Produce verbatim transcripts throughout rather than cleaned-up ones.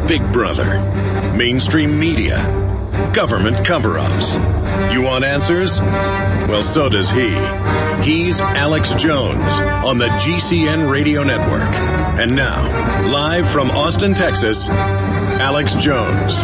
Big Brother, mainstream media, government cover-ups. You want answers? Well, so does he. He's Alex Jones on the G C N Radio Network. And now, live from Austin, Texas, Alex Jones.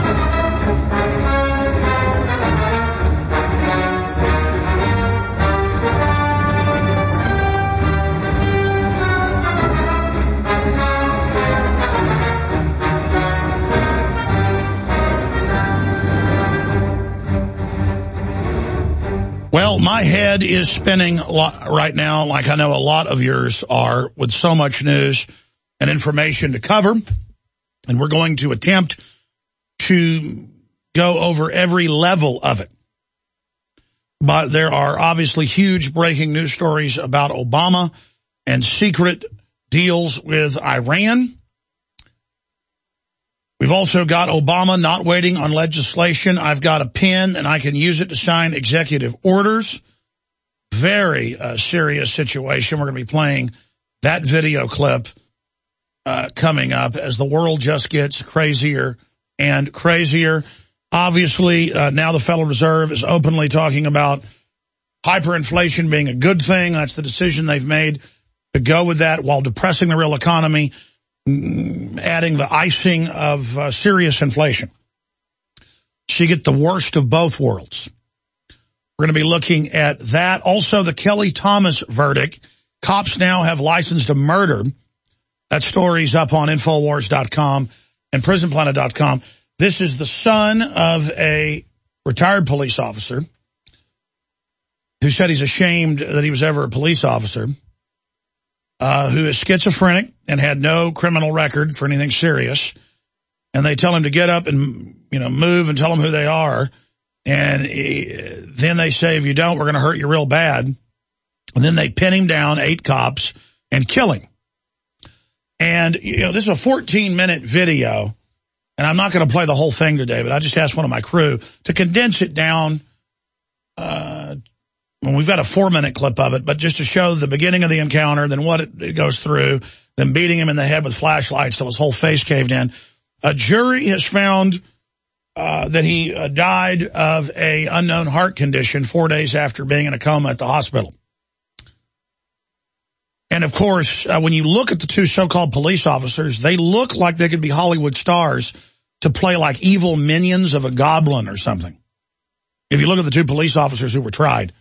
Well, my head is spinning right now, like I know a lot of yours are, with so much news and information to cover. And we're going to attempt to go over every level of it. But there are obviously huge breaking news stories about Obama and secret deals with Iran. We've also got Obama not waiting on legislation. I've got a pen, and I can use it to sign executive orders. Very uh, serious situation. We're going to be playing that video clip uh, coming up as the world just gets crazier and crazier. Obviously, uh, now the Federal Reserve is openly talking about hyperinflation being a good thing. That's the decision they've made to go with that while depressing the real economy, adding the icing of uh, serious inflation. So you get the worst of both worlds. We're going to be looking at that. Also, the Kelly Thomas verdict. Cops now have license to murder. That story's up on Infowars dot com and Prison Planet dot com. This is the son of a retired police officer who said he's ashamed that he was ever a police officer. Uh, who is schizophrenic and had no criminal record for anything serious. And they tell him to get up and, you know, move and tell them who they are. And he, then they say, if you don't, we're going to hurt you real bad. And then they pin him down, eight cops, and kill him. And, you know, this is a fourteen minute video. And I'm not going to play the whole thing today, but I just asked one of my crew to condense it down. Uh, Well, we've got a four-minute clip of it, but just to show the beginning of the encounter, then what it, it goes through, then beating him in the head with flashlights till his whole face caved in. A jury has found uh, that he uh, died of a unknown heart condition four days after being in a coma at the hospital. And, of course, uh, when you look at the two so-called police officers, they look like they could be Hollywood stars to play like evil minions of a goblin or something. If you look at the two police officers who were tried.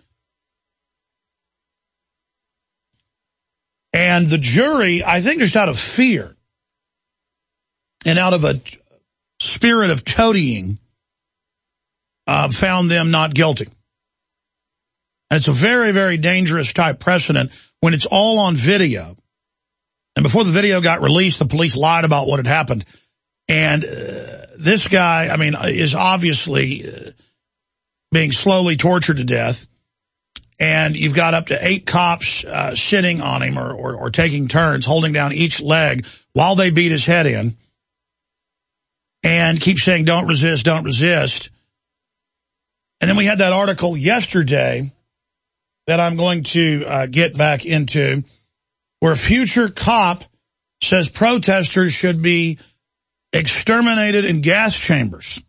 And the jury, I think just out of fear and out of a spirit of toadying, uh, found them not guilty. And it's a very, very dangerous type precedent when it's all on video. And before the video got released, the police lied about what had happened. And uh, this guy, I mean, is obviously uh, being slowly tortured to death. And you've got up to eight cops uh, sitting on him or, or, or taking turns, holding down each leg while they beat his head in and keep saying, don't resist, don't resist. And then we had that article yesterday that I'm going to uh, get back into where a future cop says protesters should be exterminated in gas chambers.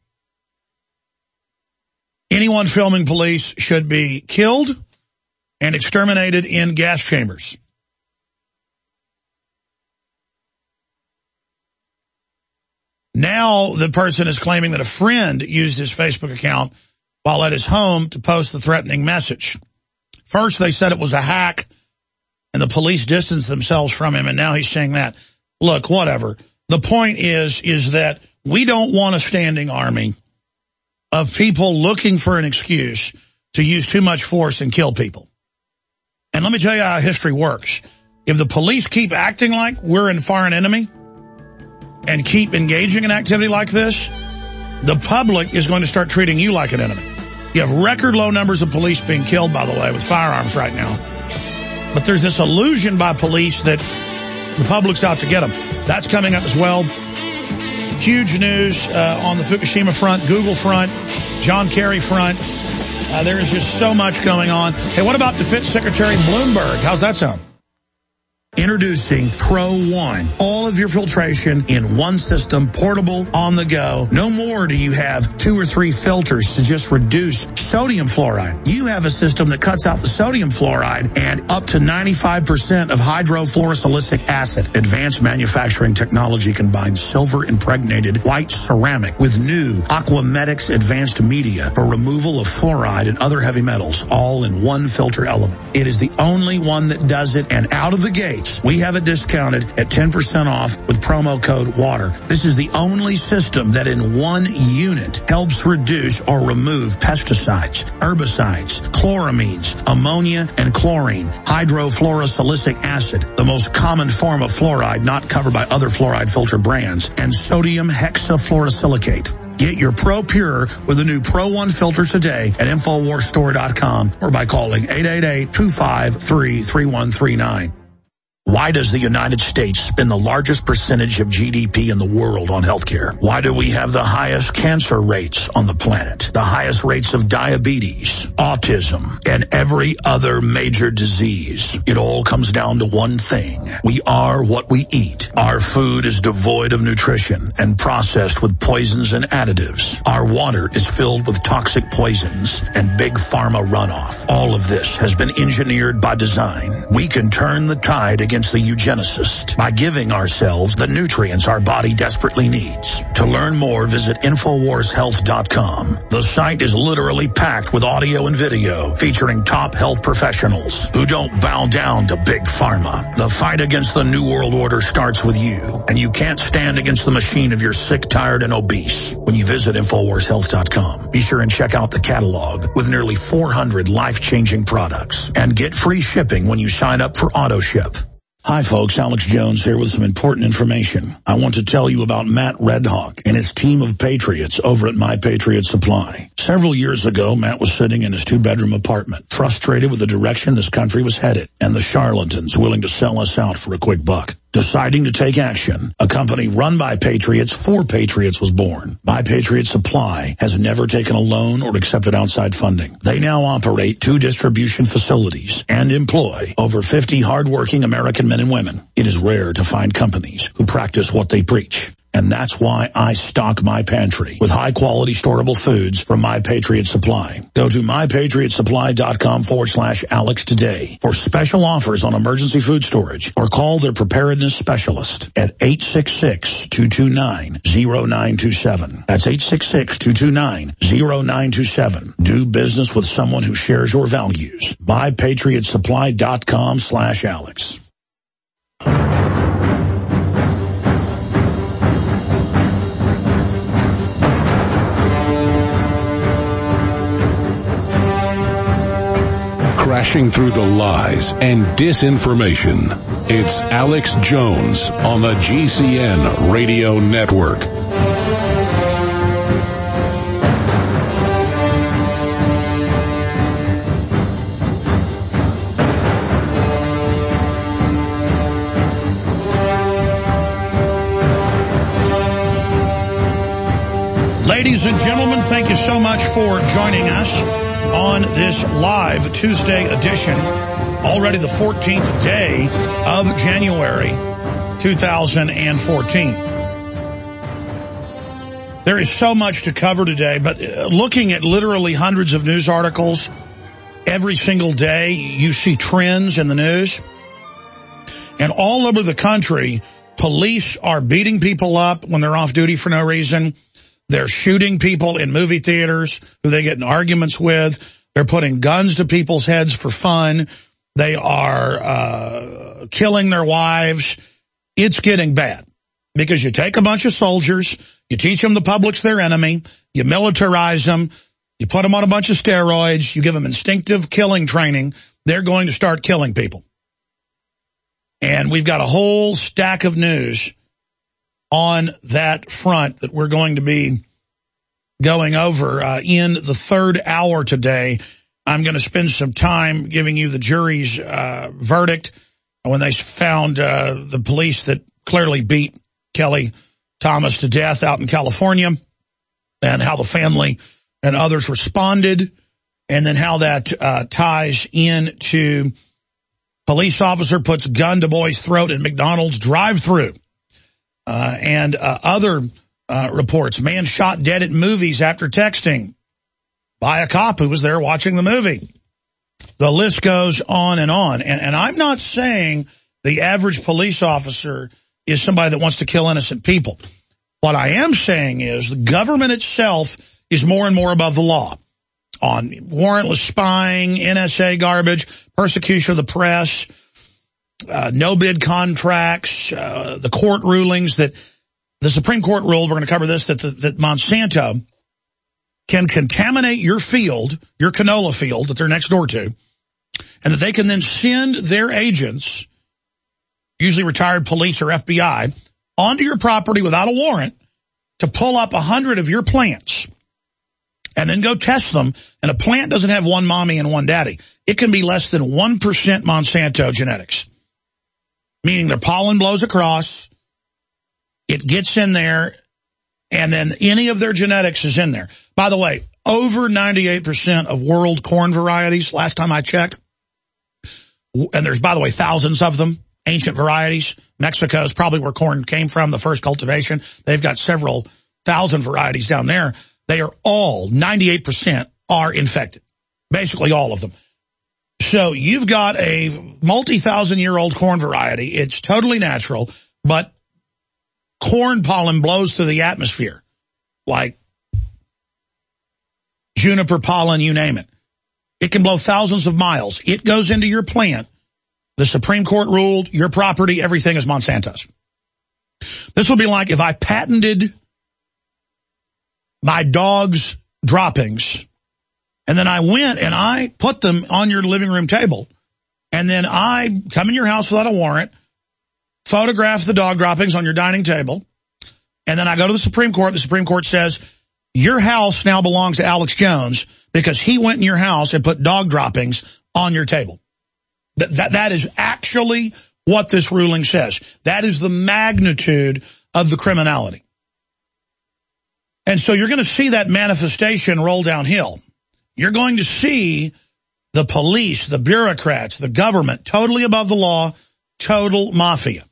Anyone filming police should be killed and exterminated in gas chambers. Now the person is claiming that a friend used his Facebook account while at his home to post the threatening message. First they said it was a hack and the police distanced themselves from him, and now he's saying that. Look, whatever. The point is, is that we don't want a standing army of people looking for an excuse to use too much force and kill people. And let me tell you how history works. If the police keep acting like we're in foreign enemy and keep engaging in activity like this, the public is going to start treating you like an enemy. You have record low numbers of police being killed, by the way, with firearms right now. But there's this illusion by police that the public's out to get them. That's coming up as well. Huge news uh, on the Fukushima front, Google front, John Kerry front. Uh, there is just so much going on. Hey, what about Defense Secretary Bloomberg? How's that sound? Introducing Pro One. All of your filtration in one system, portable, on the go. No more do you have two or three filters to just reduce sodium fluoride. You have a system that cuts out the sodium fluoride and up to ninety-five percent of hydrofluorosilicic acid. Advanced manufacturing technology combines silver impregnated white ceramic with new Aquamedics advanced media for removal of fluoride and other heavy metals, all in one filter element. It is the only one that does it, and out of the gates, we have it discounted at ten percent off with promo code WATER. This is the only system that in one unit helps reduce or remove pesticides, herbicides, chloramines, ammonia, and chlorine, hydrofluorosilicic acid, the most common form of fluoride not covered by other fluoride filter brands, and sodium hexafluorosilicate. Get your Pro Pure with the new Pro One filter today at Infowars Store dot com or by calling eight eight eight, two five three, three one three nine. Why does the United States spend the largest percentage of G D P in the world on healthcare? Why do we have the highest cancer rates on the planet, the highest rates of diabetes, autism, and every other major disease? It all comes down to one thing. We are what we eat. Our food is devoid of nutrition and processed with poisons and additives. Our water is filled with toxic poisons and big pharma runoff. All of this has been engineered by design. We can turn the tide against against the eugenicist by giving ourselves the nutrients our body desperately needs. To learn more, visit Infowars Health dot com. The site is literally packed with audio and video featuring top health professionals who don't bow down to big pharma. The fight against the New World Order starts with you, and you can't stand against the machine if you're sick, tired, and obese. When you visit Infowars Health dot com, be sure and check out the catalog with nearly four hundred life-changing products, and get free shipping when you sign up for AutoShip. Hi folks, Alex Jones here with some important information. I want to tell you about Matt Redhawk and his team of patriots over at My Patriot Supply. Several years ago, Matt was sitting in his two-bedroom apartment, frustrated with the direction this country was headed and the charlatans willing to sell us out for a quick buck. Deciding to take action, a company run by patriots for patriots was born. My Patriot Supply has never taken a loan or accepted outside funding. They now operate two distribution facilities and employ over fifty hardworking American men and women. It is rare to find companies who practice what they preach. And that's why I stock my pantry with high-quality storable foods from My Patriot Supply. Go to My Patriot Supply dot com forward slash Alex today for special offers on emergency food storage, or call their preparedness specialist at eight six six, two two nine, zero nine two seven. That's eight six six, two two nine, zero nine two seven. Do business with someone who shares your values. My Patriot Supply dot com slash Alex. Crashing through the lies and disinformation. It's Alex Jones on the G C N Radio Network. Ladies and gentlemen, thank you so much for joining us on this live Tuesday edition, already the fourteenth day of January two thousand fourteen. There is so much to cover today, but looking at literally hundreds of news articles every single day, you see trends in the news. And all over the country, police are beating people up when they're off duty for no reason. They're shooting people in movie theaters who they get in arguments with. They're putting guns to people's heads for fun. They are uh, killing their wives. It's getting bad because you take a bunch of soldiers, you teach them the public's their enemy, you militarize them, you put them on a bunch of steroids, you give them instinctive killing training, they're going to start killing people. And we've got a whole stack of news on that front that we're going to be going over uh, in the third hour today. I'm going to spend some time giving you the jury's uh, verdict when they found uh, the police that clearly beat Kelly Thomas to death out in California, and how the family and others responded, and then how that uh, ties into Police officer puts gun to boy's throat in McDonald's drive-thru. Uh, and uh, other uh, reports. Man shot dead at movies after texting by a cop who was there watching the movie. The list goes on and on. And, and I'm not saying the average police officer is somebody that wants to kill innocent people. What I am saying is the government itself is more and more above the law on warrantless spying, N S A garbage, persecution of the press, uh, no-bid contracts, uh, the court rulings that the Supreme Court ruled, we're going to cover this, that, the, that Monsanto can contaminate your field, your canola field that they're next door to, and that they can then send their agents, usually retired police or F B I, onto your property without a warrant to pull up a hundred of your plants and then go test them. And a plant doesn't have one mommy and one daddy. It can be less than one percent Monsanto genetics, meaning their pollen blows across, it gets in there, and then any of their genetics is in there. By the way, over ninety-eight percent of world corn varieties, last time I checked, and there's, by the way, thousands of them, ancient varieties. Mexico is probably where corn came from, the first cultivation. They've got several thousand varieties down there. They are all, ninety-eight percent are infected, basically all of them. So you've got a multi-thousand-year-old corn variety. It's totally natural, but corn pollen blows through the atmosphere, like juniper pollen, you name it. It can blow thousands of miles. It goes into your plant. The Supreme Court ruled your property, everything is Monsanto's. This would be like if I patented my dog's droppings, and then I went and I put them on your living room table, and then I come in your house without a warrant, photograph the dog droppings on your dining table, and then I go to the Supreme Court. The Supreme Court says, your house now belongs to Alex Jones because he went in your house and put dog droppings on your table. That, that, that is actually what this ruling says. That is the magnitude of the criminality. And so you're going to see that manifestation roll downhill. You're going to see the police, the bureaucrats, the government, totally above the law, total mafia.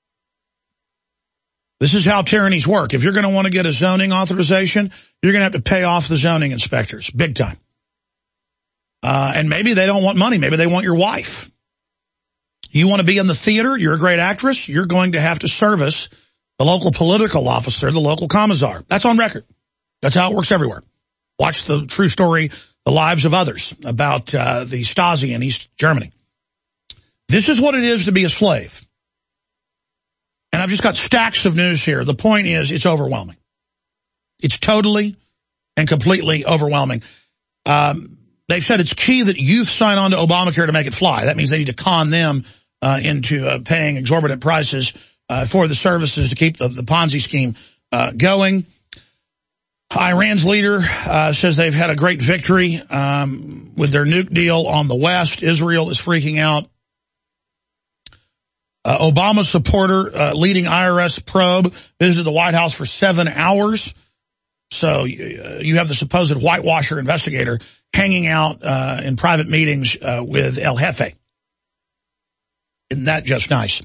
This is how tyrannies work. If you're going to want to get a zoning authorization, you're going to have to pay off the zoning inspectors, big time. Uh, and maybe they don't want money. Maybe they want your wife. You want to be in the theater, you're a great actress, you're going to have to service the local political officer, the local commissar. That's on record. That's how it works everywhere. Watch the true story, The Lives of Others, about uh, the Stasi in East Germany. This is what it is to be a slave. And I've just got stacks of news here. The point is, it's overwhelming. It's totally and completely overwhelming. Um, they've said it's key that youth sign on to Obamacare to make it fly. That means they need to con them uh, into uh, paying exorbitant prices uh, for the services to keep the, the Ponzi scheme uh, going. Iran's leader uh, says they've had a great victory um, with their nuke deal on the West. Israel is freaking out. Uh, Obama supporter uh, leading I R S probe visited the White House for seven hours. So uh, you have the supposed whitewasher investigator hanging out uh, in private meetings uh, with El Jefe. Isn't that just nice?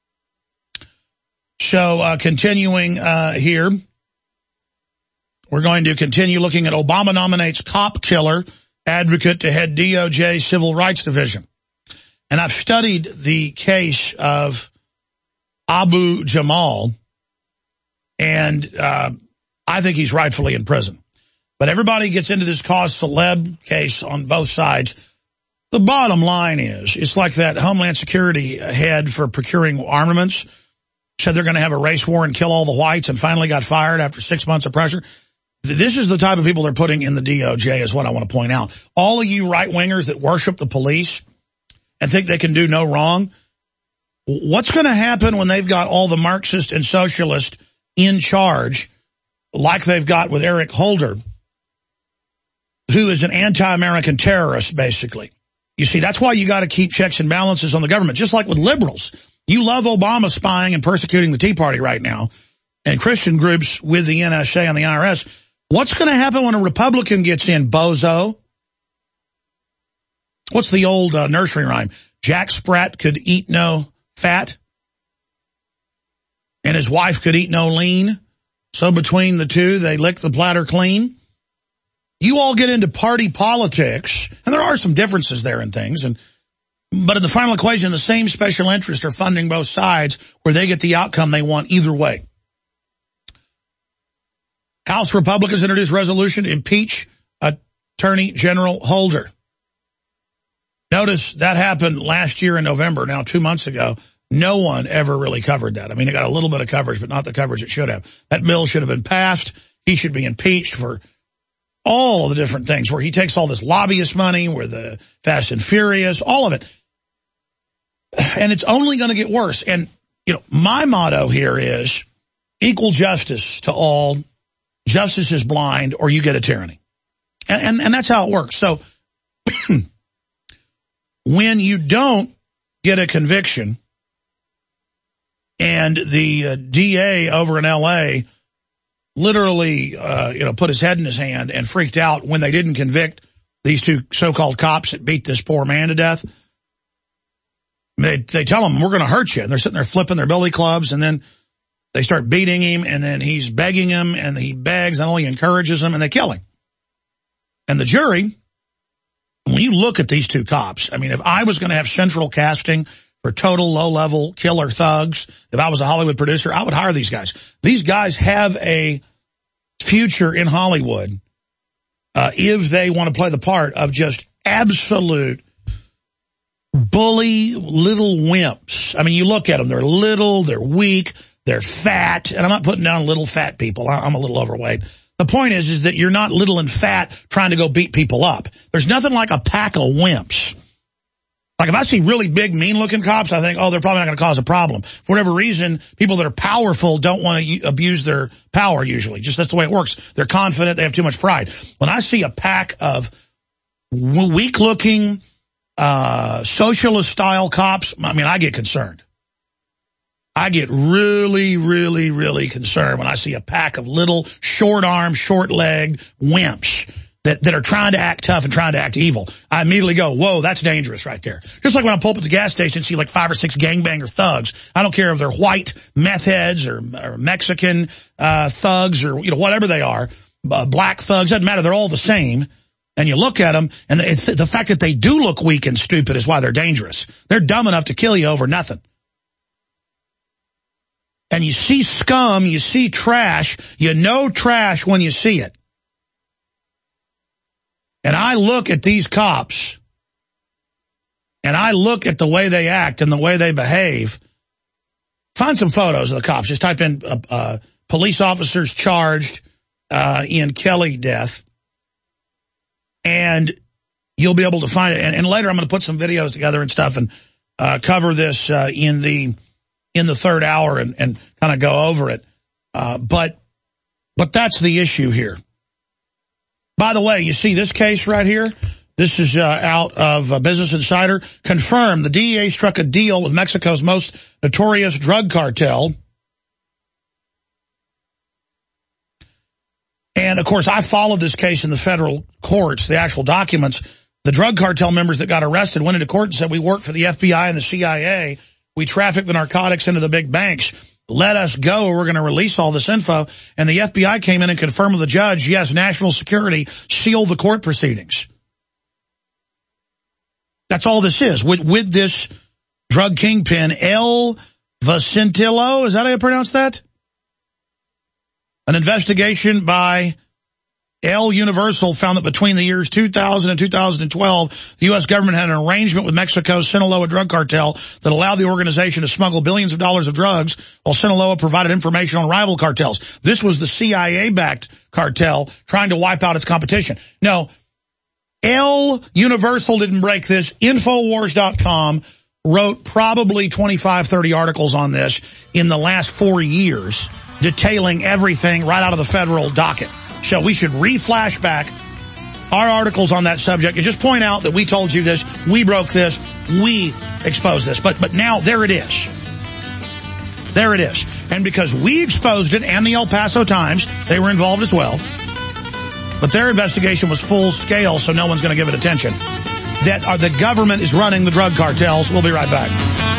So uh, continuing uh, here, we're going to continue looking at Obama nominates cop killer advocate to head D O J Civil Rights Division. And I've studied the case of Abu Jamal, and uh, I think he's rightfully in prison. But everybody gets into this cause celeb case on both sides. The bottom line is, it's like that Homeland Security head for procuring armaments said they're going to have a race war and kill all the whites and finally got fired after six months of pressure. This is the type of people they're putting in the D O J is what I want to point out. All of you right-wingers that worship the police and think they can do no wrong, what's going to happen when they've got all the Marxist and socialist in charge, like they've got with Eric Holder, who is an anti-American terrorist, basically? You see, that's why you got to keep checks and balances on the government, just like with liberals. You love Obama spying and persecuting the Tea Party right now, and Christian groups with the N S A and the I R S. What's going to happen when a Republican gets in, bozo? What's the old uh, nursery rhyme? Jack Sprat could eat no fat, and his wife could eat no lean. So between the two, they lick the platter clean. You all get into party politics, and there are some differences there in things, and but in the final equation, the same special interests are funding both sides where they get the outcome they want either way. House Republicans introduced resolution to impeach Attorney General Holder. Notice that happened last year in November, now two months ago. No one ever really covered that. I mean, it got a little bit of coverage, but not the coverage it should have. That bill should have been passed. He should be impeached for all of the different things, where he takes all this lobbyist money, where the Fast and Furious, all of it. And it's only going to get worse. And, you know, my motto here is equal justice to all. Justice is blind, or you get a tyranny. And, and, and that's how it works. So when you don't get a conviction, and the uh, D A over in L A literally, uh, you know, put his head in his hand and freaked out when they didn't convict these two so-called cops that beat this poor man to death. They, they tell him, we're going to hurt you. And they're sitting there flipping their billy clubs, and then they start beating him, and then he's begging him, and he begs, and only encourages him, and they kill him. And the jury, when you look at these two cops, I mean, if I was going to have central casting for total low-level killer thugs, if I was a Hollywood producer, I would hire these guys. These guys have a future in Hollywood uh, if they want to play the part of just absolute bully little wimps. I mean, you look at them, they're little, they're weak, they're fat, and I'm not putting down little fat people. I'm a little overweight. The point is, is that you're not little and fat trying to go beat people up. There's nothing like a pack of wimps. Like if I see really big, mean-looking cops, I think, oh, they're probably not going to cause a problem. For whatever reason, people that are powerful don't want to abuse their power usually. Just that's the way it works. They're confident. They have too much pride. When I see a pack of weak-looking, uh, socialist-style cops, I mean, I get concerned. I get really, really, really concerned when I see a pack of little, short-armed, short-legged wimps that, that are trying to act tough and trying to act evil. I immediately go, whoa, that's dangerous right there. Just like when I pull up at the gas station and see like five or six gangbanger thugs. I don't care if they're white meth heads or, or Mexican uh, thugs or you know whatever they are, uh, black thugs, doesn't matter. They're all the same. And you look at them, and it's the fact that they do look weak and stupid is why they're dangerous. They're dumb enough to kill you over nothing. And you see scum, you see trash, you know trash when you see it. And I look at these cops, and I look at the way they act and the way they behave. Find some photos of the cops. Just type in uh, uh, police officers charged uh, in Kelly death, and you'll be able to find it. And, and later I'm going to put some videos together and stuff and uh, cover this uh, in the in the third hour and, and kind of go over it. Uh, but but that's the issue here. By the way, you see this case right here? This is uh, out of uh, Business Insider. Confirmed, the D E A struck a deal with Mexico's most notorious drug cartel. And, of course, I followed this case in the federal courts, the actual documents. The drug cartel members that got arrested went into court and said, we work for the F B I and the C I A. We traffic the narcotics into the big banks. Let us go. We're going to release all this info. And the F B I came in and confirmed with the judge, yes, national security sealed the court proceedings. That's all this is. With, with this drug kingpin, El Vicentillo, is that how you pronounce that? An investigation by El Universal found that between the years two thousand and two thousand twelve, the U S government had an arrangement with Mexico's Sinaloa drug cartel that allowed the organization to smuggle billions of dollars of drugs while Sinaloa provided information on rival cartels. This was the C I A-backed cartel trying to wipe out its competition. No, El Universal didn't break this. Infowars dot com wrote probably twenty-five, thirty articles on this in the last four years, detailing everything right out of the federal docket. So we should re-flash back our articles on that subject and just point out that we told you this, we broke this, we exposed this. But but now there it is. There it is. And because we exposed it, and the El Paso Times, they were involved as well. But their investigation was full scale, so no one's going to give it attention. that are, the government is running the drug cartels. We'll be right back.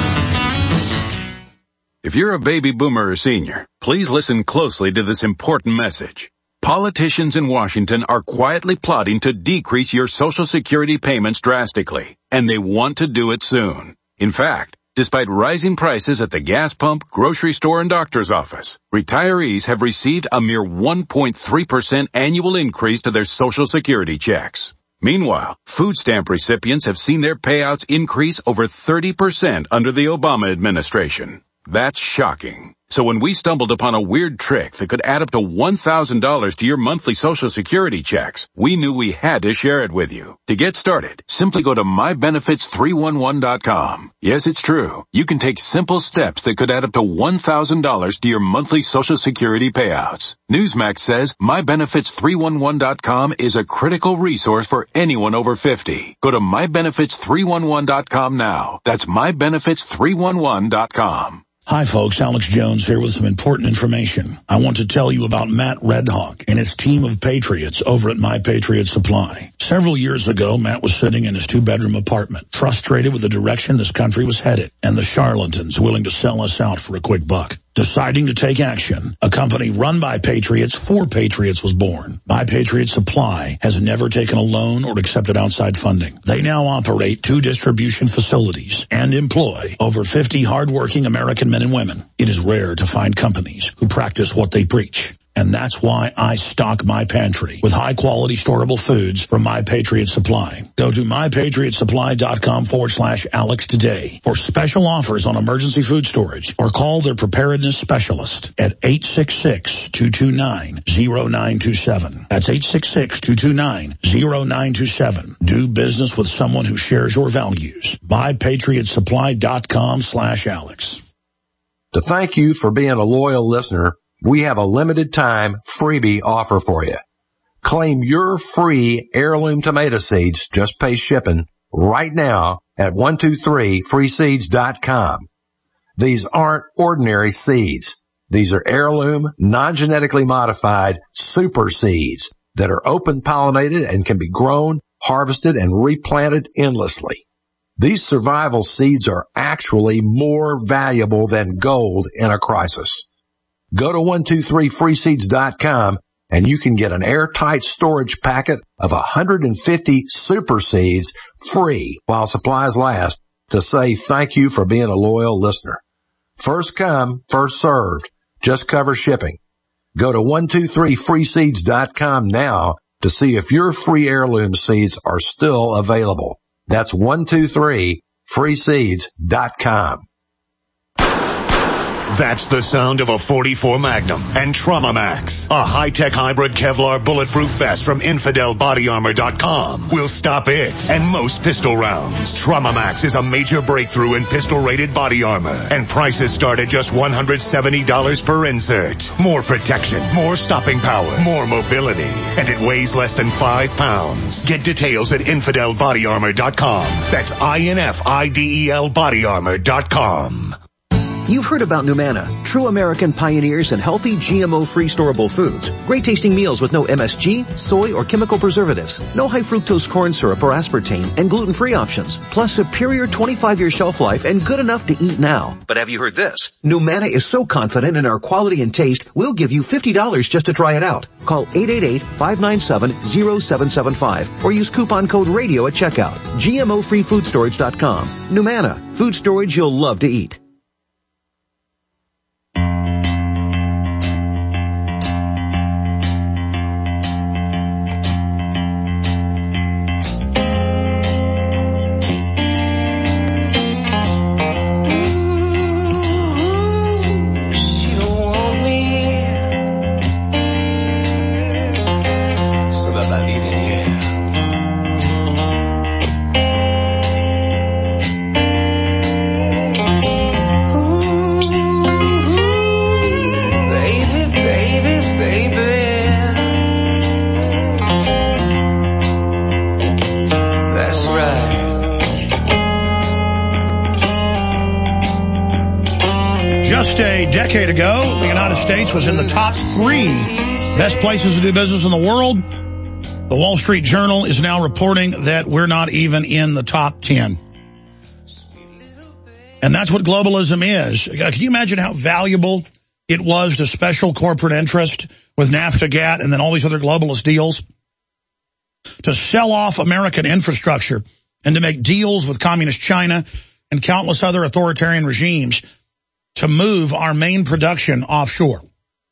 If you're a baby boomer or senior, please listen closely to this important message. Politicians in Washington are quietly plotting to decrease your Social Security payments drastically, and they want to do it soon. In fact, despite rising prices at the gas pump, grocery store, and doctor's office, retirees have received a mere one point three percent annual increase to their Social Security checks. Meanwhile, food stamp recipients have seen their payouts increase over thirty percent under the Obama administration. That's shocking. So when we stumbled upon a weird trick that could add up to one thousand dollars to your monthly Social Security checks, we knew we had to share it with you. To get started, simply go to my benefits three one one dot com. Yes, it's true. You can take simple steps that could add up to one thousand dollars to your monthly Social Security payouts. Newsmax says my benefits three one one dot com is a critical resource for anyone over fifty. Go to my benefits three one one dot com now. That's my benefits three one one dot com. Hi folks, Alex Jones here with some important information. I want to tell you about Matt Redhawk and his team of patriots over at My Patriot Supply. Several years ago, Matt was sitting in his two-bedroom apartment, frustrated with the direction this country was headed and the charlatans willing to sell us out for a quick buck. Deciding to take action, a company run by patriots for patriots was born. My Patriot Supply has never taken a loan or accepted outside funding. They now operate two distribution facilities and employ over fifty hardworking American men and women. It is rare to find companies who practice what they preach. And that's why I stock my pantry with high-quality storable foods from My Patriot Supply. Go to my patriot supply dot com forward slash Alex today for special offers on emergency food storage, or call their preparedness specialist at eight six six, two two nine, zero nine two seven. That's eight six six, two two nine, zero nine two seven. Do business with someone who shares your values. my patriot supply dot com slash Alex. To thank you for being a loyal listener, we have a limited time freebie offer for you. Claim your free heirloom tomato seeds, just pay shipping, right now at one two three free seeds dot com. These aren't ordinary seeds. These are heirloom, non-genetically modified super seeds that are open pollinated and can be grown, harvested, and replanted endlessly. These survival seeds are actually more valuable than gold in a crisis. Go to one two three free seeds dot com and you can get an airtight storage packet of one hundred fifty super seeds free while supplies last to say thank you for being a loyal listener. First come, first served. Just cover shipping. Go to one two three free seeds dot com now to see if your free heirloom seeds are still available. That's one two three free seeds dot com. That's the sound of a forty-four Magnum and Trauma Max, a high-tech hybrid Kevlar bulletproof vest from infidel body armor dot com. Will stop it and most pistol rounds. Trauma Max is a major breakthrough in pistol-rated body armor, and prices start at just one hundred seventy dollars per insert. More protection, more stopping power, more mobility, and it weighs less than five pounds. Get details at infidel body armor dot com. That's I N F I D E L body armor dot com. You've heard about Numana, true American pioneers in healthy G M O-free storable foods. Great-tasting meals with no M S G, soy, or chemical preservatives. No high-fructose corn syrup or aspartame, and gluten-free options. Plus superior twenty-five year shelf life and good enough to eat now. But have you heard this? Numana is so confident in our quality and taste, we'll give you fifty dollars just to try it out. Call eight eight eight, five nine seven, zero seven seven five or use coupon code radio at checkout. G M O free food storage dot com. Numana, food storage you'll love to eat. Decade ago, the United States was in the top three best places to do business in the world. The Wall Street Journal is now reporting that we're not even in the top ten. And that's what globalism is. Can you imagine how valuable it was to special corporate interest with NAFTA, GATT, and then all these other globalist deals to sell off American infrastructure and to make deals with communist China and countless other authoritarian regimes to move our main production offshore?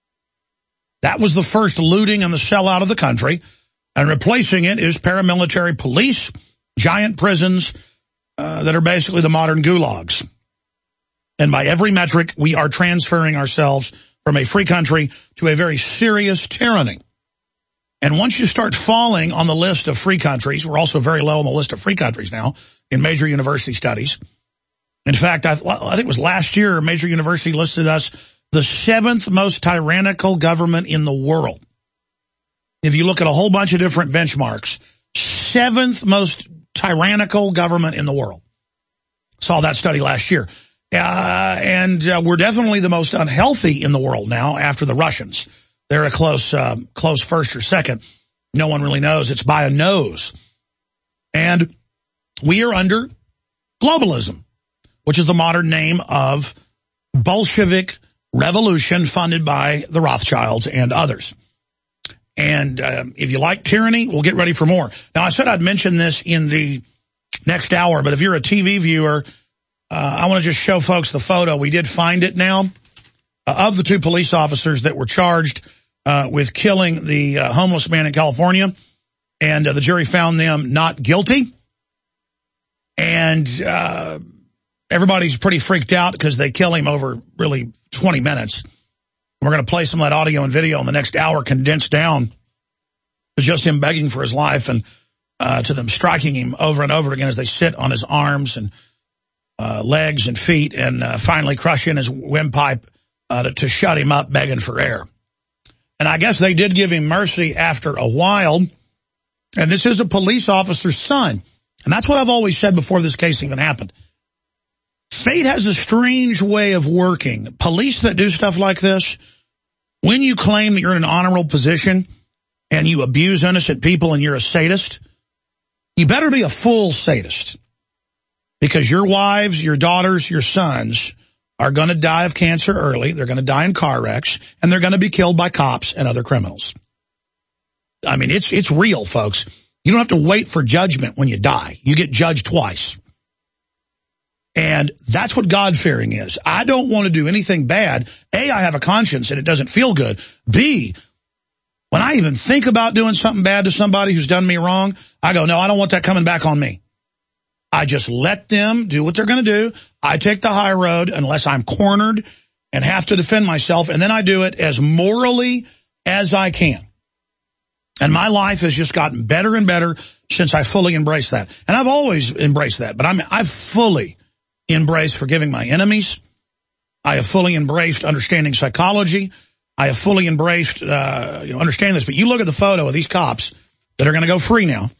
That was the first looting and the sellout of the country. And replacing it is paramilitary police, giant prisons uh, that are basically the modern gulags. And by every metric, we are transferring ourselves from a free country to a very serious tyranny. And once you start falling on the list of free countries, we're also very low on the list of free countries now in major university studies. In fact, I, I think it was last year, a major university listed us the seventh most tyrannical government in the world. If you look at a whole bunch of different benchmarks, seventh most tyrannical government in the world. Saw that study last year. Uh, and uh, we're definitely the most unhealthy in the world now after the Russians. They're a close, uh, close first or second. No one really knows. It's by a nose. And we are under globalism, which is the modern name of Bolshevik revolution funded by the Rothschilds and others. And um, if you like tyranny, we'll get ready for more. Now, I said I'd mention this in the next hour, but if you're a T V viewer, uh, I want to just show folks the photo. We did find it now uh, of the two police officers that were charged uh, with killing the uh, homeless man in California. And uh, the jury found them not guilty. And uh, everybody's pretty freaked out because they kill him over really twenty minutes. We're going to play some of that audio and video in the next hour condensed down to just him begging for his life and uh, to them striking him over and over again as they sit on his arms and uh, legs and feet and uh, finally crushing his windpipe uh, to, to shut him up begging for air. And I guess they did give him mercy after a while. And this is a police officer's son. And that's what I've always said before this case even happened. Fate has a strange way of working. Police that do stuff like this, when you claim that you're in an honorable position and you abuse innocent people and you're a sadist, you better be a full sadist. Because your wives, your daughters, your sons are going to die of cancer early. They're going to die in car wrecks, and they're going to be killed by cops and other criminals. I mean, it's it's real, folks. You don't have to wait for judgment when you die. You get judged twice. And that's what God-fearing is. I don't want to do anything bad. A, I have a conscience and it doesn't feel good. B, when I even think about doing something bad to somebody who's done me wrong, I go, no, I don't want that coming back on me. I just let them do what they're going to do. I take the high road unless I'm cornered and have to defend myself, and then I do it as morally as I can. And my life has just gotten better and better since I fully embraced that. And I've always embraced that, but I'm, I've fully embraced forgiving my enemies. I have fully embraced understanding psychology. I have fully embraced, uh, you know, understanding this. But you look at the photo of these cops that are going to go free now,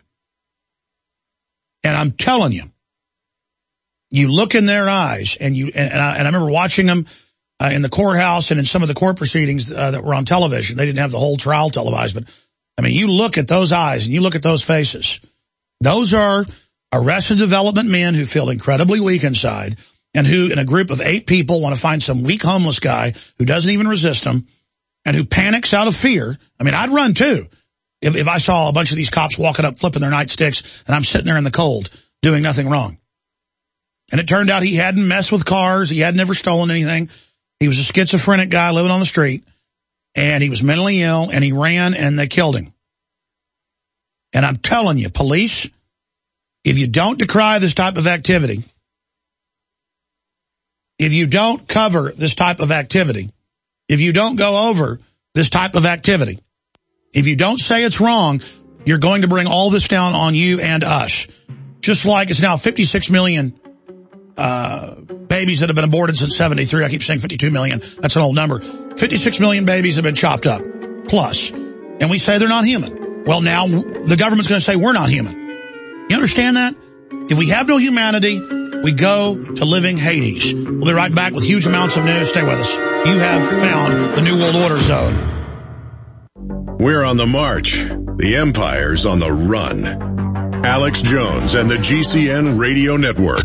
and I'm telling you, you look in their eyes, and you and, and, I, and I remember watching them uh, in the courthouse and in some of the court proceedings uh, that were on television. They didn't have the whole trial televised, but I mean, you look at those eyes and you look at those faces. Those are Arrested Development men who feel incredibly weak inside, and who, in a group of eight people, want to find some weak homeless guy who doesn't even resist them and who panics out of fear. I mean, I'd run too if, if I saw a bunch of these cops walking up, flipping their nightsticks, and I'm sitting there in the cold doing nothing wrong. And it turned out he hadn't messed with cars. He had never stolen anything. He was a schizophrenic guy living on the street, and he was mentally ill, and he ran, and they killed him. And I'm telling you, police, if you don't decry this type of activity, if you don't cover this type of activity, if you don't go over this type of activity, if you don't say it's wrong, you're going to bring all this down on you and us. Just like it's now fifty-six million uh, babies that have been aborted since seventy-three. I keep saying fifty-two million. That's an old number. fifty-six million babies have been chopped up, plus. And we say they're not human. Well, now the government's going to say we're not human. You understand that? If we have no humanity, we go to living Hades. We'll be right back with huge amounts of news. Stay with us. You have found the New World Order Zone. We're on the march. The empire's on the run. Alex Jones and the G C N Radio Network.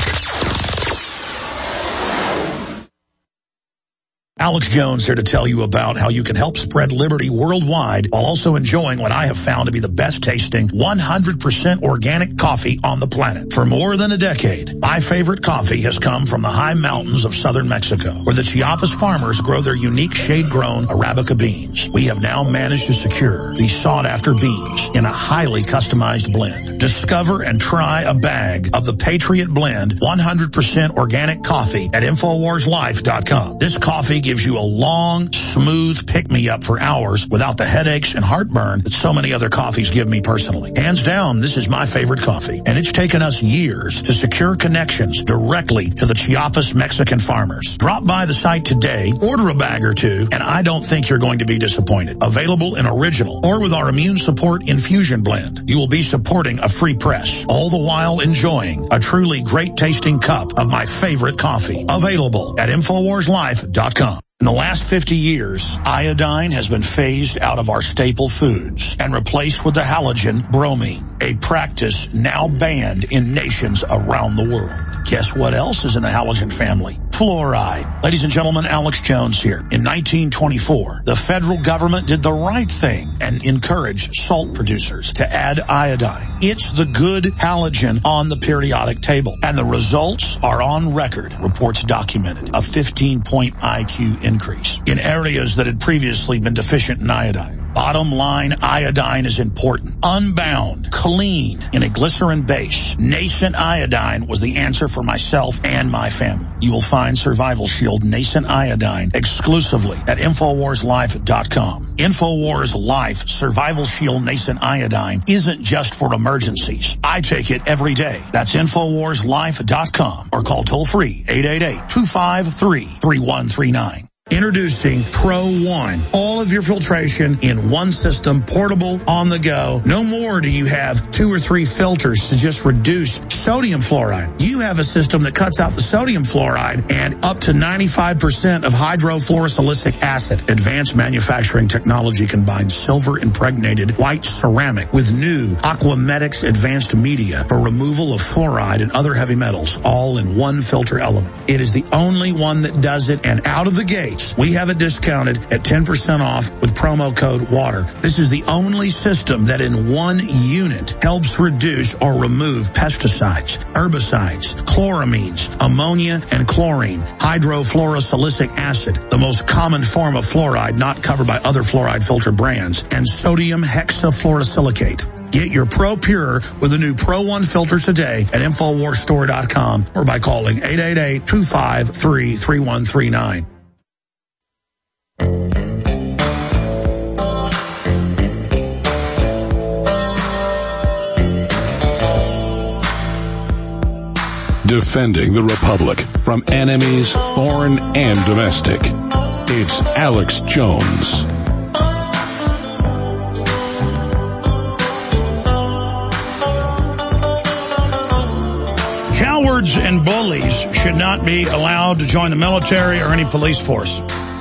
Alex Jones here to tell you about how you can help spread liberty worldwide while also enjoying what I have found to be the best tasting one hundred percent organic coffee on the planet. For more than a decade, my favorite coffee has come from the high mountains of southern Mexico, where the Chiapas farmers grow their unique shade-grown Arabica beans. We have now managed to secure these sought-after beans in a highly customized blend. Discover and try a bag of the Patriot Blend one hundred percent organic coffee at Infowars Life dot com. This coffee gives you a long, smooth pick-me-up for hours without the headaches and heartburn that so many other coffees give me personally. Hands down, this is my favorite coffee, and it's taken us years to secure connections directly to the Chiapas Mexican farmers. Drop by the site today, order a bag or two, and I don't think you're going to be disappointed. Available in original or with our immune support infusion blend. You will be supporting a free press, all the while enjoying a truly great-tasting cup of my favorite coffee. Available at Infowars Life dot com. In the last fifty years, iodine has been phased out of our staple foods and replaced with the halogen bromine, a practice now banned in nations around the world. Guess what else is in the halogen family? Fluoride. Ladies and gentlemen, Alex Jones here. In nineteen twenty-four, the federal government did the right thing and encouraged salt producers to add iodine. It's the good halogen on the periodic table, and the results are on record. Reports documented a fifteen point I Q increase in areas that had previously been deficient in iodine. Bottom line, iodine is important. Unbound, clean, in a glycerin base. Nascent iodine was the answer for myself and my family. You will find Survival Shield Nascent Iodine exclusively at Infowars Life dot com. Infowars Life Survival Shield Nascent Iodine isn't just for emergencies. I take it every day. That's Infowars Life dot com or call toll free eight eight eight, two five three, three one three nine. Introducing Pro One. All of your filtration in one system, portable, on the go. No more do you have two or three filters to just reduce sodium fluoride. You have a system that cuts out the sodium fluoride and up to ninety-five percent of hydrofluorosilicic acid. Advanced manufacturing technology combines silver-impregnated white ceramic with new Aquamedics advanced media for removal of fluoride and other heavy metals, all in one filter element. It is the only one that does it, and out of the gate, we have it discounted at ten percent off with promo code WATER. This is the only system that in one unit helps reduce or remove pesticides, herbicides, chloramines, ammonia, and chlorine, hydrofluorosilicic acid, the most common form of fluoride not covered by other fluoride filter brands, and sodium hexafluorosilicate. Get your Pro Pure with the new Pro One filters today at Infowars Store dot com or by calling eight eight eight, two five three, three one three nine. Defending the Republic from enemies, foreign and domestic. It's Alex Jones. Cowards and bullies should not be allowed to join the military or any police force.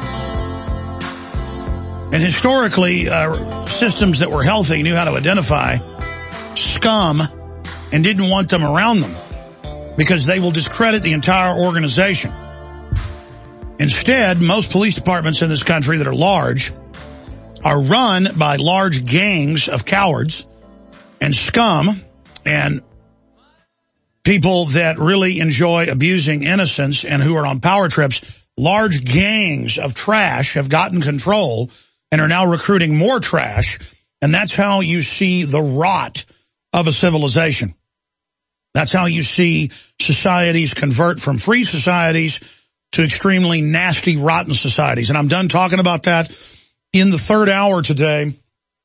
And historically, uh, systems that were healthy knew how to identify scum and didn't want them around them because they will discredit the entire organization. Instead, most police departments in this country that are large are run by large gangs of cowards and scum and people that really enjoy abusing innocents and who are on power trips. Large gangs of trash have gotten control and are now recruiting more trash, and that's how you see the rot of a civilization. That's how you see societies convert from free societies to extremely nasty, rotten societies. And I'm done talking about that. In the third hour today,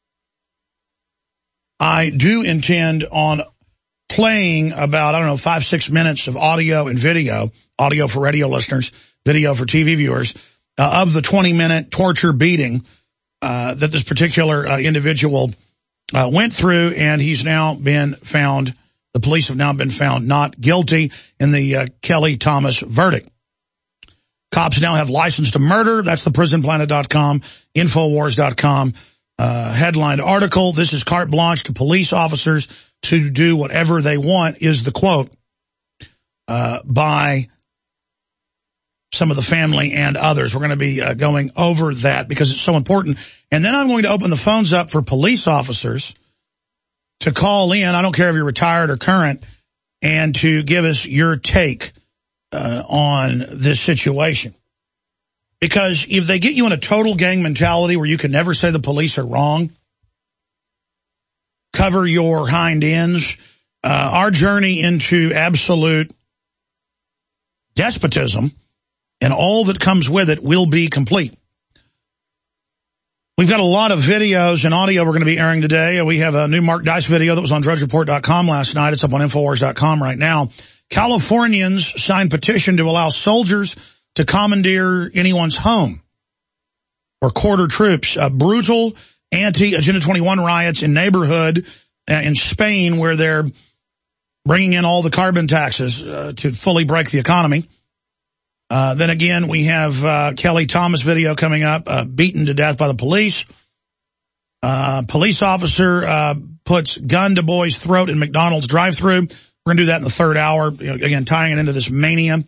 I do intend on playing about, I don't know, five, six minutes of audio and video, audio for radio listeners, video for T V viewers, uh, of the twenty-minute torture beating uh, that this particular uh, individual uh, went through, and he's now been found, the police have now been found not guilty in the uh, Kelly Thomas verdict. Cops now have license to murder. That's the prison planet dot com, Infowars dot com. uh, headlined article. This is carte blanche to police officers to do whatever they want, is the quote uh, by some of the family and others. We're going to be uh, going over that because it's so important. And then I'm going to open the phones up for police officers to call in. I don't care if you're retired or current, and to give us your take uh, on this situation. Because if they get you in a total gang mentality where you can never say the police are wrong, cover your hind ends, uh, our journey into absolute despotism and all that comes with it will be complete. We've got a lot of videos and audio we're going to be airing today. We have a new Mark Dice video that was on drudge report dot com last night. It's up on infowars dot com right now. Californians signed petition to allow soldiers to commandeer anyone's home or quarter troops. Uh, brutal anti-Agenda twenty-one riots in neighborhood uh, in Spain where they're bringing in all the carbon taxes uh, to fully break the economy. Uh, then again, we have uh, Kelly Thomas video coming up, uh, beaten to death by the police. Uh, police officer uh, puts gun to boy's throat in McDonald's drive-thru. We're going to do that in the third hour, you know, again, tying it into this mania.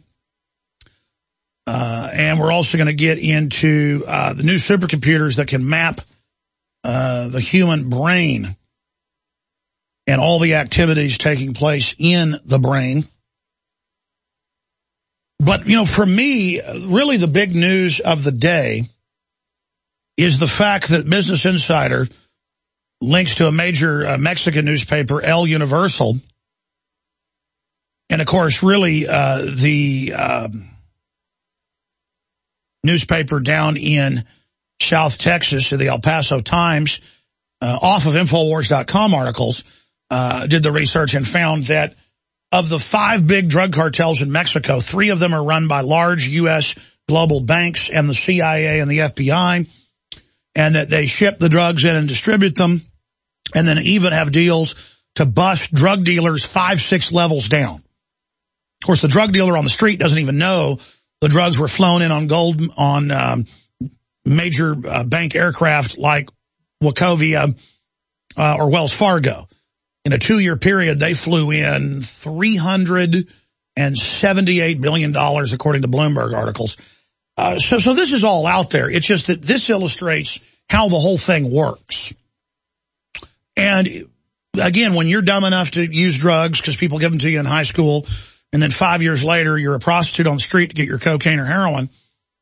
Uh, and we're also going to get into uh, the new supercomputers that can map uh, the human brain and all the activities taking place in the brain. But, you know, for me, really the big news of the day is the fact that Business Insider links to a major uh, Mexican newspaper, El Universal. And, of course, really uh, the uh, newspaper down in South Texas, the El Paso Times, uh, off of infowars dot com articles, uh, did the research and found that of the five big drug cartels in Mexico, three of them are run by large U S global banks and the C I A and the F B I, and that they ship the drugs in and distribute them, and then even have deals to bust drug dealers five, six levels down. Of course, the drug dealer on the street doesn't even know the drugs were flown in on gold on um, major uh, bank aircraft like Wachovia uh, or Wells Fargo. In a two-year period, they flew in three hundred seventy-eight billion dollars, according to Bloomberg articles. Uh, so, so this is all out there. It's just that this illustrates how the whole thing works. And again, when you're dumb enough to use drugs because people give them to you in high school, and then five years later you're a prostitute on the street to get your cocaine or heroin,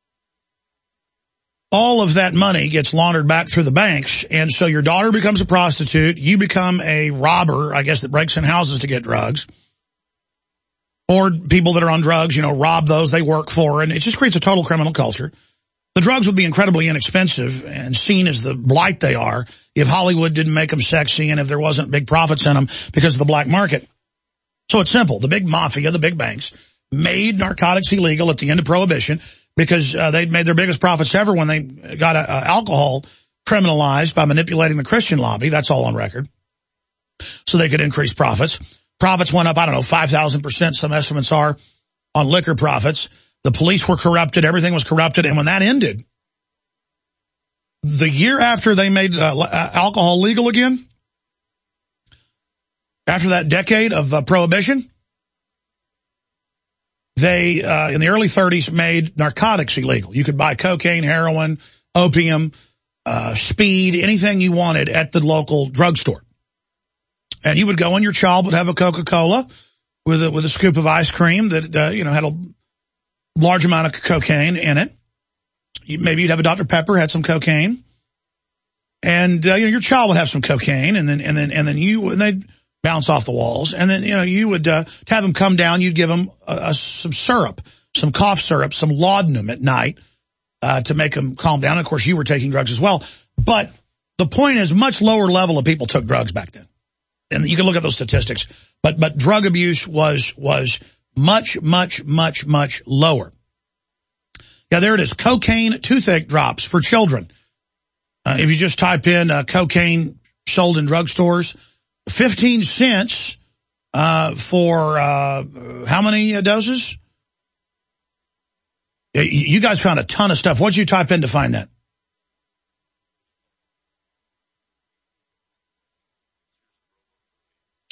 all of that money gets laundered back through the banks, and so your daughter becomes a prostitute, you become a robber, I guess, that breaks in houses to get drugs, or people that are on drugs, you know, rob those they work for, and it just creates a total criminal culture. The drugs would be incredibly inexpensive and seen as the blight they are if Hollywood didn't make them sexy and if there wasn't big profits in them because of the black market. So it's simple. The big mafia, the big banks, made narcotics illegal at the end of Prohibition, because uh, they'd made their biggest profits ever when they got uh, alcohol criminalized by manipulating the Christian lobby. That's all on record. So they could increase profits. Profits went up, I don't know, five thousand percent, some estimates are, on liquor profits. The police were corrupted. Everything was corrupted. And when that ended, the year after they made uh, alcohol legal again, after that decade of uh, prohibition, they, uh, in the early thirties, made narcotics illegal. You could buy cocaine, heroin, opium, uh, speed, anything you wanted at the local drugstore. And you would go and your child would have a Coca-Cola with a, with a scoop of ice cream that, uh, you know, had a large amount of cocaine in it. You, maybe you'd have a Doctor Pepper, had some cocaine. And, uh, you know, your child would have some cocaine, and then, and then, and then you, and they'd bounce off the walls. And then, you know, you would, uh, to have them come down, you'd give them uh, uh, some syrup, some cough syrup, some laudanum at night, uh, to make them calm down. Of course, you were taking drugs as well. But the point is, much lower level of people took drugs back then. And you can look at those statistics. But, but drug abuse was, was much, much, much, much lower. Yeah, there it is. Cocaine toothache drops for children. Uh, if you just type in uh, cocaine sold in drugstores, fifteen cents uh, for uh, how many uh, doses? You guys found a ton of stuff. What did you type in to find that?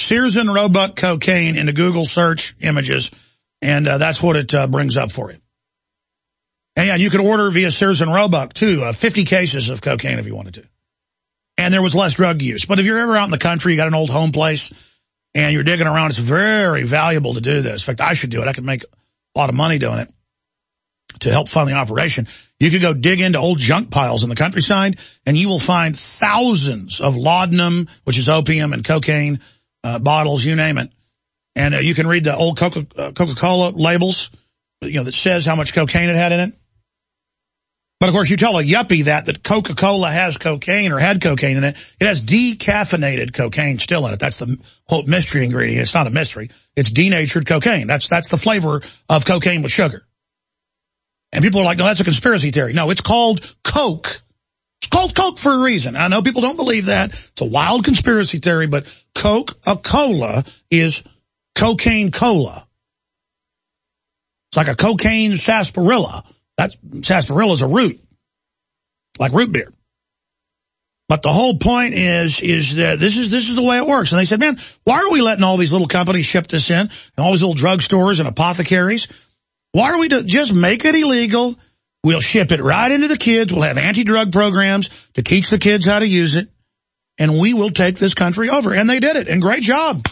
Sears and Roebuck cocaine into Google search images, and uh, that's what it uh, brings up for you. And yeah, you could order via Sears and Roebuck, too, uh, fifty cases of cocaine if you wanted to. And there was less drug use. But if you're ever out in the country, you got an old home place, and you're digging around, it's very valuable to do this. In fact, I should do it. I could make a lot of money doing it to help fund the operation. You could go dig into old junk piles in the countryside, and you will find thousands of laudanum, which is opium, and cocaine uh, bottles, you name it. And uh, you can read the old Coca, uh, Coca-Cola labels, you know, that says how much cocaine it had in it. But, of course, you tell a yuppie that, that Coca-Cola has cocaine or had cocaine in it. It has decaffeinated cocaine still in it. That's the, quote, mystery ingredient. It's not a mystery. It's denatured cocaine. That's that's the flavor of cocaine with sugar. And people are like, no, that's a conspiracy theory. No, it's called Coke. It's called Coke for a reason. I know people don't believe that. It's a wild conspiracy theory, but Coca-Cola is cocaine cola. It's like a cocaine sarsaparilla. That's, sarsaparilla is a root, like root beer. But the whole point is, is that this is, this is the way it works. And they said, man, why are we letting all these little companies ship this in, and all these little drugstores and apothecaries? Why are we to just make it illegal? We'll ship it right into the kids. We'll have anti-drug programs to teach the kids how to use it. And we will take this country over. And they did it. And great job.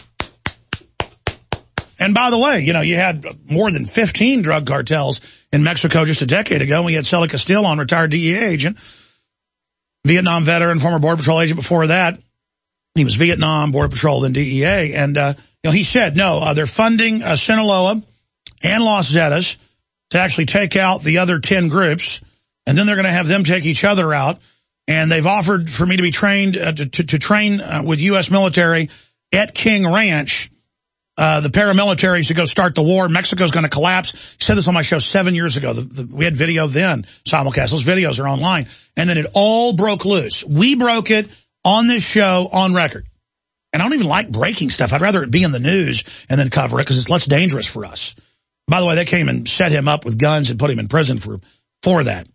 And by the way, you know, you had more than fifteen drug cartels in Mexico just a decade ago. We had Celia Castillo on, retired D E A agent, Vietnam veteran, former Border Patrol agent before that. He was Vietnam, Border Patrol, then D E A. And, uh, you know, he said, no, uh, they're funding uh, Sinaloa and Los Zetas to actually take out the other ten groups. And then they're going to have them take each other out. And they've offered for me to be trained, uh, to, to, to train uh, with U S military at King Ranch. Uh, the paramilitaries to go start the war. Mexico's going to collapse. He said this on my show seven years ago. The, the, we had video then, simulcast. Those videos are online. And then it all broke loose. We broke it on this show on record. And I don't even like breaking stuff. I'd rather it be in the news and then cover it because it's less dangerous for us. By the way, they came and set him up with guns and put him in prison for, for that.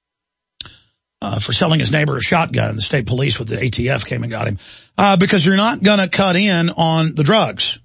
Uh, for selling his neighbor a shotgun. The state police with the A T F came and got him. Uh, because you're not going to cut in on the drugs.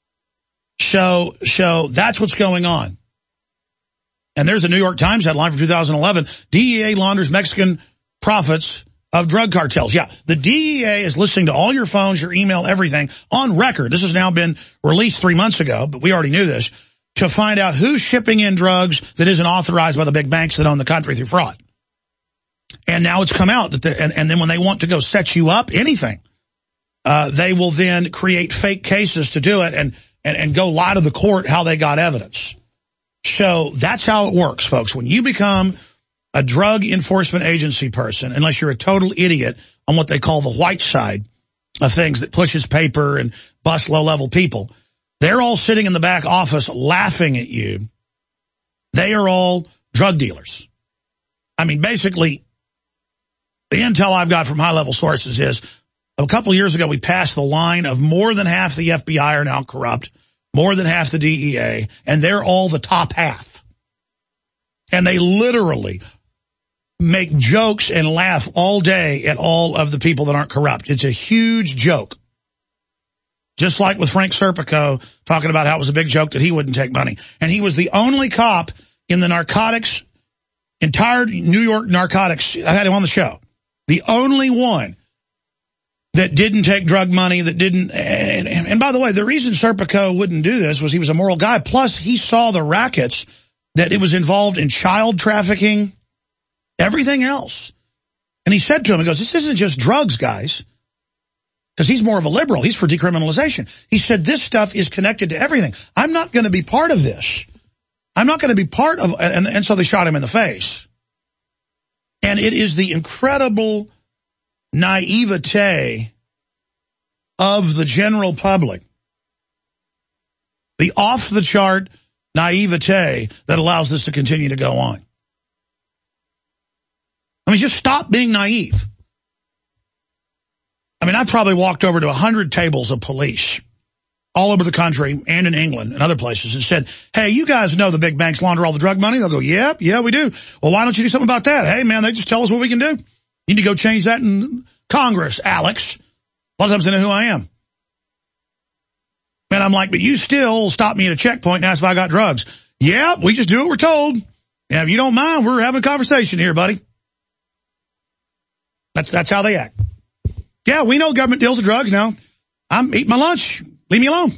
So, so that's what's going on. And there's a New York Times headline from two thousand eleven. D E A launders Mexican profits of drug cartels. Yeah, the D E A is listening to all your phones, your email, everything on record. This has now been released three months ago, but we already knew this, to find out who's shipping in drugs that isn't authorized by the big banks that own the country through fraud. And now it's come out that, the, and, and then when they want to go set you up, anything, uh, they will then create fake cases to do it and And, and go lie to the court how they got evidence. So that's how it works, folks. When you become a drug enforcement agency person, unless you're a total idiot on what they call the white side of things that pushes paper and busts low-level people, they're all sitting in the back office laughing at you. They are all drug dealers. I mean, basically, the intel I've got from high-level sources is, a couple of years ago, we passed the line of more than half the F B I are now corrupt, more than half the D E A, and they're all the top half. And they literally make jokes and laugh all day at all of the people that aren't corrupt. It's a huge joke. Just like with Frank Serpico talking about how it was a big joke that he wouldn't take money. And he was the only cop in the narcotics, entire New York narcotics. I had him on the show. The only one that didn't take drug money, that didn't, and, and, and by the way, the reason Serpico wouldn't do this was he was a moral guy, plus he saw the rackets, that it was involved in child trafficking, everything else. And he said to him, he goes, this isn't just drugs, guys, because he's more of a liberal. He's for decriminalization. He said, this stuff is connected to everything. I'm not going to be part of this. I'm not going to be part of, and, and so they shot him in the face. And it is the incredible naivete of the general public, the off-the-chart naivete that allows this to continue to go on. I mean, just stop being naive. I mean, I've probably walked over to a hundred tables of police all over the country and in England and other places and said, hey, you guys know the big banks launder all the drug money? They'll go, yeah, yeah, we do. Well, why don't you do something about that? Hey, man, they just tell us what we can do. You need to go change that in Congress, Alex. A lot of times they know who I am. And I'm like, but you still stop me at a checkpoint and ask if I got drugs. Yeah, we just do what we're told. Yeah, if you don't mind, we're having a conversation here, buddy. That's that's how they act. Yeah, we know government deals with drugs now. I'm eating my lunch. Leave me alone.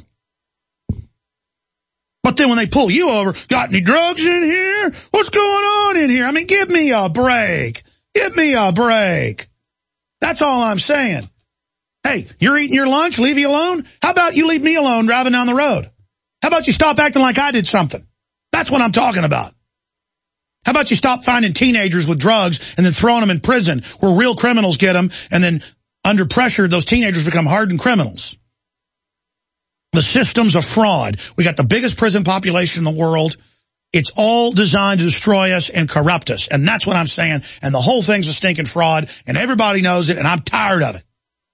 But then when they pull you over, got any drugs in here? What's going on in here? I mean, give me a break. Give me a break. That's all I'm saying. Hey, you're eating your lunch, leave you alone? How about you leave me alone driving down the road? How about you stop acting like I did something? That's what I'm talking about. How about you stop finding teenagers with drugs and then throwing them in prison where real criminals get them, and then under pressure, those teenagers become hardened criminals. The system's a fraud. We got the biggest prison population in the world. It's all designed to destroy us and corrupt us. And that's what I'm saying. And the whole thing's a stinking fraud, and everybody knows it, and I'm tired of it.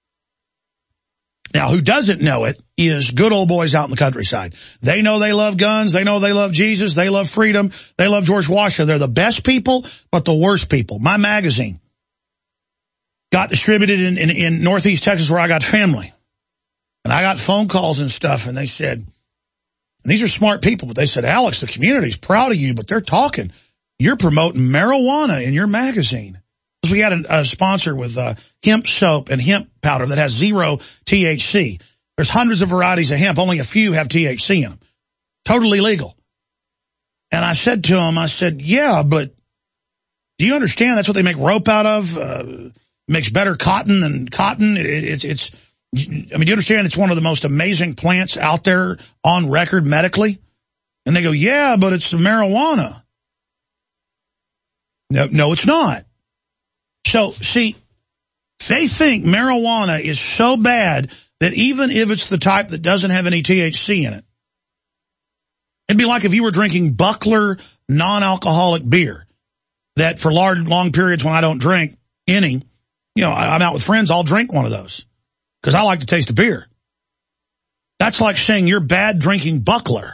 Now, who doesn't know it is good old boys out in the countryside. They know they love guns. They know they love Jesus. They love freedom. They love George Washington. They're the best people, but the worst people. My magazine got distributed in, in, in Northeast Texas where I got family. And I got phone calls and stuff, and they said, and these are smart people, but they said, Alex, the community's proud of you, but they're talking. You're promoting marijuana in your magazine. Because we had a, a sponsor with uh, hemp soap and hemp powder that has zero T H C. There's hundreds of varieties of hemp. Only a few have T H C in them. Totally legal. And I said to him, I said, yeah, but do you understand that's what they make rope out of? Uh, makes better cotton than cotton. It, it's, it's, I mean, do you understand it's one of the most amazing plants out there on record medically? And they go, yeah, but it's marijuana. No, no, it's not. So, see, they think marijuana is so bad that even if it's the type that doesn't have any T H C in it, it'd be like if you were drinking Buckler non-alcoholic beer that for large, long periods when I don't drink any, you know, I'm out with friends, I'll drink one of those because I like the taste of beer. That's like saying you're bad drinking Buckler.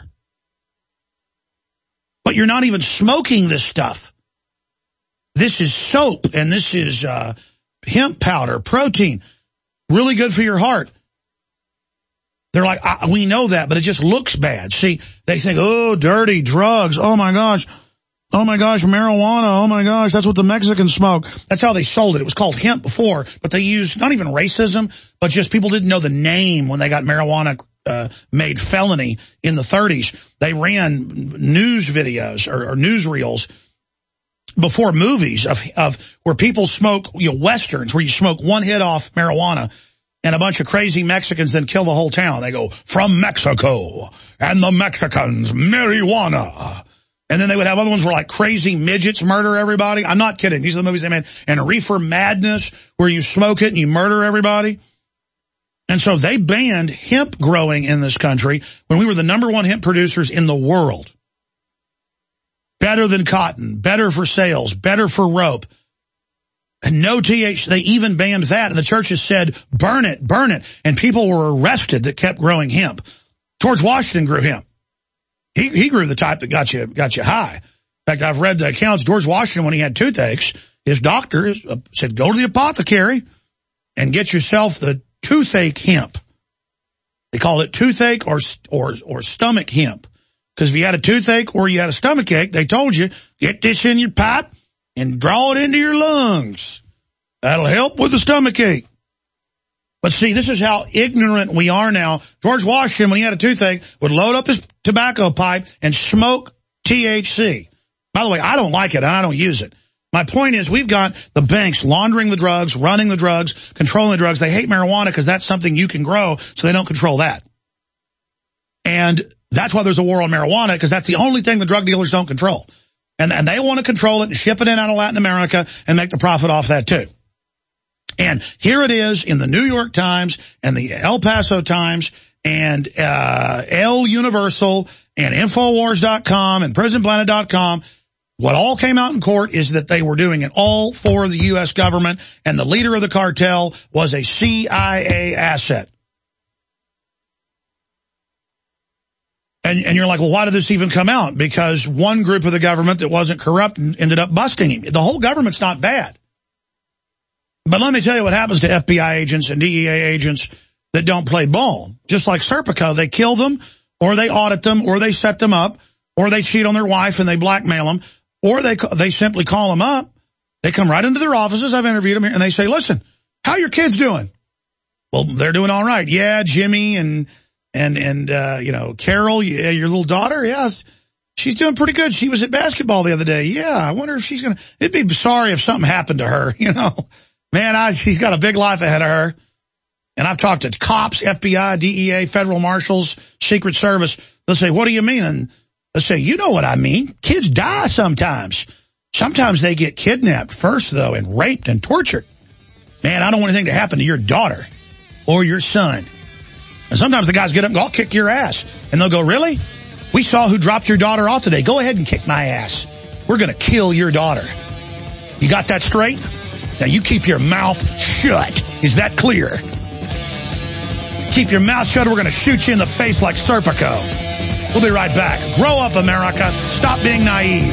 But you're not even smoking this stuff. This is soap, and this is uh, hemp powder, protein, really good for your heart. They're like, I, we know that, but it just looks bad. See, they think, oh, dirty drugs. Oh, my gosh. Oh, my gosh, marijuana. Oh, my gosh, that's what the Mexicans smoke. That's how they sold it. It was called hemp before, but they used not even racism, but just people didn't know the name when they got marijuana uh, made felony in the thirties. They ran news videos or, or newsreels before movies of of where people smoke, you know, westerns where you smoke one hit off marijuana and a bunch of crazy Mexicans then kill the whole town. They go, from Mexico and the Mexicans, marijuana. And then they would have other ones where like crazy midgets murder everybody. I'm not kidding. These are the movies they made. And Reefer Madness where you smoke it and you murder everybody. And so they banned hemp growing in this country when we were the number one hemp producers in the world. Better than cotton, better for sales, better for rope. And no T H C, they even banned that. And the churches said, burn it, burn it. And people were arrested that kept growing hemp. George Washington grew hemp. He, he grew the type that got you, got you high. In fact, I've read the accounts. George Washington, when he had toothaches, his doctor said, go to the apothecary and get yourself the toothache hemp. They called it toothache or, or, or stomach hemp. Because if you had a toothache or you had a stomach ache, they told you, get this in your pipe and draw it into your lungs. That'll help with the stomach ache. But see, this is how ignorant we are now. George Washington, when he had a toothache, would load up his tobacco pipe and smoke T H C. By the way, I don't like it and I don't use it. My point is we've got the banks laundering the drugs, running the drugs, controlling the drugs. They hate marijuana because that's something you can grow, so they don't control that. And that's why there's a war on marijuana, because that's the only thing the drug dealers don't control. And, and they want to control it and ship it in out of Latin America and make the profit off that too. And here it is in the New York Times and the El Paso Times and uh El Universal and Infowars dot com and Prison Planet dot com. What all came out in court is that they were doing it all for the U S government, and the leader of the cartel was a C I A asset. And, and you're like, well, why did this even come out? Because one group of the government that wasn't corrupt ended up busting him. The whole government's not bad. But let me tell you what happens to F B I agents and D E A agents that don't play ball. Just like Serpico, they kill them, or they audit them, or they set them up, or they cheat on their wife and they blackmail them, or they they simply call them up. They come right into their offices. I've interviewed them here, and they say, listen, how are your kids doing? Well, they're doing all right. Yeah, Jimmy and, and, and uh, you know, Carol, yeah, your little daughter, yes, she's doing pretty good. She was at basketball the other day. Yeah, I wonder if she's going to, it'd be sorry if something happened to her, you know. Man, I, she's got a big life ahead of her. And I've talked to cops, F B I, D E A, federal marshals, Secret Service. They'll say, what do you mean? And they'll say, you know what I mean. Kids die sometimes. Sometimes they get kidnapped first, though, and raped and tortured. Man, I don't want anything to happen to your daughter or your son. And sometimes the guys get up and go, I'll kick your ass. And they'll go, really? We saw who dropped your daughter off today. Go ahead and kick my ass. We're going to kill your daughter. You got that straight? Now you keep your mouth shut. Is that clear? Keep your mouth shut or we're going to shoot you in the face like Serpico. We'll be right back. Grow up, America. Stop being naive.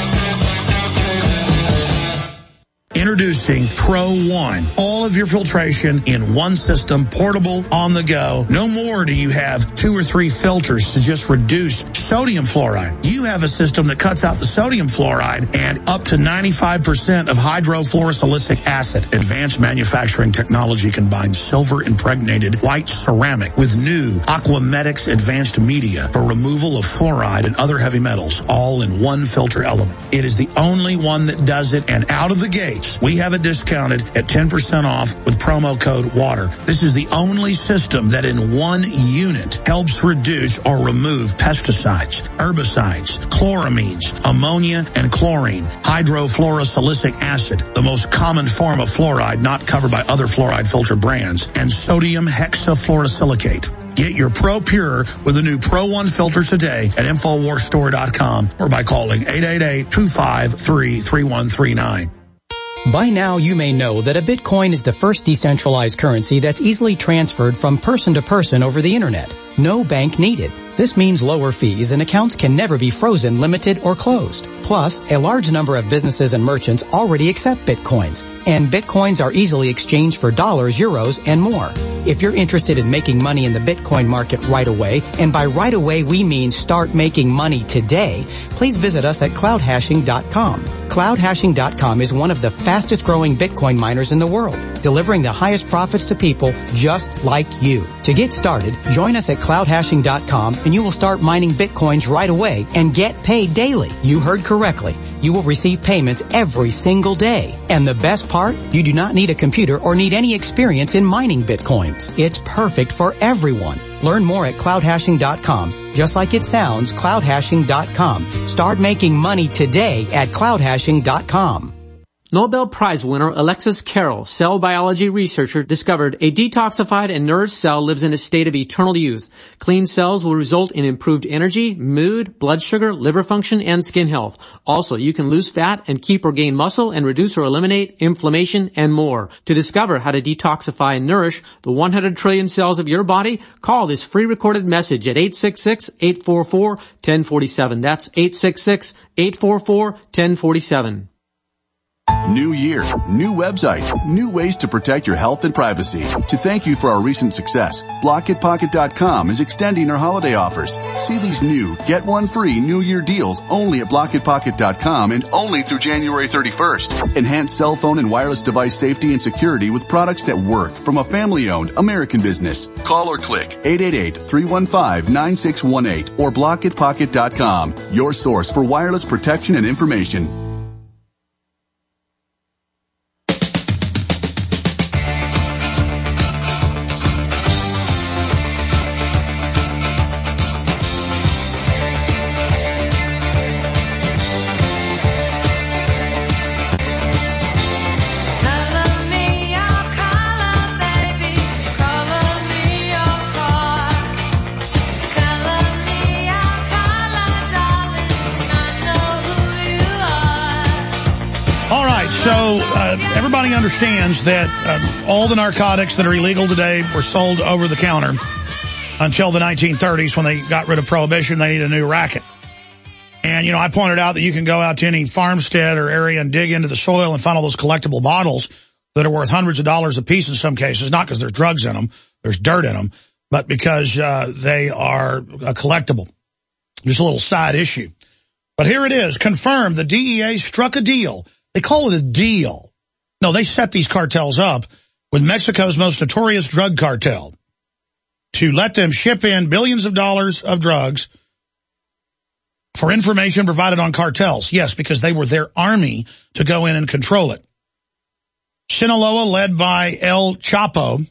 Introducing Pro One. All of your filtration in one system, portable, on the go. No more do you have two or three filters to just reduce sodium fluoride. You have a system that cuts out the sodium fluoride and up to ninety-five percent of hydrofluorosilicic acid. Advanced manufacturing technology combines silver impregnated white ceramic with new Aquamedics advanced media for removal of fluoride and other heavy metals, all in one filter element. It is the only one that does it, and out of the gate, we have it discounted at ten percent off with promo code WATER. This is the only system that in one unit helps reduce or remove pesticides, herbicides, chloramines, ammonia, and chlorine, hydrofluorosilicic acid, the most common form of fluoride not covered by other fluoride filter brands, and sodium hexafluorosilicate. Get your Pro Pure with the new Pro One filter today at Infowars Store dot com or by calling eight eight eight, two five three, three one three nine. By now, you may know that a Bitcoin is the first decentralized currency that's easily transferred from person to person over the internet. No bank needed. This means lower fees and accounts can never be frozen, limited, or closed. Plus, a large number of businesses and merchants already accept Bitcoins, and Bitcoins are easily exchanged for dollars, euros, and more. If you're interested in making money in the Bitcoin market right away, and by right away we mean start making money today, please visit us at cloud hashing dot com. cloud hashing dot com is one of the fastest growing Bitcoin miners in the world, delivering the highest profits to people just like you. To get started, join us at cloud hashing dot com and you will start mining Bitcoins right away and get paid daily. You heard correctly. You will receive payments every single day. And the best part, you do not need a computer or need any experience in mining Bitcoins. It's perfect for everyone. Learn more at cloud hashing dot com. Just like it sounds, cloud hashing dot com. Start making money today at cloud hashing dot com. Nobel Prize winner Alexis Carrel, cell biology researcher, discovered a detoxified and nourished cell lives in a state of eternal youth. Clean cells will result in improved energy, mood, blood sugar, liver function, and skin health. Also, you can lose fat and keep or gain muscle and reduce or eliminate inflammation and more. To discover how to detoxify and nourish the one hundred trillion cells of your body, call this free recorded message at eight six six, eight four four, one zero four seven. That's eight six six, eight four four, one zero four seven. New year, new website, new ways to protect your health and privacy. To thank you for our recent success, block it pocket dot com is extending our holiday offers. See these new, get one free New Year deals only at block it pocket dot com and only through January thirty-first. Enhance cell phone and wireless device safety and security with products that work from a family-owned American business. Call or click eight eight eight, three one five, nine six one eight or block it pocket dot com. Your source for wireless protection and information. So uh, everybody understands that uh, all the narcotics that are illegal today were sold over the counter until the nineteen thirties when they got rid of prohibition. They need a new racket. And, you know, I pointed out that you can go out to any farmstead or area and dig into the soil and find all those collectible bottles that are worth hundreds of dollars a piece in some cases, not because there's drugs in them, there's dirt in them, but because uh, they are a collectible. Just a little side issue. But here it is, confirmed the D E A struck a deal. They call it a deal. No, they set these cartels up with Mexico's most notorious drug cartel to let them ship in billions of dollars of drugs for information provided on cartels. Yes, because they were their army to go in and control it. Sinaloa, led by El Chapo,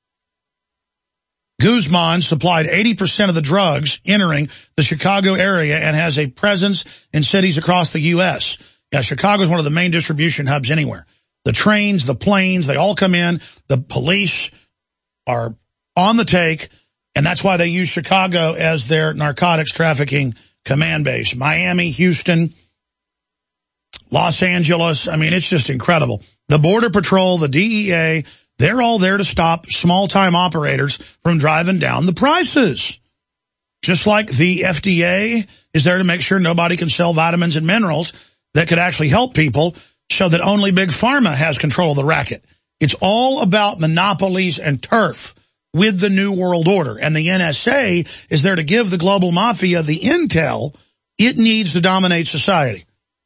Guzman supplied eighty percent of the drugs entering the Chicago area and has a presence in cities across the U S Yeah, Chicago is one of the main distribution hubs anywhere. The trains, the planes, they all come in. The police are on the take, and that's why they use Chicago as their narcotics trafficking command base. Miami, Houston, Los Angeles. I mean, it's just incredible. The Border Patrol, the D E A, they're all there to stop small-time operators from driving down the prices. Just like the F D A is there to make sure nobody can sell vitamins and minerals that could actually help people, so that only Big Pharma has control of the racket. It's all about monopolies and turf with the New World Order. And the N S A is there to give the global mafia the intel it needs to dominate society.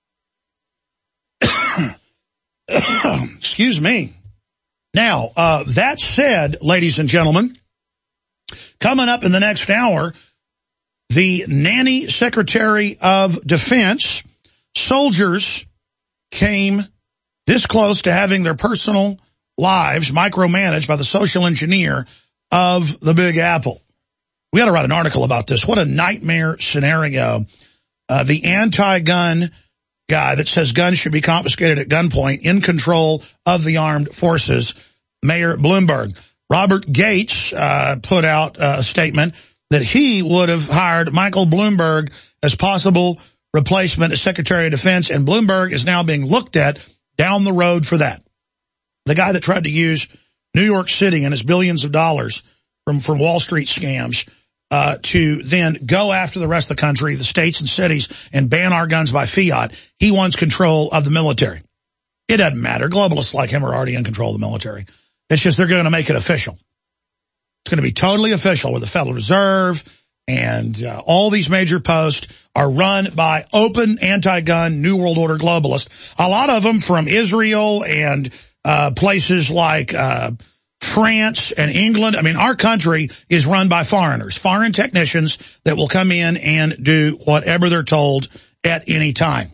Excuse me. Now, uh, that said, ladies and gentlemen, coming up in the next hour, the nanny Secretary of Defense, soldiers came this close to having their personal lives micromanaged by the social engineer of the Big Apple. We got to write an article about this. What a nightmare scenario. Uh, the anti-gun guy that says guns should be confiscated at gunpoint in control of the armed forces, Mayor Bloomberg. Robert Gates uh, put out a statement that he would have hired Michael Bloomberg as possible replacement as Secretary of Defense, and Bloomberg is now being looked at down the road for that. The guy that tried to use New York City and his billions of dollars from, from Wall Street scams uh, to then go after the rest of the country, the states and cities, and ban our guns by fiat. He wants control of the military. It doesn't matter. Globalists like him are already in control of the military. It's just they're going to make it official. It's going to be totally official with the Federal Reserve, and uh, all these major posts are run by open anti-gun New World Order globalists. A lot of them from Israel and uh, places like uh, France and England. I mean, our country is run by foreigners, foreign technicians that will come in and do whatever they're told at any time.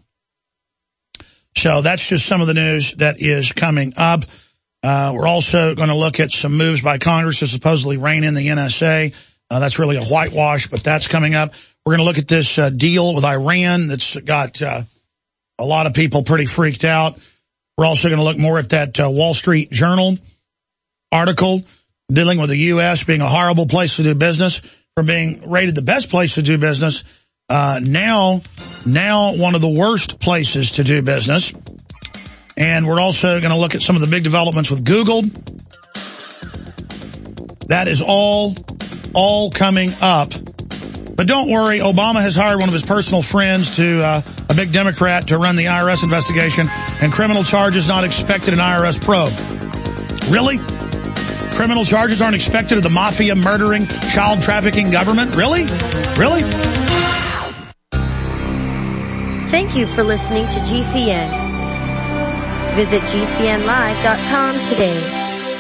So that's just some of the news that is coming up. Uh, we're also going to look at some moves by Congress to supposedly rein in the N S A. Uh, that's really a whitewash, but that's coming up. We're going to look at this uh, deal with Iran that's got uh, a lot of people pretty freaked out. We're also going to look more at that uh, Wall Street Journal article dealing with the U S being a horrible place to do business, from being rated the best place to do business, uh, now, now one of the worst places to do business. And we're also going to look at some of the big developments with Google. That is all, all coming up. But don't worry, Obama has hired one of his personal friends, to uh, a big Democrat, to run the I R S investigation, and criminal charges not expected in I R S probe. Really? Criminal charges aren't expected of the mafia murdering, child trafficking government? Really? Really? Thank you for listening to G C N. Visit G C N live dot com today.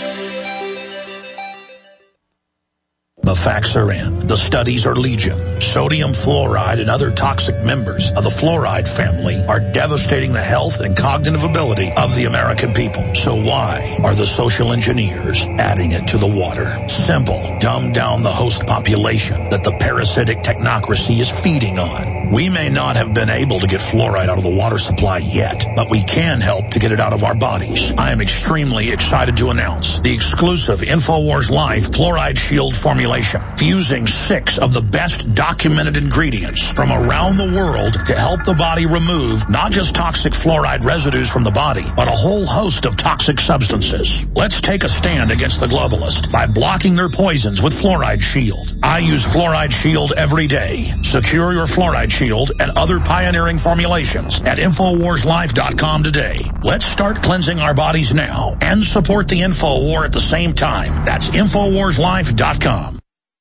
The facts are in. The studies are legion. Sodium fluoride and other toxic members of the fluoride family are devastating the health and cognitive ability of the American people. So why are the social engineers adding it to the water? Simple. Dumb down the host population that the parasitic technocracy is feeding on. We may not have been able to get fluoride out of the water supply yet, but we can help to get it out of our bodies. I am extremely excited to announce the exclusive InfoWars Life Fluoride Shield formulation, fusing six of the best documented ingredients from around the world to help the body remove not just toxic fluoride residues from the body, but a whole host of toxic substances. Let's take a stand against the globalists by blocking their poisons with Fluoride Shield. I use Fluoride Shield every day. Secure your Fluoride Shield Shield, and other pioneering formulations at Infowars Life dot com today. Let's start cleansing our bodies now and support the Info War at the same time. That's Infowars Life dot com.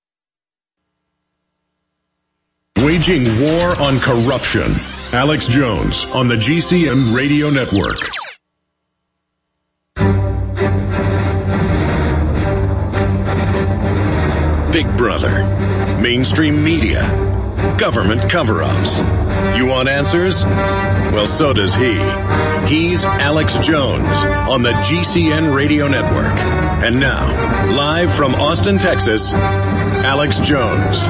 Waging war on corruption. Alex Jones on the G C N Radio Network. Big Brother, mainstream media, government cover-ups. You want answers? Well, so does he. He's Alex Jones on the G C N Radio Network. And now, live from Austin, Texas, Alex Jones.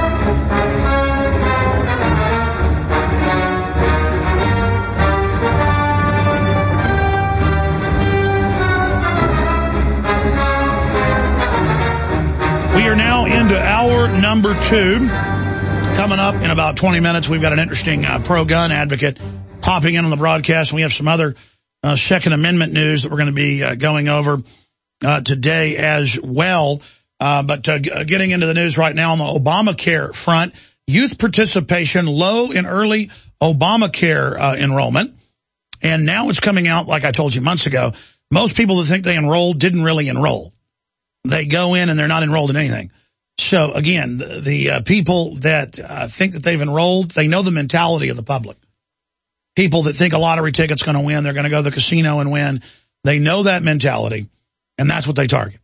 We are now into hour number two. Coming up in about twenty minutes, we've got an interesting uh, pro-gun advocate popping in on the broadcast. And we have some other uh, Second Amendment news that we're going to be uh, going over uh, today as well. Uh, but uh, g- getting into the news right now on the Obamacare front, youth participation low in early Obamacare uh, enrollment. And now it's coming out, like I told you months ago, most people that think they enrolled didn't really enroll. They go in and they're not enrolled in anything. So, again, the, the uh, people that uh, think that they've enrolled, they know the mentality of the public. People that think a lottery ticket's going to win, they're going to go to the casino and win. They know that mentality, and that's what they target.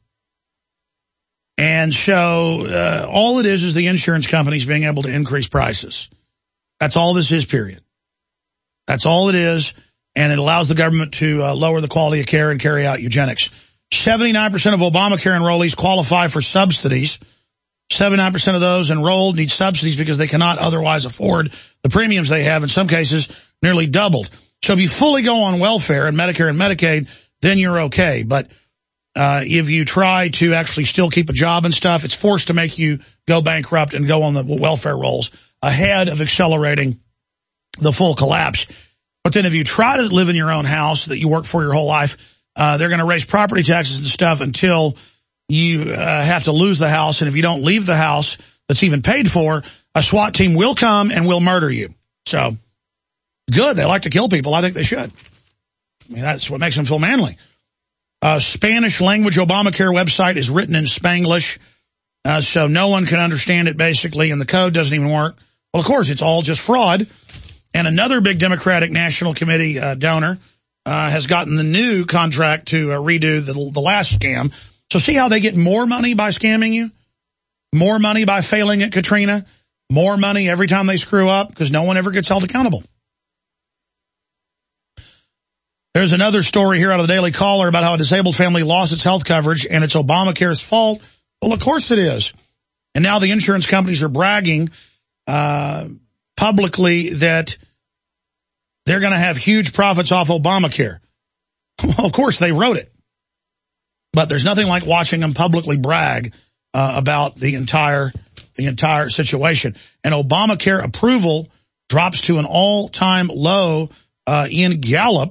And so uh, all it is is the insurance companies being able to increase prices. That's all this is, period. That's all it is, and it allows the government to uh, lower the quality of care and carry out eugenics. seventy-nine percent of Obamacare enrollees qualify for subsidies. seventy-nine percent of those enrolled need subsidies because they cannot otherwise afford the premiums they have, in some cases nearly doubled. So if you fully go on welfare and Medicare and Medicaid, then you're okay. But uh, if you try to actually still keep a job and stuff, it's forced to make you go bankrupt and go on the welfare rolls ahead of accelerating the full collapse. But then if you try to live in your own house that you work for your whole life, Uh, they're going to raise property taxes and stuff until you uh, have to lose the house. And if you don't leave the house that's even paid for, a SWAT team will come and will murder you. So, good. They like to kill people. I think they should. I mean, that's what makes them feel manly. Uh, Spanish language Obamacare website is written in Spanglish, uh, so no one can understand it, basically, and the code doesn't even work. Well, of course, it's all just fraud. And another big Democratic National Committee uh, donor Uh, has gotten the new contract to uh, redo the, the last scam. So see how they get more money by scamming you? More money by failing at Katrina? More money every time they screw up because no one ever gets held accountable. There's another story here out of the Daily Caller about how a disabled family lost its health coverage and it's Obamacare's fault. Well, of course it is. And now the insurance companies are bragging uh, publicly that they're going to have huge profits off Obamacare. Well, of course, they wrote it. But there's nothing like watching them publicly brag uh, about the entire the entire situation. And Obamacare approval drops to an all-time low uh, in Gallup.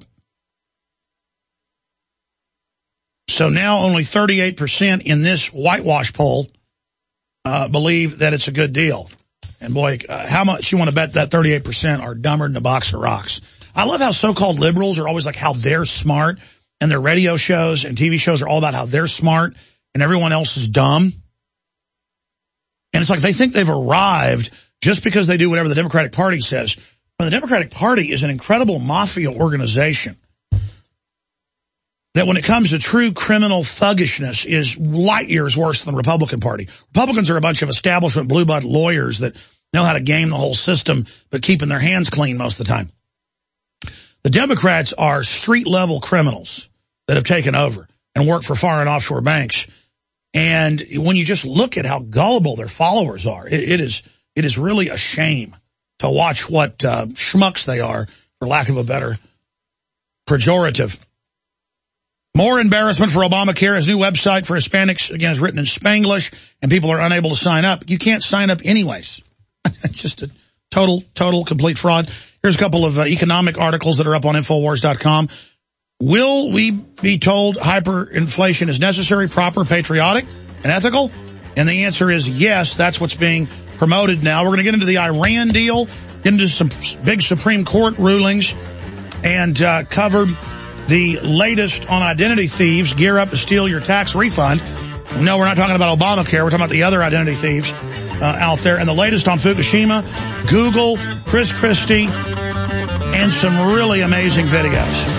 So now only thirty-eight percent in this whitewash poll uh, believe that it's a good deal. And boy, uh, how much you want to bet that thirty-eight percent are dumber than a box of rocks. I love how so-called liberals are always like how they're smart, and their radio shows and T V shows are all about how they're smart and everyone else is dumb. And it's like they think they've arrived just because they do whatever the Democratic Party says. But the Democratic Party is an incredible mafia organization that when it comes to true criminal thuggishness is light years worse than the Republican Party. Republicans are a bunch of establishment blue blood lawyers that know how to game the whole system but keeping their hands clean most of the time. The Democrats are street-level criminals that have taken over and work for foreign offshore banks. And when you just look at how gullible their followers are, it, it is it is really a shame to watch what uh, schmucks they are, for lack of a better pejorative. More embarrassment for Obamacare. His new website for Hispanics, again, is written in Spanglish, and people are unable to sign up. You can't sign up anyways. It's just a total, total, complete fraud. Here's a couple of uh, economic articles that are up on Infowars dot com. Will we be told hyperinflation is necessary, proper, patriotic, and ethical? And the answer is yes. That's what's being promoted now. We're going to get into the Iran deal, get into some big Supreme Court rulings, and uh, cover the latest on identity thieves gear up to steal your tax refund. No, we're not talking about Obamacare. We're talking about the other identity thieves uh, out there. And the latest on Fukushima, Google, Chris Christie, and some really amazing videos.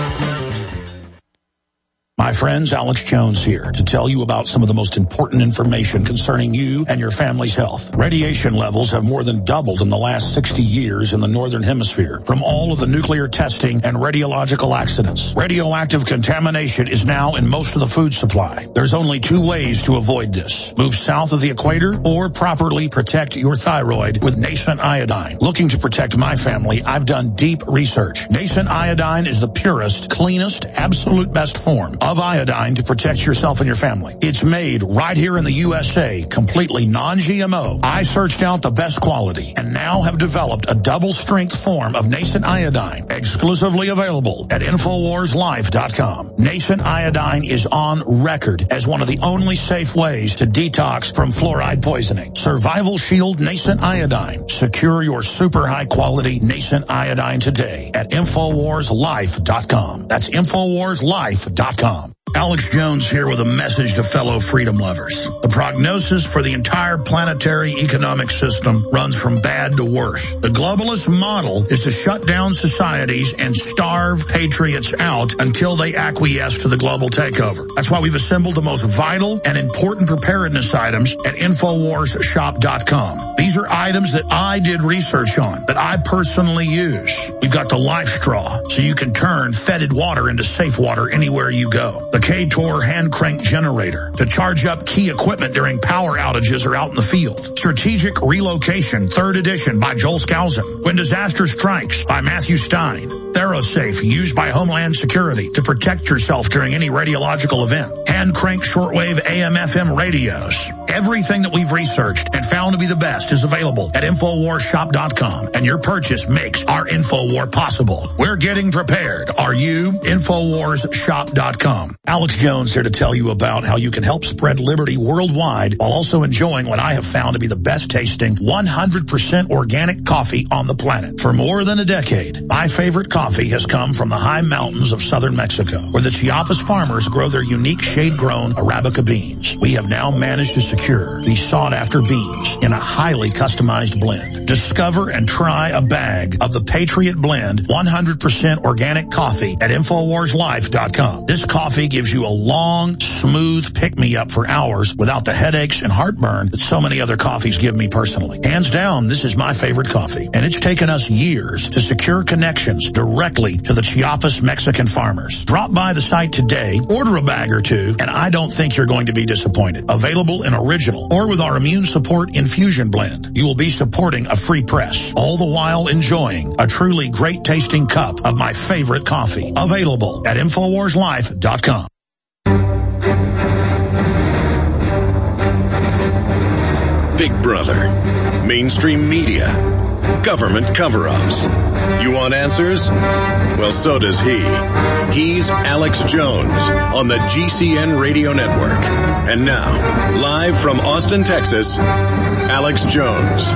My friends, Alex Jones here to tell you about some of the most important information concerning you and your family's health. Radiation levels have more than doubled in the last sixty years in the Northern Hemisphere from all of the nuclear testing and radiological accidents. Radioactive contamination is now in most of the food supply. There's only two ways to avoid this. Move south of the equator or properly protect your thyroid with Nascent Iodine. Looking to protect my family, I've done deep research. Nascent Iodine is the purest, cleanest, absolute best form of iodine to protect yourself and your family. It's made right here in the U S A, completely non-G M O. I searched out the best quality and now have developed a double-strength form of Nascent Iodine, exclusively available at Infowars Life dot com. Nascent Iodine is on record as one of the only safe ways to detox from fluoride poisoning. Survival Shield Nascent Iodine. Secure your super high-quality Nascent Iodine today at Infowars Life dot com. That's Infowars Life dot com. Alex Jones here with a message to fellow freedom lovers. The prognosis for the entire planetary economic system runs from bad to worse. The globalist model is to shut down societies and starve patriots out until they acquiesce to the global takeover. That's why we've assembled the most vital and important preparedness items at Infowars Shop dot com. These are items that I did research on, that I personally use. We've got the Life Straw, so you can turn fetid water into safe water anywhere you go. The K-Tor hand crank generator to charge up key equipment during power outages or out in the field. Strategic Relocation, third edition by Joel Skousen. When Disaster Strikes by Matthew Stein. ThyroSafe, used by Homeland Security to protect yourself during any radiological event. Hand crank shortwave A M F M radios. Everything that we've researched and found to be the best is available at Infowars Shop dot com, and your purchase makes our InfoWar possible. We're getting prepared. Are you? Infowars Shop dot com. Alex Jones here to tell you about how you can help spread liberty worldwide while also enjoying what I have found to be the best tasting one hundred percent organic coffee on the planet. For more than a decade, my favorite coffee has come from the high mountains of southern Mexico, where the Chiapas farmers grow their unique shade-grown Arabica beans. We have now managed to secure these sought-after beans in a highly customized blend. Discover and try a bag of the Patriot Blend one hundred percent organic coffee at Infowars Life dot com. This coffee gives you a long, smooth pick-me-up for hours without the headaches and heartburn that so many other coffees give me personally. Hands down, this is my favorite coffee, and it's taken us years to secure connections directly to the Chiapas Mexican farmers. Drop by the site today, order a bag or two, and I don't think you're going to be disappointed. Available in original or with our Immune Support Infusion Blend. You will be supporting a free press, all the while enjoying a truly great-tasting cup of my favorite coffee. Available at Infowars Life dot com. Big Brother, mainstream media, government cover-ups. You want answers? Well, so does he. He's Alex Jones on the G C N Radio Network. And now, live from Austin, Texas, Alex Jones.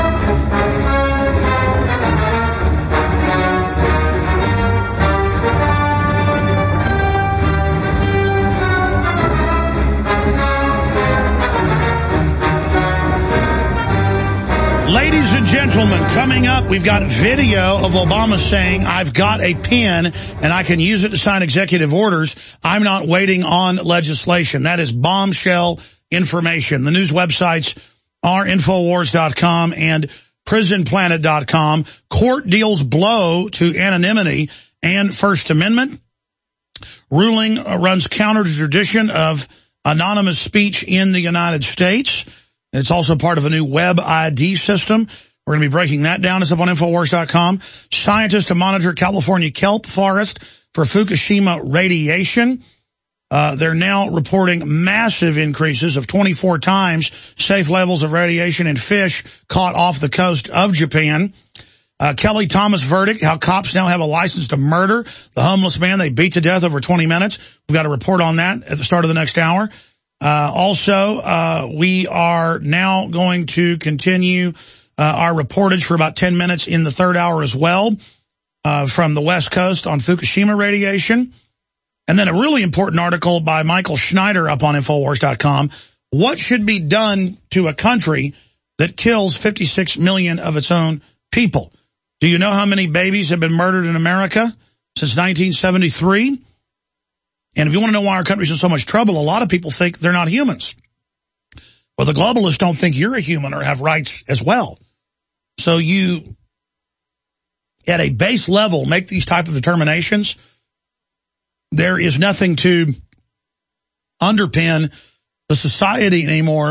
Ladies and gentlemen, coming up, we've got video of Obama saying, I've got a pen and I can use it to sign executive orders. I'm not waiting on legislation. That is bombshell information. The news websites are Infowars dot com and Prison Planet dot com. Court deals blow to anonymity and First Amendment. Ruling runs counter to tradition of anonymous speech in the United States. It's also part of a new web I D system. We're going to be breaking that down. It's up on Infowars dot com. Scientists to monitor California kelp forest for Fukushima radiation. Uh, they're now reporting massive increases of twenty-four times safe levels of radiation in fish caught off the coast of Japan. Uh, Kelly Thomas verdict, how cops now have a license to murder the homeless man they beat to death over twenty minutes. We've got a report on that at the start of the next hour. Uh, also, uh, we are now going to continue uh, our reportage for about ten minutes in the third hour as well uh, from the West Coast on Fukushima radiation. And then a really important article by Michael Schneider up on Infowars dot com. What should be done to a country that kills fifty-six million of its own people? Do you know how many babies have been murdered in America since nineteen seventy-three? And if you want to know why our country's in so much trouble, a lot of people think they're not humans. Well, the globalists don't think you're a human or have rights as well. So you, at a base level, make these type of determinations. There is nothing to underpin the society anymore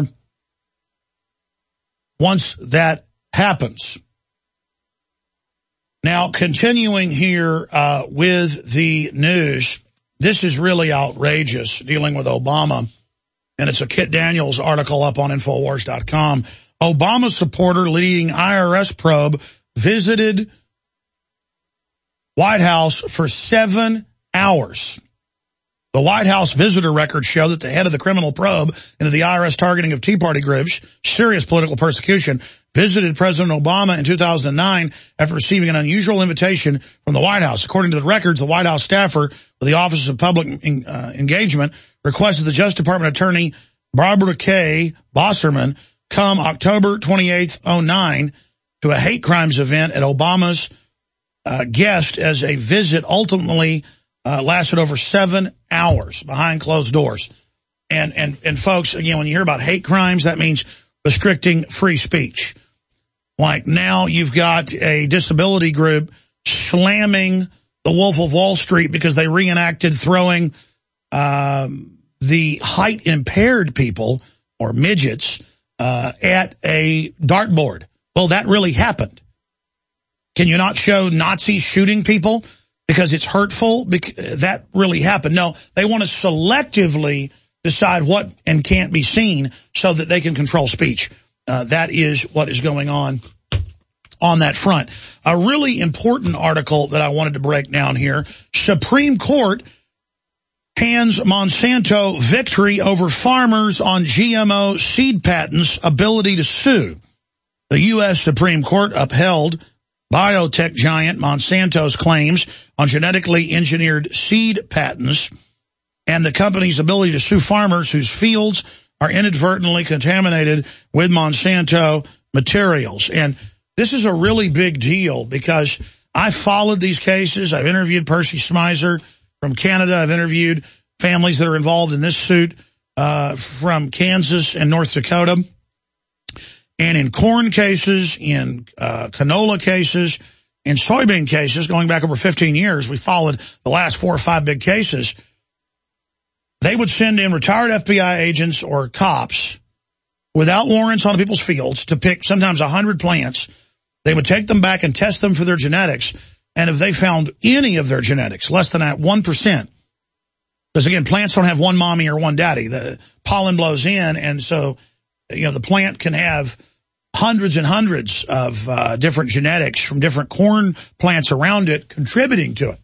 once that happens. Now, continuing here uh, with the news, this is really outrageous, dealing with Obama, and it's a Kit Daniels article up on Infowars dot com. Obama supporter leading I R S probe visited White House for seven hours. The White House visitor records show that the head of the criminal probe into the I R S targeting of Tea Party groups, serious political persecution, visited President Obama in two thousand nine after receiving an unusual invitation from the White House. According to the records, the White House staffer with the Office of Public uh, Engagement requested the Justice Department attorney Barbara K. Bosserman come October twenty-eighth, oh nine to a hate crimes event at Obama's uh, guest as a visit ultimately uh, lasted over seven hours behind closed doors. And, and, and folks, again, when you hear about hate crimes, that means restricting free speech. Like now you've got a disability group slamming the Wolf of Wall Street because they reenacted throwing um, the height impaired people or midgets uh, at a dartboard. Well, that really happened. Can you not show Nazis shooting people because it's hurtful? Because that really happened. No, they want to selectively decide what and can't be seen so that they can control speech. Uh, that is what is going on on that front. A really important article that I wanted to break down here. Supreme Court hands Monsanto victory over farmers on G M O seed patents' ability to sue. The U S Supreme Court upheld biotech giant Monsanto's claims on genetically engineered seed patents and the company's ability to sue farmers whose fields are inadvertently contaminated with Monsanto materials. And this is a really big deal because I followed these cases. I've interviewed Percy Smizer from Canada. I've interviewed families that are involved in this suit uh, from Kansas and North Dakota. And in corn cases, in uh, canola cases, in soybean cases, going back over fifteen years, we followed the last four or five big cases. They would send in retired F B I agents or cops without warrants on people's fields to pick sometimes a hundred plants. They would take them back and test them for their genetics. And if they found any of their genetics, less than that one percent, because again, plants don't have one mommy or one daddy. The pollen blows in, and so, you know, the plant can have hundreds and hundreds of uh, different genetics from different corn plants around it contributing to it.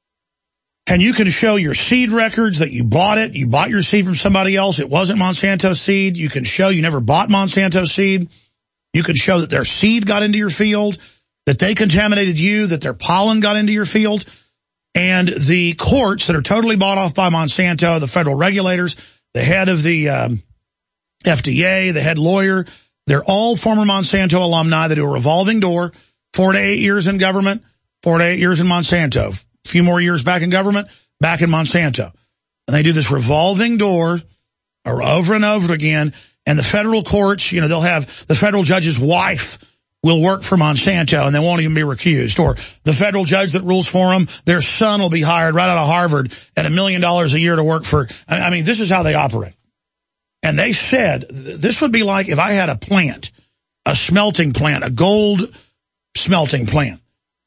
And you can show your seed records that you bought it. You bought your seed from somebody else. It wasn't Monsanto seed. You can show you never bought Monsanto seed. You can show that their seed got into your field, that they contaminated you, that their pollen got into your field. And the courts that are totally bought off by Monsanto, the federal regulators, the head of the um, F D A, the head lawyer, they're all former Monsanto alumni that do a revolving door, four to eight years in government, four to eight years in Monsanto. A few more years back in government, back in Monsanto. And they do this revolving door or over and over again. And the federal courts, you know, they'll have the federal judge's wife will work for Monsanto and they won't even be recused. Or the federal judge that rules for them, their son will be hired right out of Harvard at a million dollars a year to work for. I mean, this is how they operate. And they said this would be like if I had a plant, a smelting plant, a gold smelting plant.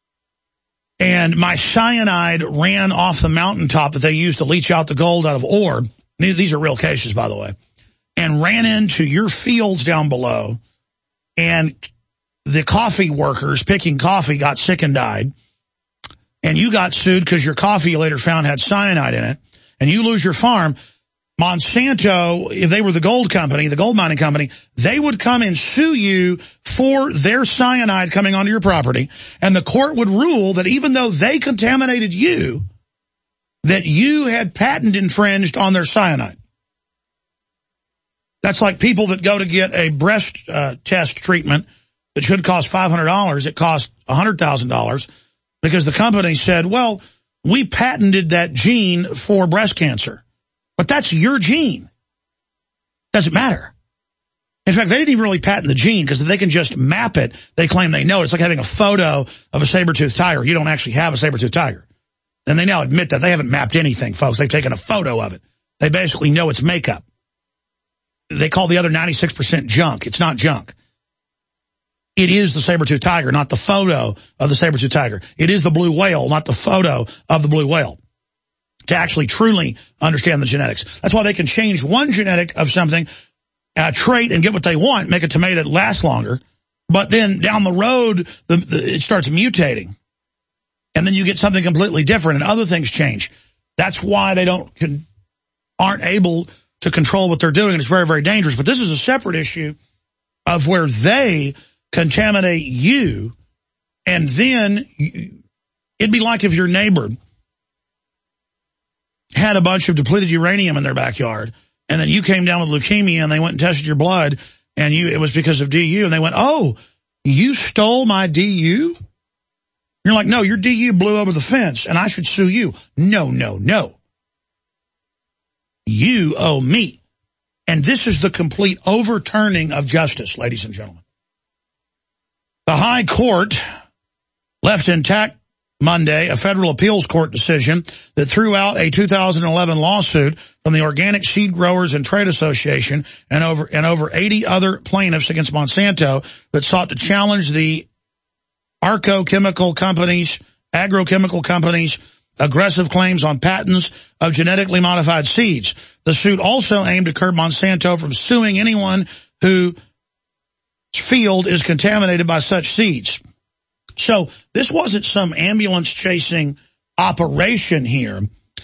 And my cyanide ran off the mountaintop that they used to leach out the gold out of ore. These are real cases, by the way. And ran into your fields down below. And the coffee workers picking coffee got sick and died. And you got sued because your coffee you later found had cyanide in it. And you lose your farm. Monsanto, if they were the gold company, the gold mining company, they would come and sue you for their cyanide coming onto your property, and the court would rule that even though they contaminated you, that you had patent infringed on their cyanide. That's like people that go to get a breast uh, test treatment that should cost five hundred dollars. It costs one hundred thousand dollars because the company said, well, we patented that gene for breast cancer. But that's your gene. Doesn't matter. In fact, they didn't even really patent the gene because they can just map it. They claim they know. It's like having a photo of a saber-toothed tiger. You don't actually have a saber-toothed tiger. And they now admit that they haven't mapped anything, folks. They've taken a photo of it. They basically know it's makeup. They call the other ninety-six percent junk. It's not junk. It is the saber-toothed tiger, not the photo of the saber-toothed tiger. It is the blue whale, not the photo of the blue whale, to actually truly understand the genetics. That's why they can change one genetic of something, a trait, and get what they want, make a tomato last longer. But then down the road, the, the, it starts mutating. And then you get something completely different, and other things change. That's why they don't can, aren't able to control what they're doing, and it's very, very dangerous. But this is a separate issue of where they contaminate you, and then it'd be like if your neighbor had a bunch of depleted uranium in their backyard, and then you came down with leukemia, and they went and tested your blood, and you it was because of D U, and they went, oh, you stole my D U? You're like, no, your D U blew over the fence, and I should sue you. No, no, no. You owe me. And this is the complete overturning of justice, ladies and gentlemen. The High Court left intact Monday a federal appeals court decision that threw out a two thousand eleven lawsuit from the Organic Seed Growers and Trade Association and over and over eighty other plaintiffs against Monsanto that sought to challenge the agrochemical companies, agrochemical companies' aggressive claims on patents of genetically modified seeds. The suit also aimed to curb Monsanto from suing anyone whose field is contaminated by such seeds. So this wasn't some ambulance-chasing operation here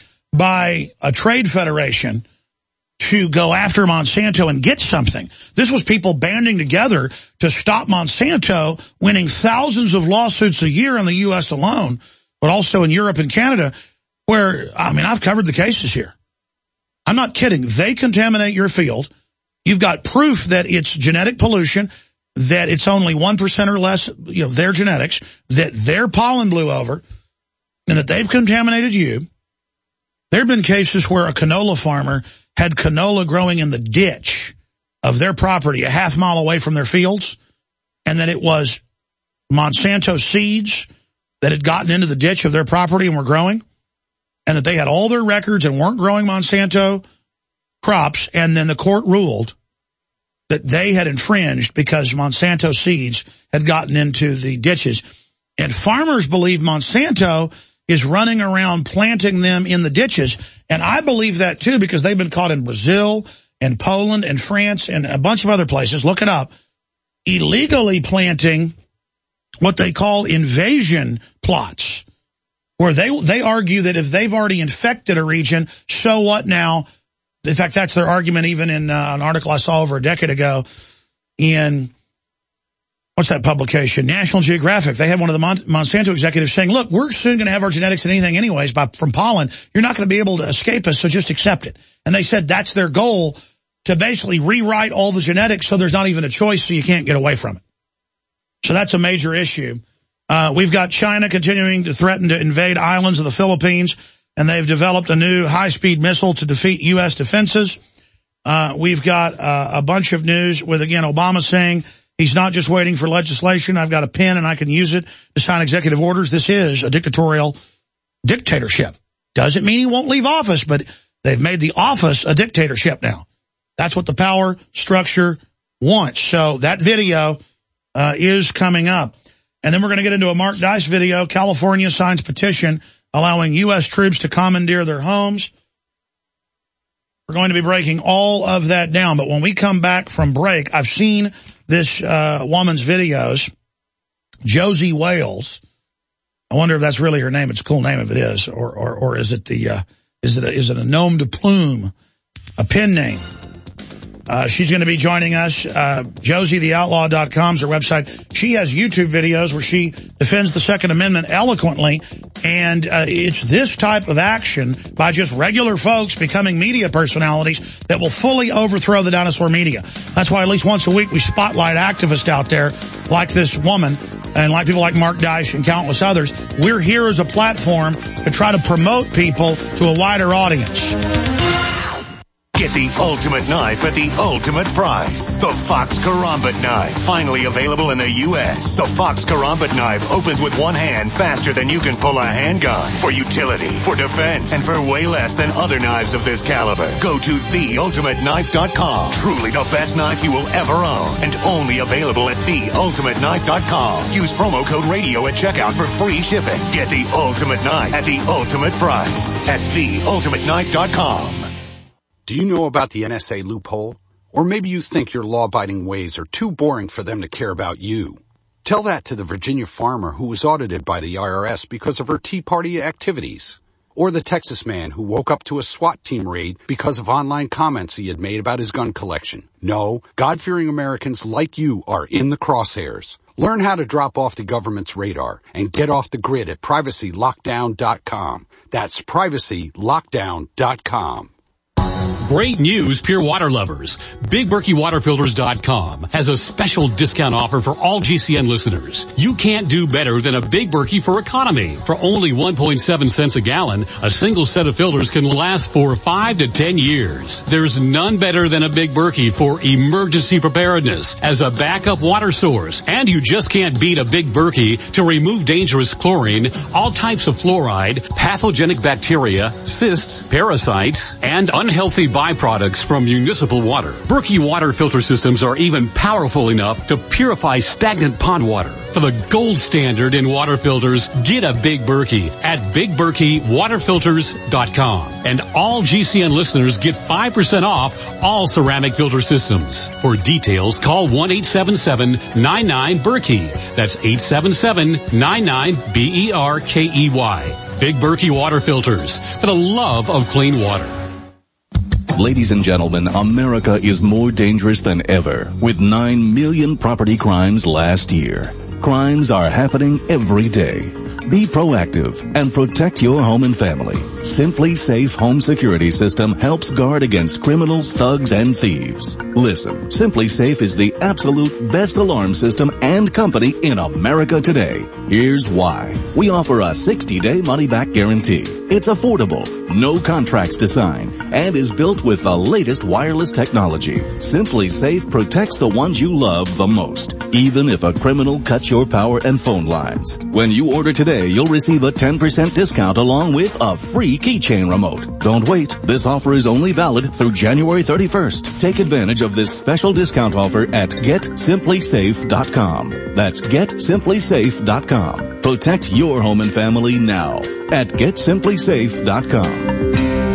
by a trade federation to go after Monsanto and get something. This was people banding together to stop Monsanto winning thousands of lawsuits a year in the U S alone, but also in Europe and Canada, where, I mean, I've covered the cases here. I'm not kidding. They contaminate your field. You've got proof that it's genetic pollution, that it's only one percent or less, you know, their genetics, that their pollen blew over, and that they've contaminated you. There have been cases where a canola farmer had canola growing in the ditch of their property a half mile away from their fields, and that it was Monsanto seeds that had gotten into the ditch of their property and were growing, and that they had all their records and weren't growing Monsanto crops, and then the court ruled that they had infringed because Monsanto seeds had gotten into the ditches. And farmers believe Monsanto is running around planting them in the ditches. And I believe that, too, because they've been caught in Brazil and Poland and France and a bunch of other places, look it up, illegally planting what they call invasion plots, where they they argue that if they've already infected a region, so what now? In fact, that's their argument even in uh, an article I saw over a decade ago in, what's that publication, National Geographic. They had one of the Mon Monsanto executives saying, look, we're soon going to have our genetics in anything anyways by, from pollen. You're not going to be able to escape us, so just accept it. And they said that's their goal, to basically rewrite all the genetics so there's not even a choice, so you can't get away from it. So that's a major issue. Uh, we've got China continuing to threaten to invade islands of the Philippines, and they've developed a new high-speed missile to defeat U S defenses. Uh, we've got uh, a bunch of news with, again, Obama saying he's not just waiting for legislation. I've got a pen and I can use it to sign executive orders. This is a dictatorial dictatorship. Doesn't mean he won't leave office, but they've made the office a dictatorship now. That's what the power structure wants. So that video uh, is coming up. And then we're going to get into a Mark Dice video. California signs petition allowing U S troops to commandeer their homes. We're going to be breaking all of that down. But when we come back from break, I've seen this uh, woman's videos, Josie Wales. I wonder if that's really her name. It's a cool name if it is. Or or, or is it the uh, is it a, is it a nom de plume? a pen name. Uh, she's going to be joining us. Uh, Josie the Outlaw dot com is her website. She has YouTube videos where she defends the Second Amendment eloquently. And uh, it's this type of action by just regular folks becoming media personalities that will fully overthrow the dinosaur media. That's why at least once a week we spotlight activists out there like this woman and like people like Mark Dice and countless others. We're here as a platform to try to promote people to a wider audience. Get the ultimate knife at the ultimate price. The Fox Karambit knife. Finally available in the U S The Fox Karambit knife opens with one hand faster than you can pull a handgun. For utility, for defense, and for way less than other knives of this caliber. Go to the ultimate knife dot com. Truly the best knife you will ever own. And only available at the ultimate knife dot com. Use promo code radio at checkout for free shipping. Get the ultimate knife at the ultimate price. At the ultimate knife dot com. Do you know about the N S A loophole? Or maybe you think your law-abiding ways are too boring for them to care about you. Tell that to the Virginia farmer who was audited by the I R S because of her Tea Party activities. Or the Texas man who woke up to a SWAT team raid because of online comments he had made about his gun collection. No, God-fearing Americans like you are in the crosshairs. Learn how to drop off the government's radar and get off the grid at privacy lockdown dot com. That's privacy lockdown dot com. Great news, pure water lovers. Big Berkey Water Filters dot com has a special discount offer for all G C N listeners. You can't do better than a Big Berkey for economy. For only one point seven cents a gallon, a single set of filters can last for five to ten years. There's none better than a Big Berkey for emergency preparedness as a backup water source. And you just can't beat a Big Berkey to remove dangerous chlorine, all types of fluoride, pathogenic bacteria, cysts, parasites, and unhealthy byproducts from municipal water. Berkey water filter systems are even powerful enough to purify stagnant pond water. For the gold standard in water filters, get a Big Berkey at Big Berkey Water Filters dot com. And all G C N listeners get five percent off all ceramic filter systems. For details, call one eight seven seven nine nine Berkey. That's eight seven seven nine nine B E R K E Y. Big Berkey Water Filters, for the love of clean water. Ladies and gentlemen, America is more dangerous than ever, with nine million property crimes last year. Crimes are happening every day. Be proactive and protect your home and family. Simply Safe Home Security System helps guard against criminals, thugs, and thieves. Listen, Simply Safe is the absolute best alarm system and company in America today. Here's why. We offer a sixty-day money-back guarantee. It's affordable, no contracts to sign, and is built with the latest wireless technology. Simply Safe protects the ones you love the most, even if a criminal cuts your power and phone lines. When you order today, you'll receive a ten percent discount along with a free keychain remote. Don't wait. This offer is only valid through January thirty-first. Take advantage of this special discount offer at get simply safe dot com. That's get simply safe dot com. Protect your home and family now at get simply safe dot com.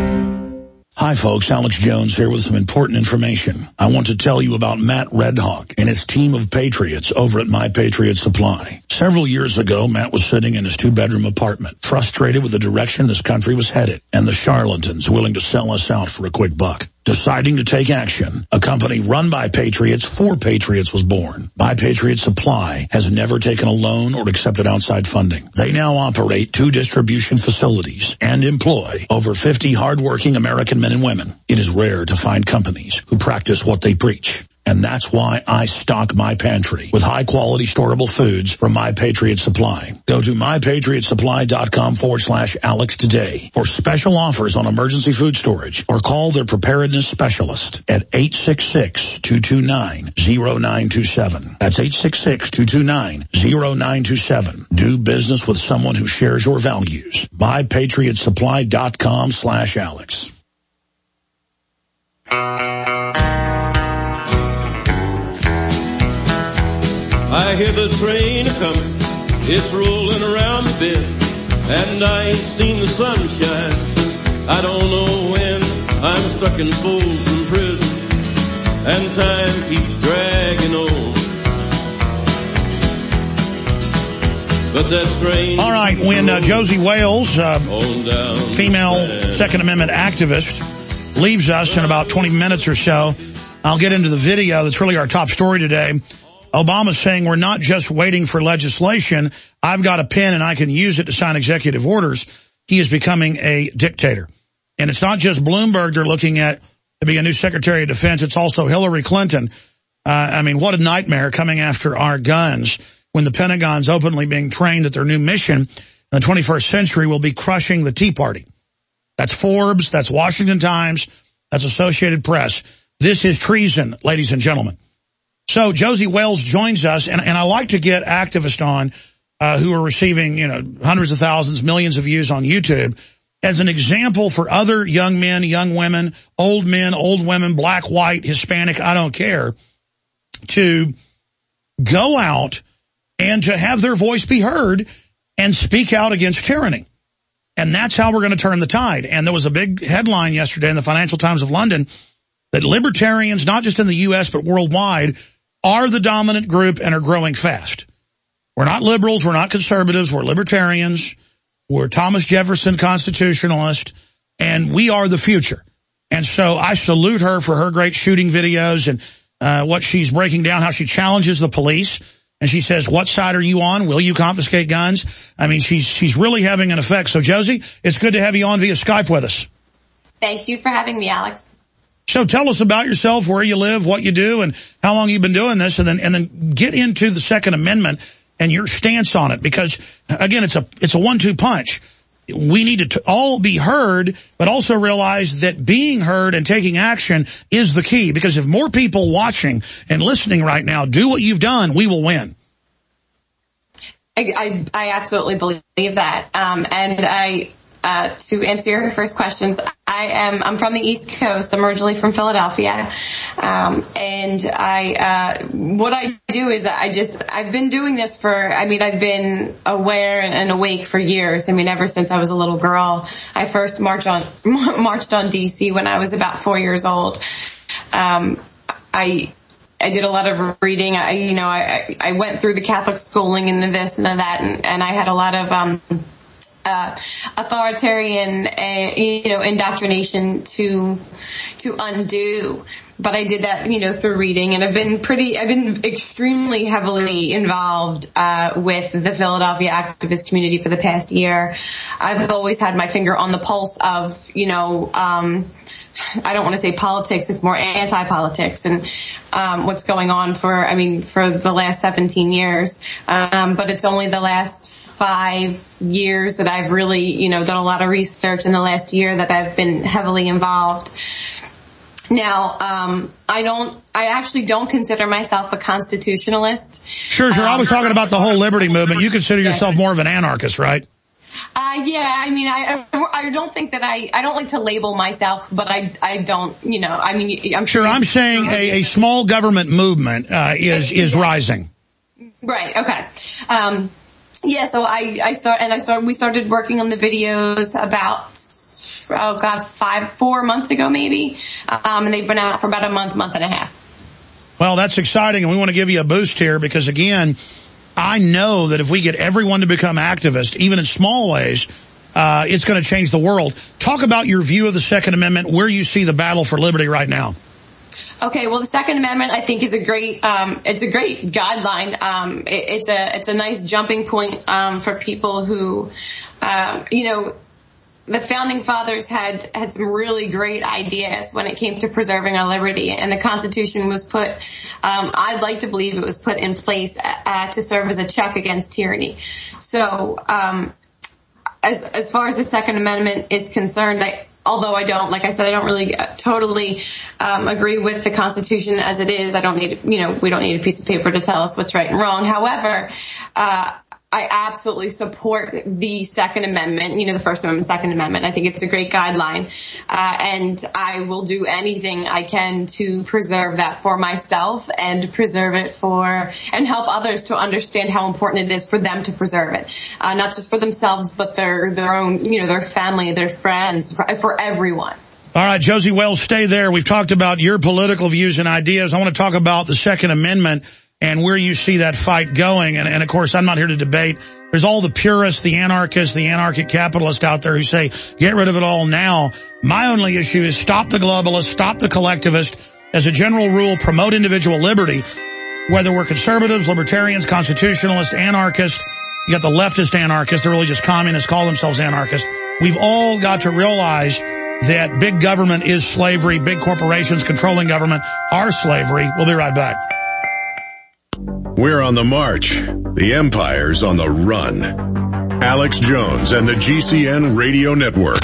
Hi folks, Alex Jones here with some important information. I want to tell you about Matt Redhawk and his team of patriots over at My Patriot Supply. Several years ago, Matt was sitting in his two-bedroom apartment, frustrated with the direction this country was headed and the charlatans willing to sell us out for a quick buck. Deciding to take action, a company run by patriots for patriots was born. My Patriot Supply has never taken a loan or accepted outside funding. They now operate two distribution facilities and employ over fifty hardworking American men and women. It is rare to find companies who practice what they preach. And that's why I stock my pantry with high-quality storable foods from My Patriot Supply. Go to my patriot supply dot com forward slash Alex today for special offers on emergency food storage, or call their preparedness specialist at eight six six, two two nine, zero nine two seven. That's eight six six, two two nine, zero nine two seven. Do business with someone who shares your values. my patriot supply dot com slash Alex. I hear the train a-comin', it's rolling around the bend, and I ain't seen the sunshine since I don't know when. I'm stuck in Folsom Prison, and time keeps dragging on. But that strange... All right, when uh, Josie Wales, uh, female Second Amendment activist, leaves us in about twenty minutes or so. I'll get into the video that's really our top story today. Obama's saying we're not just waiting for legislation. I've got a pen and I can use it to sign executive orders. He is becoming a dictator. And it's not just Bloomberg they're looking at to be a new Secretary of Defense. It's also Hillary Clinton. Uh, I mean, what a nightmare coming after our guns when the Pentagon's openly being trained that their new mission in the twenty-first century will be crushing the Tea Party. That's Forbes, that's Washington Times, that's Associated Press. This is treason, ladies and gentlemen. So Josie Wales joins us, and, and I like to get activists on uh, who are receiving, you know, hundreds of thousands, millions of views on YouTube as an example for other young men, young women, old men, old women, black, white, Hispanic, I don't care, to go out and to have their voice be heard and speak out against tyranny. And that's how we're going to turn the tide. And there was a big headline yesterday in the Financial Times of London that libertarians, not just in the U S but worldwide, are the dominant group and are growing fast. We're not liberals, we're not conservatives, we're libertarians, we're Thomas Jefferson constitutionalists, and we are the future. And so I salute her for her great shooting videos and uh, what she's breaking down, how she challenges the police. And she says, what side are you on? Will you confiscate guns? I mean, she's she's really having an effect. So, Josie, it's good to have you on via Skype with us. Thank you for having me, Alex. So tell us about yourself, where you live, what you do, and how long you've been doing this, and then and then get into the Second Amendment and your stance on it. Because, again, it's a it's a one two punch. We need to t- all be heard, but also realize that being heard and taking action is the key. Because if more people watching and listening right now do what you've done, we will win. I, I, I absolutely believe that. Um, and I, uh, to answer your first questions, I am, I'm from the East Coast. I'm originally from Philadelphia. Um, and I, uh, what I do is I just, I've been doing this for, I mean, I've been aware and, and awake for years. I mean, ever since I was a little girl. I first marched on, marched on D C when I was about four years old. Um, I, I did a lot of reading. I, you know, I, I went through the Catholic schooling and this and that, and, and I had a lot of, um, Uh, authoritarian, uh, you know, indoctrination to, to undo. But I did that, you know, through reading, and I've been pretty, I've been extremely heavily involved, uh, with the Philadelphia activist community for the past year. I've always had my finger on the pulse of, you know, um, I don't want to say politics, it's more anti-politics and, um, what's going on for, I mean, for the last seventeen years. Um, but it's only the last five years that I've really, you know, done a lot of research in the last year that I've been heavily involved. Now, um, I don't, I actually don't consider myself a constitutionalist. Sure, sure. Um, I was talking about the whole liberty movement. You consider yourself more of an anarchist, right? Uh, yeah, I mean, I, I don't think that I, I don't like to label myself, but I, I don't, you know, I mean, I'm sure. Sure, I'm saying a, a small government movement, uh, is, is rising. Right. Okay. Um, yeah, so I, I start, and I started, we started working on the videos about, oh God, five, four months ago maybe. Um, and they've been out for about a month, month and a half. Well, that's exciting, and we want to give you a boost here because, again, I know that if we get everyone to become activists, even in small ways, uh, it's going to change the world. Talk about your view of the Second Amendment, where you see the battle for liberty right now. Okay, well, the Second Amendment, I think, is a great, um, it's a great guideline. Um, it, it's a, it's a nice jumping point, um, for people who, um, you know, the founding fathers had, had some really great ideas when it came to preserving our liberty, and the Constitution was put, um, I'd like to believe it was put in place, uh, to serve as a check against tyranny. So, um, as, as far as the Second Amendment is concerned, I, although I don't, like I said, I don't really uh, totally, um, agree with the Constitution as it is. I don't need, you know, we don't need a piece of paper to tell us what's right and wrong. However, uh, I absolutely support the Second Amendment, you know, the First Amendment, Second Amendment. I think it's a great guideline. Uh, and I will do anything I can to preserve that for myself and preserve it for, and help others to understand how important it is for them to preserve it. Uh, not just for themselves, but their, their own, you know, their family, their friends, for, for everyone. All right, Josie Wales, stay there. We've talked about your political views and ideas. I want to talk about the Second Amendment and where you see that fight going. And, and of course, I'm not here to debate. There's all the purists, the anarchists, the anarchic capitalists out there who say, get rid of it all now. My only issue is stop the globalists, stop the collectivist. As a general rule, promote individual liberty. Whether we're conservatives, libertarians, constitutionalists, anarchists, you got the leftist anarchists, they're really just communists, call themselves anarchists. We've all got to realize that big government is slavery, big corporations controlling government are slavery. We'll be right back. We're on the march. The empire's on the run. Alex Jones and the G C N Radio Network.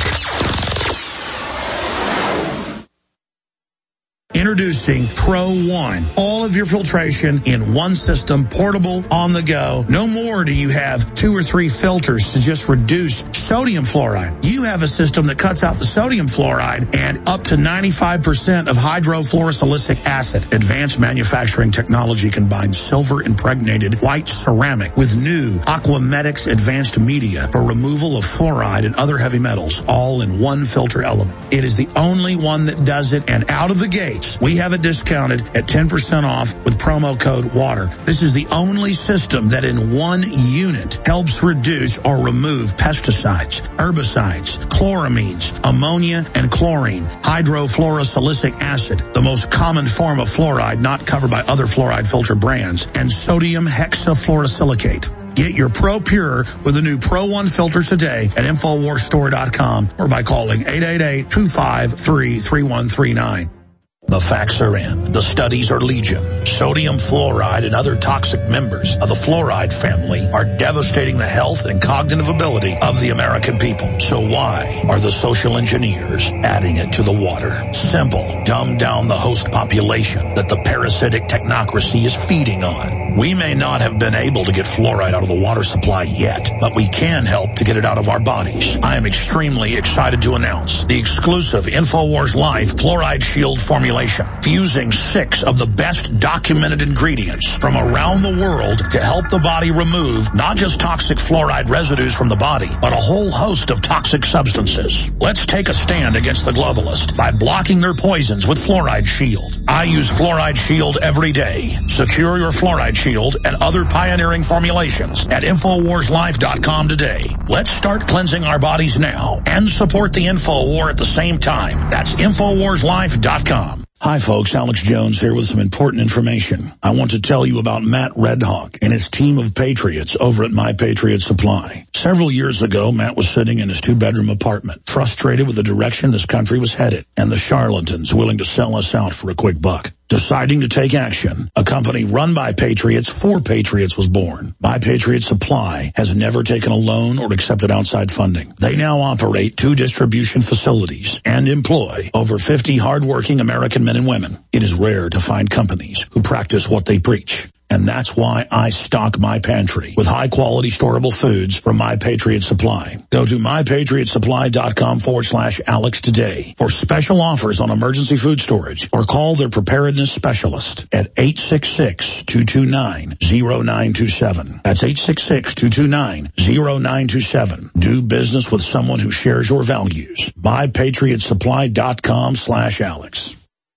Introducing Pro One. All of your filtration in one system, portable, on the go. No more do you have two or three filters to just reduce sodium fluoride. You have a system that cuts out the sodium fluoride and up to ninety-five percent of hydrofluorosilicic acid. Advanced manufacturing technology combines silver impregnated white ceramic with new Aquamedics advanced media for removal of fluoride and other heavy metals, all in one filter element. It is the only one that does it, and out of the gate, we have it discounted at ten percent off with promo code WATER. This is the only system that in one unit helps reduce or remove pesticides, herbicides, chloramines, ammonia, and chlorine, hydrofluorosilicic acid, the most common form of fluoride not covered by other fluoride filter brands, and sodium hexafluorosilicate. Get your Pro Pure with the new Pro One filters today at Infowars Store dot com or by calling eight eight eight, two five three, three one three nine. The facts are in. The studies are legion. Sodium fluoride and other toxic members of the fluoride family are devastating the health and cognitive ability of the American people. So why are the social engineers adding it to the water? Simple. Dumb down the host population that the parasitic technocracy is feeding on. We may not have been able to get fluoride out of the water supply yet, but we can help to get it out of our bodies. I am extremely excited to announce the exclusive InfoWars Life Fluoride Shield formulation, fusing six of the best documented ingredients from around the world to help the body remove not just toxic fluoride residues from the body, but a whole host of toxic substances. Let's take a stand against the globalists by blocking their poisons with Fluoride Shield. I use Fluoride Shield every day. Secure your Fluoride Shield and other pioneering formulations at Infowars Life dot com today. Let's start cleansing our bodies now and support the InfoWar at the same time. That's Infowars Life dot com. Hi folks, Alex Jones here with some important information. I want to tell you about Matt Redhawk and his team of patriots over at My Patriot Supply. Several years ago, Matt was sitting in his two-bedroom apartment, frustrated with the direction this country was headed and the charlatans willing to sell us out for a quick buck. Deciding to take action, a company run by patriots for patriots was born. My Patriot Supply has never taken a loan or accepted outside funding. They now operate two distribution facilities and employ over fifty hardworking American men and women. It is rare to find companies who practice what they preach. And that's why I stock my pantry with high-quality storable foods from My Patriot Supply. Go to My Patriot Supply dot com forward slash Alex today for special offers on emergency food storage, or call their preparedness specialist at eight six six, two two nine, zero nine two seven. That's eight six six, two two nine, zero nine two seven. Do business with someone who shares your values. My Patriot Supply dot com slash Alex.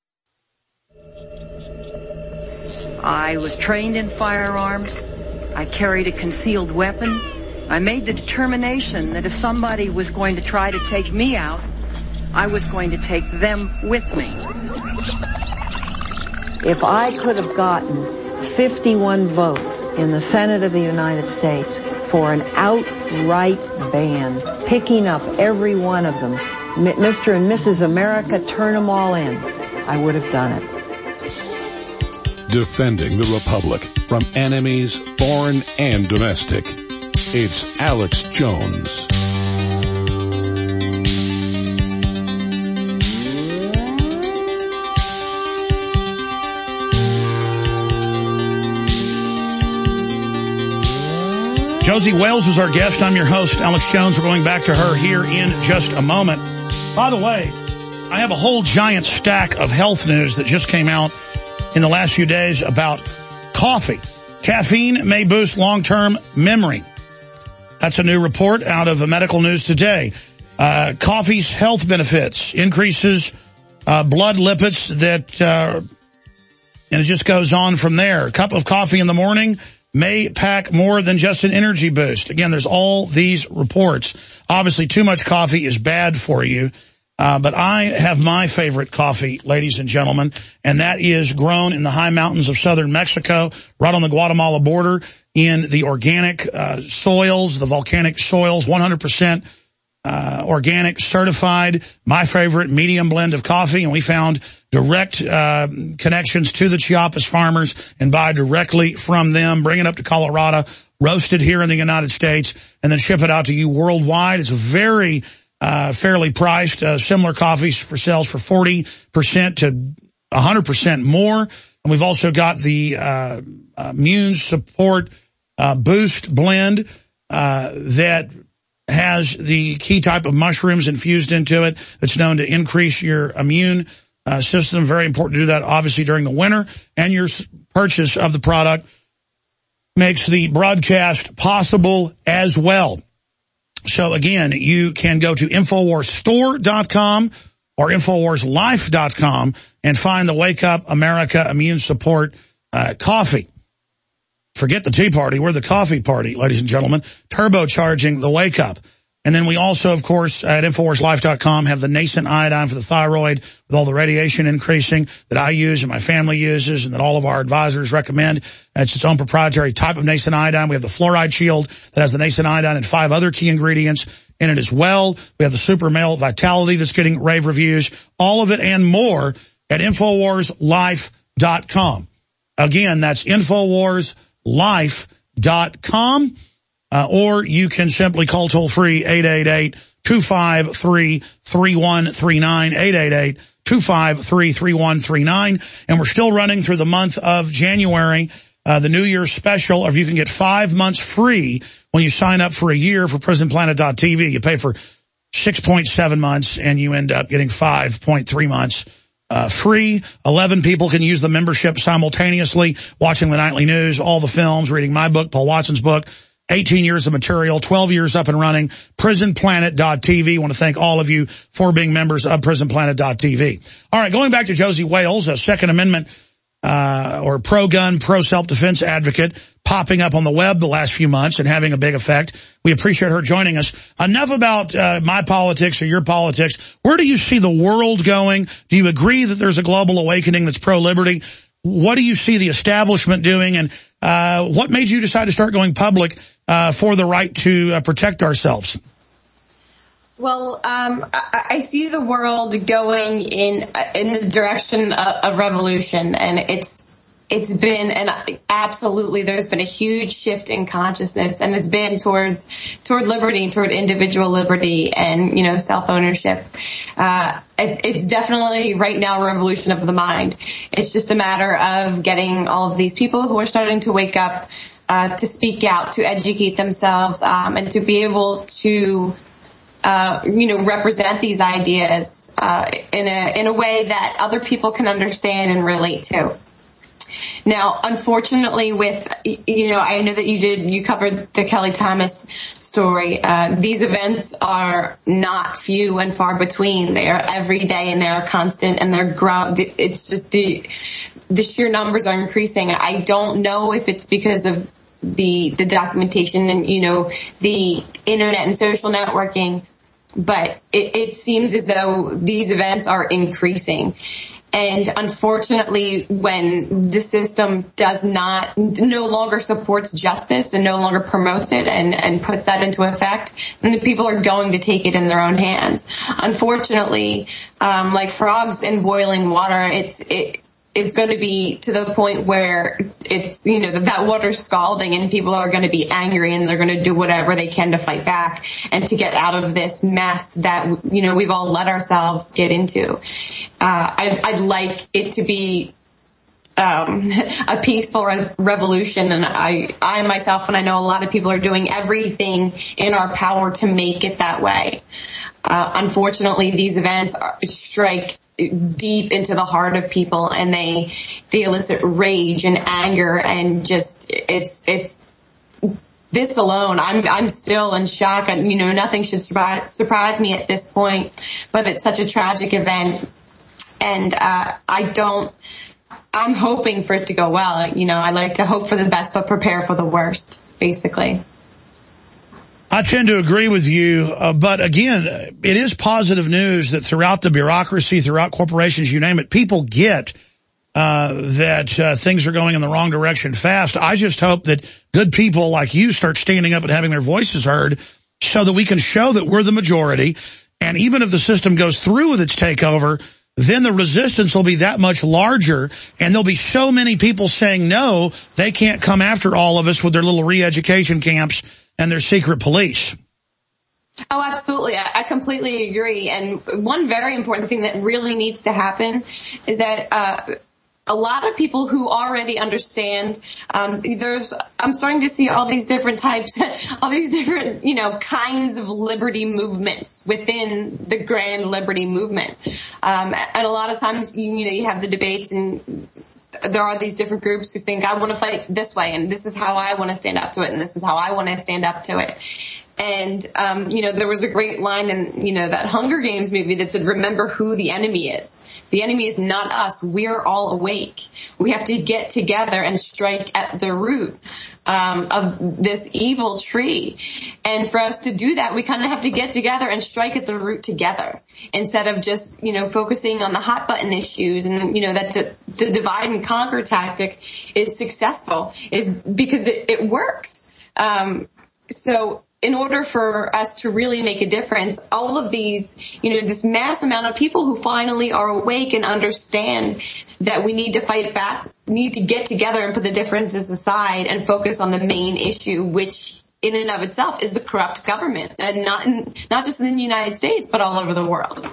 I was trained in firearms. I carried a concealed weapon. I made the determination that if somebody was going to try to take me out, I was going to take them with me. If I could have gotten fifty-one votes in the Senate of the United States for an outright ban, picking up every one of them, Mister and Missus America, turn them all in, I would have done it. Defending the Republic from enemies, foreign and domestic. It's Alex Jones. Josie Wales is our guest. I'm your host, Alex Jones. We're going back to her here in just a moment. By the way, I have a whole giant stack of health news that just came out in the last few days about coffee. Caffeine may boost long-term memory. That's a new report out of Medical News Today. Uh, coffee's health benefits increases uh, blood lipids that uh, And it just goes on from there. A cup of coffee in the morning may pack more than just an energy boost. Again, there's all these reports. Obviously, too much coffee is bad for you. Uh, but I have my favorite coffee, ladies and gentlemen, and that is grown in the high mountains of southern Mexico, right on the Guatemala border, in the organic uh, soils, the volcanic soils, one hundred percent uh, organic, certified. My favorite medium blend of coffee, and we found direct uh, connections to the Chiapas farmers and buy directly from them, bring it up to Colorado, roast it here in the United States, and then ship it out to you worldwide. It's a very Uh, fairly priced, uh, similar coffees for sales for forty percent to one hundred percent more. And we've also got the uh, Immune Support uh, Boost blend uh, that has the key type of mushrooms infused into it that's known to increase your immune uh, system. Very important to do that, obviously, during the winter. And your purchase of the product makes the broadcast possible as well. So, again, you can go to Infowars Store dot com or Infowars Life dot com and find the Wake Up America Immune Support uh, coffee. Forget the Tea Party. We're the coffee party, ladies and gentlemen, turbocharging the Wake Up. And then we also, of course, at Infowars Life dot com have the nascent iodine for the thyroid with all the radiation increasing that I use and my family uses and that all of our advisors recommend. It's its own proprietary type of nascent iodine. We have the Fluoride Shield that has the nascent iodine and five other key ingredients in it as well. We have the Super Male Vitality that's getting rave reviews. All of it and more at Infowars Life dot com. Again, that's Infowars Life dot com. Uh, or you can simply call toll-free eight eight eight, two five three, three one three nine, eight eight eight, two five three, three one three nine. And we're still running through the month of January, uh, the New Year's special, of you can get five months free when you sign up for a year for prison planet dot t v. You pay for six point seven months, and you end up getting five point three months uh, free. eleven people can use the membership simultaneously, watching the nightly news, all the films, reading my book, Paul Watson's book, eighteen years of material, twelve years up and running, prison planet dot t v. I want to thank all of you for being members of prison planet dot t v. All right, going back to Josie Wales, a Second Amendment uh, or pro-gun, pro-self-defense advocate popping up on the web the last few months and having a big effect. We appreciate her joining us. Enough about uh, my politics or your politics. Where do you see the world going? Do you agree that there's a global awakening that's pro-liberty? What do you see the establishment doing, and uh, what made you decide to start going public uh, for the right to uh, protect ourselves? Well, um, I, I see the world going in in the direction of, of revolution, and it's it's been and absolutely there's been a huge shift in consciousness, and it's been towards toward liberty, toward individual liberty, and you know self ownership. Uh, It's definitely right now a revolution of the mind. It's just a matter of getting all of these people who are starting to wake up, uh, to speak out, to educate themselves, um, and to be able to, uh, you know, represent these ideas, uh, in a, in a way that other people can understand and relate to. Now, unfortunately, with, you know, I know that you did, you covered the Kelly Thomas story. Uh, these events are not few and far between. They are every day and they are constant and they're grow. It's just the, the sheer numbers are increasing. I don't know if it's because of the, the documentation and, you know, the internet and social networking, but it, it seems as though these events are increasing. And unfortunately, when the system does not, no longer supports justice and no longer promotes it and, and puts that into effect, then the people are going to take it in their own hands. Unfortunately, um, like frogs in boiling water, it's, it, it's going to be to the point where it's, you know, that, that water's scalding and people are going to be angry and they're going to do whatever they can to fight back and to get out of this mess that, you know, we've all let ourselves get into. Uh, I'd, I'd like it to be, um, a peaceful re- revolution. And I, I myself, and I know a lot of people are doing everything in our power to make it that way. Uh, unfortunately, these events are, strike deep into the heart of people, and they they elicit rage and anger, and just it's it's this alone. I'm I'm still in shock. And you know, nothing should surprise surprise me at this point, but it's such a tragic event, and uh, I don't. I'm hoping for it to go well. You know, I like to hope for the best, but prepare for the worst, basically. I tend to agree with you, uh, but again, it is positive news that throughout the bureaucracy, throughout corporations, you name it, people get uh, that uh, things are going in the wrong direction fast. I just hope that good people like you start standing up and having their voices heard so that we can show that we're the majority. And even if the system goes through with its takeover, then the resistance will be that much larger, and there'll be so many people saying no, they can't come after all of us with their little re-education camps and their secret police. Oh, absolutely. I completely agree. And one very important thing that really needs to happen is that uh a lot of people who already understand, um, there's, I'm starting to see all these different types, all these different, you know, kinds of liberty movements within the grand liberty movement. Um, and a lot of times, you, you know, you have the debates and there are these different groups who think, I want to fight this way and this is how I want to stand up to it and this is how I want to stand up to it. And, um, you know, there was a great line in, you know, that Hunger Games movie that said, remember who the enemy is. The enemy is not us. We're all awake. We have to get together and strike at the root um, of this evil tree. And for us to do that, we kind of have to get together and strike at the root together instead of just, you know, focusing on the hot button issues. And, you know, that the, the divide and conquer tactic is successful is because it, it works. Um, so in order for us to really make a difference, all of these, you know, this mass amount of people who finally are awake and understand that we need to fight back, need to get together and put the differences aside and focus on the main issue, which in and of itself is the corrupt government, and not in, not just in the United States, but all over the world.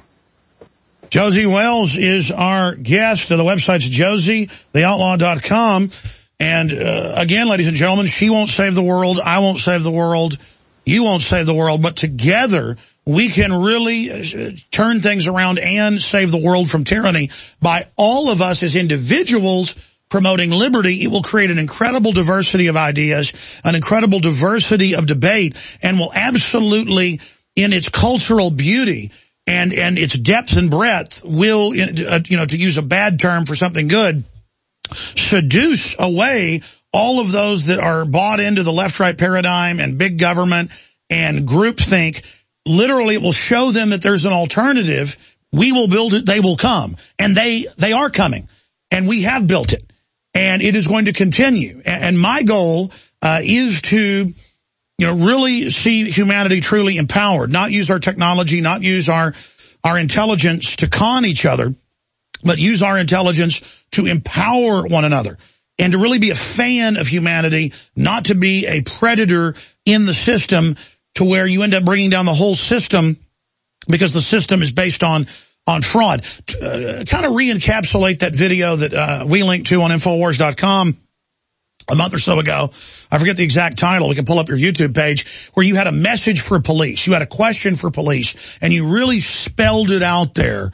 Josie Wells is our guest. The website's josie the outlaw dot com. And uh, again, ladies and gentlemen, she won't save the world. I won't save the world. You won't save the world, but together we can really turn things around and save the world from tyranny by all of us as individuals promoting liberty. It will create an incredible diversity of ideas, an incredible diversity of debate, and will absolutely, in its cultural beauty and, and its depth and breadth, will, uh, you know, to use a bad term for something good, seduce away all of those that are bought into the left-right paradigm and big government and groupthink. Literally, it will show them that there's an alternative. We will build it. They will come. And they, they are coming. And we have built it. And it is going to continue. And my goal uh, is to, you know, really see humanity truly empowered, not use our technology, not use our, our intelligence to con each other, but use our intelligence to empower one another. And to really be a fan of humanity, not to be a predator in the system to where you end up bringing down the whole system because the system is based on on fraud. Uh, kind of re-encapsulate that video that uh, we linked to on Infowars dot com a month or so ago. I forget the exact title. We can pull up your YouTube page where you had a message for police. You had a question for police, and you really spelled it out there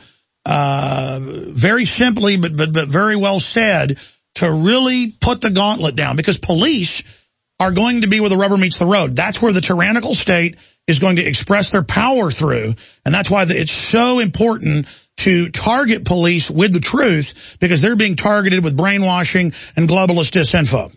uh, very simply but, but, but very well said, to really put the gauntlet down, because police are going to be where the rubber meets the road. That's where the tyrannical state is going to express their power through, and that's why it's so important to target police with the truth, because they're being targeted with brainwashing and globalist disinfo.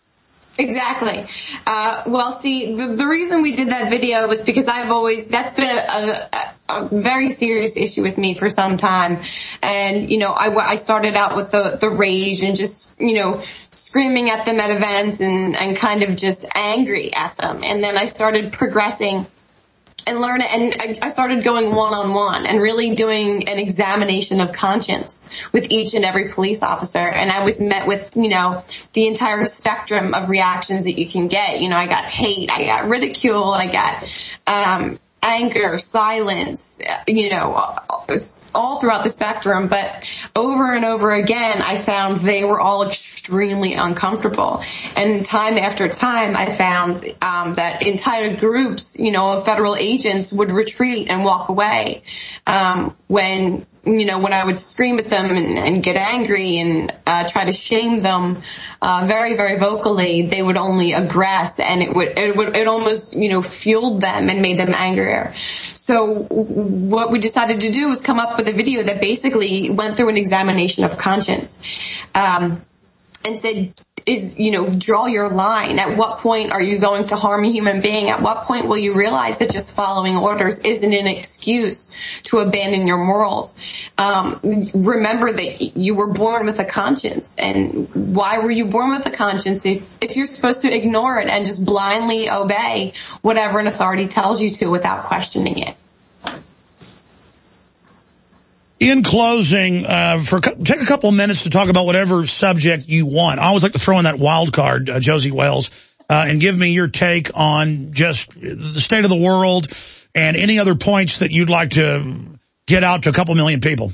Exactly. Uh, well, see, the, the reason we did that video was because I've always, that's been a, a, a very serious issue with me for some time. And, you know, I, I started out with the, the rage and just, you know, screaming at them at events and, and kind of just angry at them. And then I started progressing and learn it. And I started going one-on-one and really doing an examination of conscience with each and every police officer. And I was met with, you know, the entire spectrum of reactions that you can get. You know, I got hate, I got ridicule, I got, um, anger, silence, you know, it's all throughout the spectrum. But over and over again, I found they were all extremely uncomfortable. And time after time, I found um, that entire groups, you know, of federal agents would retreat and walk away um, when, you know, when I would scream at them and, and get angry and uh, try to shame them uh, very, very vocally. They would only aggress, and it would, it would, it almost, you know, fueled them and made them angrier. so what we decided to do was come up with a video that basically went through an examination of conscience, um, and said, is, you know, draw your line. At what point are you going to harm a human being? At what point will you realize that just following orders isn't an excuse to abandon your morals? Um, remember that you were born with a conscience. And why were you born with a conscience if, if you're supposed to ignore it and just blindly obey whatever an authority tells you to without questioning it? In closing, uh, for take a couple of minutes to talk about whatever subject you want. I always like to throw in that wild card, uh, Josie Wales, uh, and give me your take on just the state of the world and any other points that you'd like to get out to a couple million people.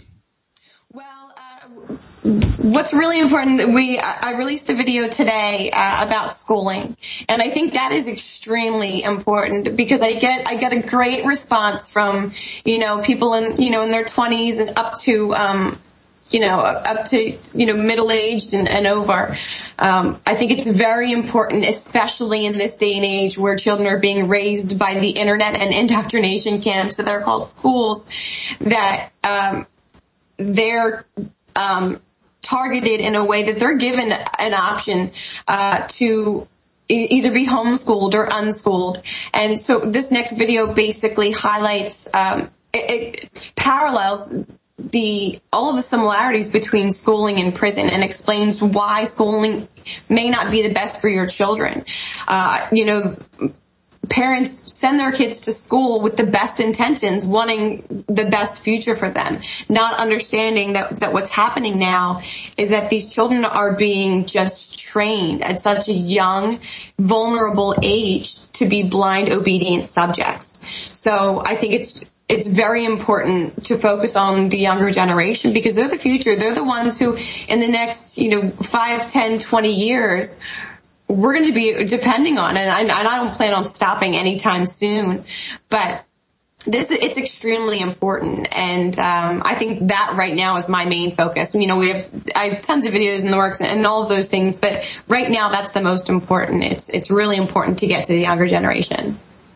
What's really important, we I released a video today uh, about schooling, and I think that is extremely important because I get I get a great response from, you know, people in, you know, in their twenties and up to um you know up to you know middle aged and, and over. Um, I think it's very important, especially in this day and age where children are being raised by the internet and indoctrination camps that are called schools, that um, they're um, targeted in a way that they're given an option uh, to e- either be homeschooled or unschooled. And so this next video basically highlights, um, it, it parallels the all of the similarities between schooling and prison and explains why schooling may not be the best for your children. Uh, you know, parents send their kids to school with the best intentions, wanting the best future for them, not understanding that, that what's happening now is that these children are being just trained at such a young, vulnerable age to be blind, obedient subjects. So I think it's it's very important to focus on the younger generation because they're the future. They're the ones who, in the next, you know, five, ten, twenty years, we're going to be depending on, and I, and I don't plan on stopping anytime soon, but this, it's extremely important. And, um, I think that right now is my main focus. You know, we have, I have tons of videos in the works and all of those things, but right now that's the most important. It's, it's really important to get to the younger generation.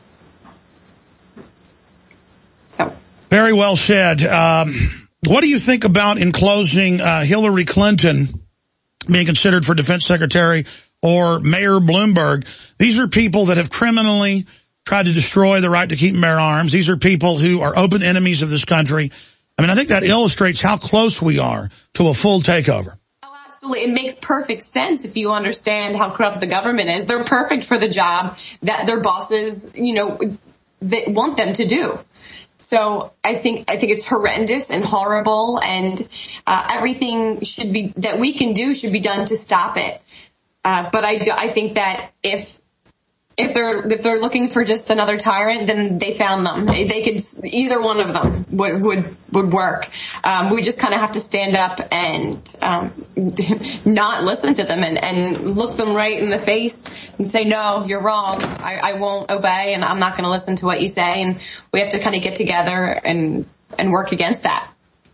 So. Very well said. Um, what do you think about, in closing, uh, Hillary Clinton being considered for defense secretary, or Mayor Bloomberg? These are people that have criminally tried to destroy the right to keep and bear arms. These are people who are open enemies of this country. I mean, I think that illustrates how close we are to a full takeover. Oh, absolutely. It makes perfect sense if you understand how corrupt the government is. They're perfect for the job that their bosses, you know, they want them to do. So I think, I think it's horrendous and horrible, and uh, everything should be, that we can do should be done to stop it. Uh, but I, do, I think that if, if they're, if they're looking for just another tyrant, then they found them. They, they could, either one of them would, would, would work. Um, we just kind of have to stand up and, um, not listen to them and, and look them right in the face and say, no, you're wrong. I, I won't obey, and I'm not going to listen to what you say. And we have to kind of get together and, and work against that.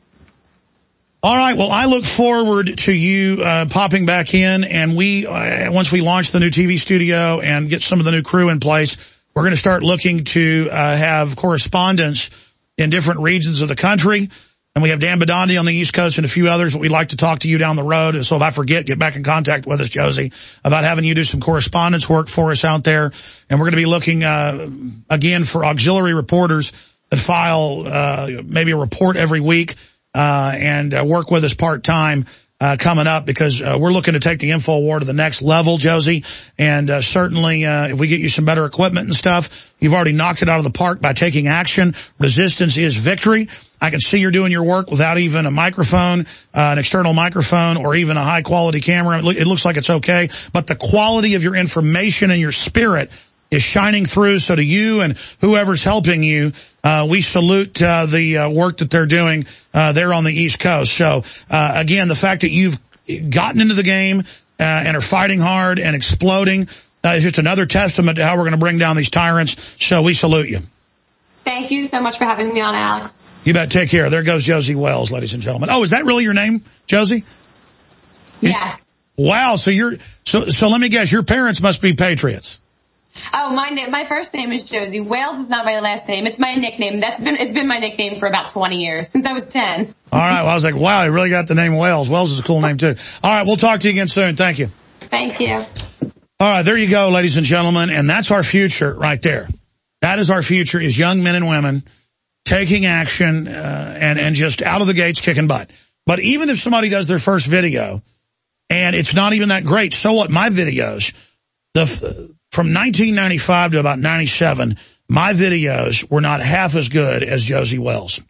All right. Well, I look forward to you uh, popping back in, and we, uh, once we launch the new T V studio and get some of the new crew in place, we're going to start looking to uh, have correspondents in different regions of the country. And we have Dan Badandi on the East Coast and a few others, but we'd like to talk to you down the road. And so if I forget, get back in contact with us, Josie, about having you do some correspondence work for us out there. And we're going to be looking, uh, again, for auxiliary reporters that file uh, maybe a report every week. Uh, and uh, work with us part-time uh, coming up, because uh, we're looking to take the info war to the next level, Josie. And uh, certainly uh, if we get you some better equipment and stuff, you've already knocked it out of the park by taking action. Resistance is victory. I can see you're doing your work without even a microphone, uh, an external microphone, or even a high-quality camera. It looks like it's okay. But the quality of your information and your spirit is shining through. So to you and whoever's helping you, uh, we salute uh, the uh, work that they're doing uh, there on the East Coast. So, uh, again, the fact that you've gotten into the game uh, and are fighting hard and exploding uh, is just another testament to how we're going to bring down these tyrants. So we salute you. Thank you so much for having me on, Alex. You bet. Take care. There goes Josie Wales, ladies and gentlemen. Oh, is that really your name, Josie? Yes. Wow. So you're so so. Let me guess. Your parents must be patriots. Oh, my na- my first name is Josie. Wales is not my last name. It's my nickname. That's been it's been my nickname for about twenty years, since I was ten. All right. Well, I was like, wow, he really got the name Wales. Wales is a cool name, too. All right. We'll talk to you again soon. Thank you. Thank you. All right. There you go, ladies and gentlemen. And that's our future right there. That is our future, is young men and women taking action uh, and, and just out of the gates kicking butt. But even if somebody does their first video and it's not even that great, so what? My videos, the from nineteen ninety-five to about ninety-seven, my videos were not half as good as Josie Wells.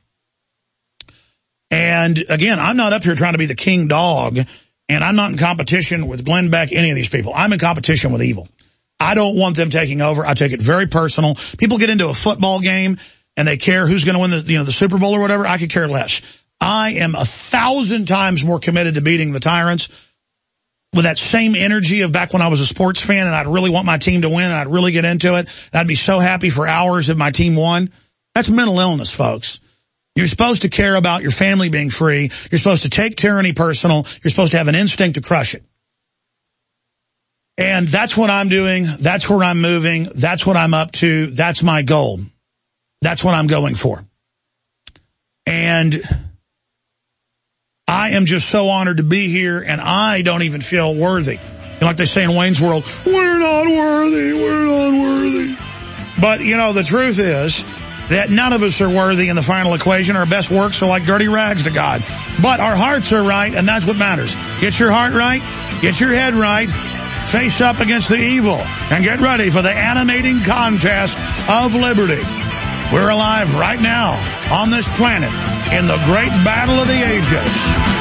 And again, I'm not up here trying to be the king dog, and I'm not in competition with Glenn Beck, any of these people. I'm in competition with evil. I don't want them taking over. I take it very personal. People get into a football game and they care who's going to win the, you know, the Super Bowl or whatever. I could care less. I am a thousand times more committed to beating the tyrants with that same energy of back when I was a sports fan and I'd really want my team to win and I'd really get into it. I'd be so happy for hours if my team won. That's mental illness, folks. You're supposed to care about your family being free. You're supposed to take tyranny personal. You're supposed to have an instinct to crush it. And that's what I'm doing. That's where I'm moving. That's what I'm up to. That's my goal. That's what I'm going for. And I am just so honored to be here, and I don't even feel worthy. And like they say in Wayne's World, we're not worthy, we're not worthy. But, you know, the truth is that none of us are worthy in the final equation. Our best works are like dirty rags to God. But our hearts are right, and that's what matters. Get your heart right, get your head right, face up against the evil, and get ready for the animating contest of liberty. We're alive right now on this planet in the great battle of the ages.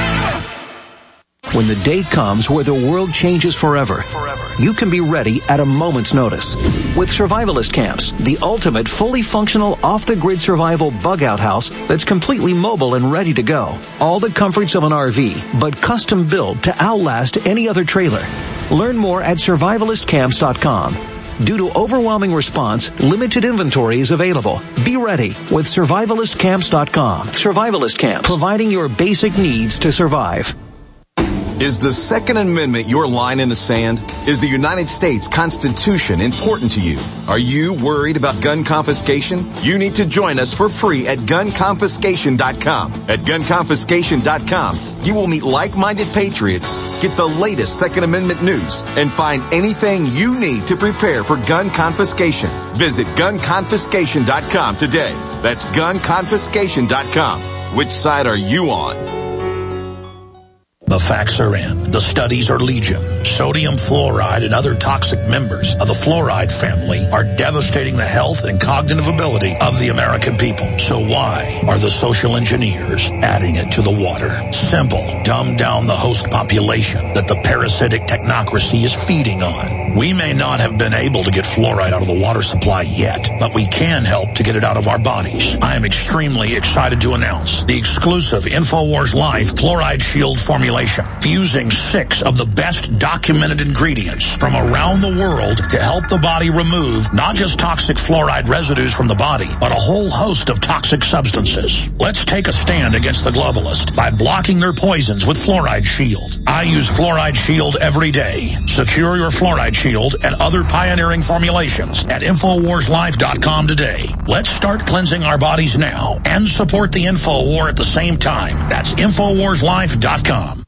When the day comes where the world changes forever, you can be ready at a moment's notice. With Survivalist Camps, the ultimate fully functional off-the-grid survival bug-out house that's completely mobile and ready to go. All the comforts of an R V, but custom built to outlast any other trailer. Learn more at survivalist camps dot com. Due to overwhelming response, limited inventory is available. Be ready with survivalist camps dot com. Survivalist Camps, providing your basic needs to survive. Is the Second Amendment your line in the sand? Is the United States Constitution important to you? Are you worried about gun confiscation? You need to join us for free at gun confiscation dot com. At gun confiscation dot com, you will meet like-minded patriots, get the latest Second Amendment news, and find anything you need to prepare for gun confiscation. Visit gun confiscation dot com today. That's gun confiscation dot com. Which side are you on? The facts are in. The studies are legion. Sodium fluoride and other toxic members of the fluoride family are devastating the health and cognitive ability of the American people. So why are the social engineers adding it to the water? Simple. Dumb down the host population that the parasitic technocracy is feeding on. We may not have been able to get fluoride out of the water supply yet, but we can help to get it out of our bodies. I am extremely excited to announce the exclusive InfoWars Life Fluoride Shield formulation, fusing six of the best documented ingredients from around the world to help the body remove not just toxic fluoride residues from the body, but a whole host of toxic substances. Let's take a stand against the globalists by blocking their poisons with Fluoride Shield. I use Fluoride Shield every day. Secure your Fluoride Shield and other pioneering formulations at infowars life dot com today. Let's start cleansing our bodies now and support the info war at the same time. That's infowars life dot com.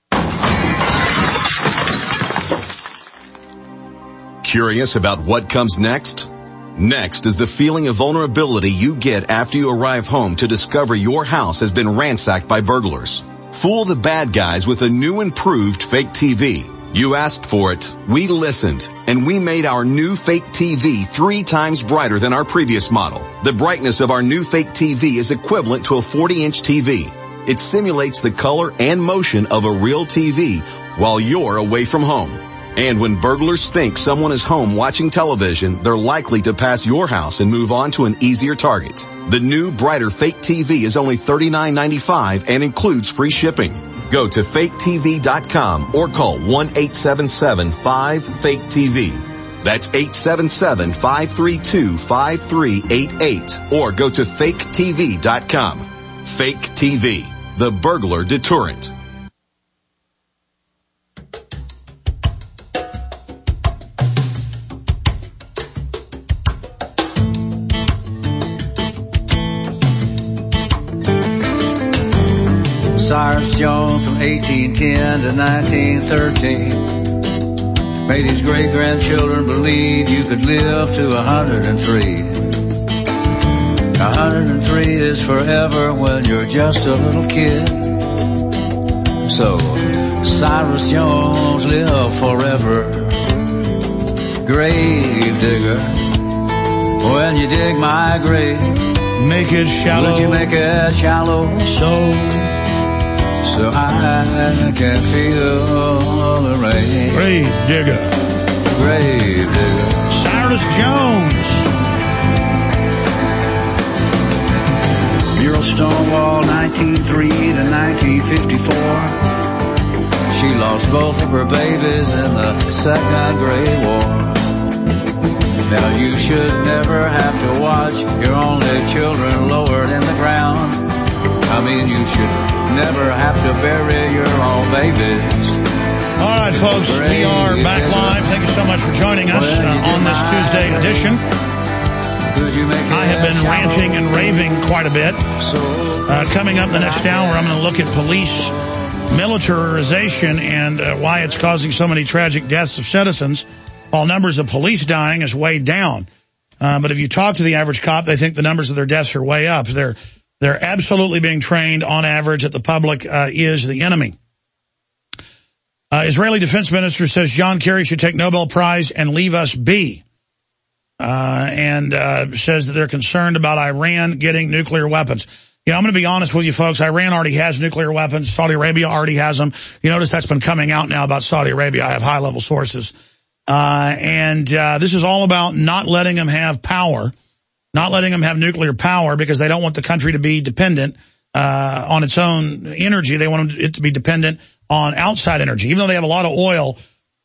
Curious about what comes next? Next is the feeling of vulnerability you get after you arrive home to discover your house has been ransacked by burglars. Fool the bad guys with a new improved fake T V. You asked for it, we listened, and we made our new fake T V three times brighter than our previous model. The brightness of our new fake T V is equivalent to a forty inch T V. It simulates the color and motion of a real T V while you're away from home. And when burglars think someone is home watching television, they're likely to pass your house and move on to an easier target. The new, brighter fake T V is only thirty-nine ninety-five and includes free shipping. Go to fake T V dot com or call one eight seven seven five fake T V. That's eight seven seven, five three two, five three eight eight or go to fake T V dot com. Fake T V, the burglar deterrent. Cyrus Jones from eighteen ten to nineteen thirteen made his great-grandchildren believe you could live to a hundred and three. A hundred and three is forever when you're just a little kid. So, Cyrus Jones, live forever. Grave digger, when you dig my grave, make it shallow. Would you make it shallow? So, so I can feel the rain. Grave digger. Grave digger. Cyrus Jones. Muriel Stonewall, nineteen oh three to nineteen fifty-four. She lost both of her babies in the Second Great War. Now you should never have to watch your only children lowered in the ground. I mean, you should never have to bury your own babies. All right, folks, we are back live. Thank you so much for joining us uh, on this Tuesday edition. I have been ranting and raving quite a bit. Uh, coming up in the next hour, I'm going to look at police militarization and uh, why it's causing so many tragic deaths of citizens, while numbers of police dying is way down. Uh, but if you talk to the average cop, they think the numbers of their deaths are way up. They're they're absolutely being trained on average that the public uh, is the enemy. Uh, Israeli defense minister says John Kerry should take Nobel Prize and leave us be. Uh, and uh, says that they're concerned about Iran getting nuclear weapons. You know, I'm going to be honest with you folks. Iran already has nuclear weapons. Saudi Arabia already has them. You notice that's been coming out now about Saudi Arabia. I have high-level sources. Uh, and uh, this is all about not letting them have power, not letting them have nuclear power because they don't want the country to be dependent uh, on its own energy. They want it to be dependent on outside energy. Even though they have a lot of oil,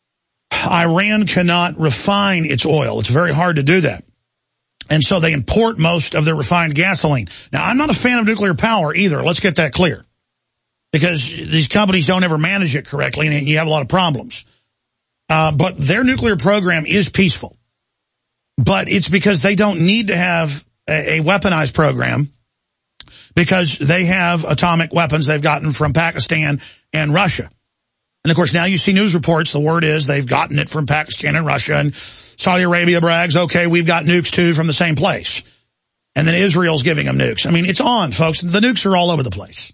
Iran cannot refine its oil. It's very hard to do that. And so they import most of their refined gasoline. Now, I'm not a fan of nuclear power either. Let's get that clear. Because these companies don't ever manage it correctly, and you have a lot of problems. Uh, but their nuclear program is peaceful. But it's because they don't need to have a, a weaponized program because they have atomic weapons they've gotten from Pakistan and Russia. And, of course, now you see news reports. The word is they've gotten it from Pakistan and Russia. And Saudi Arabia brags, okay, we've got nukes, too, from the same place. And then Israel's giving them nukes. I mean, it's on, folks. The nukes are all over the place.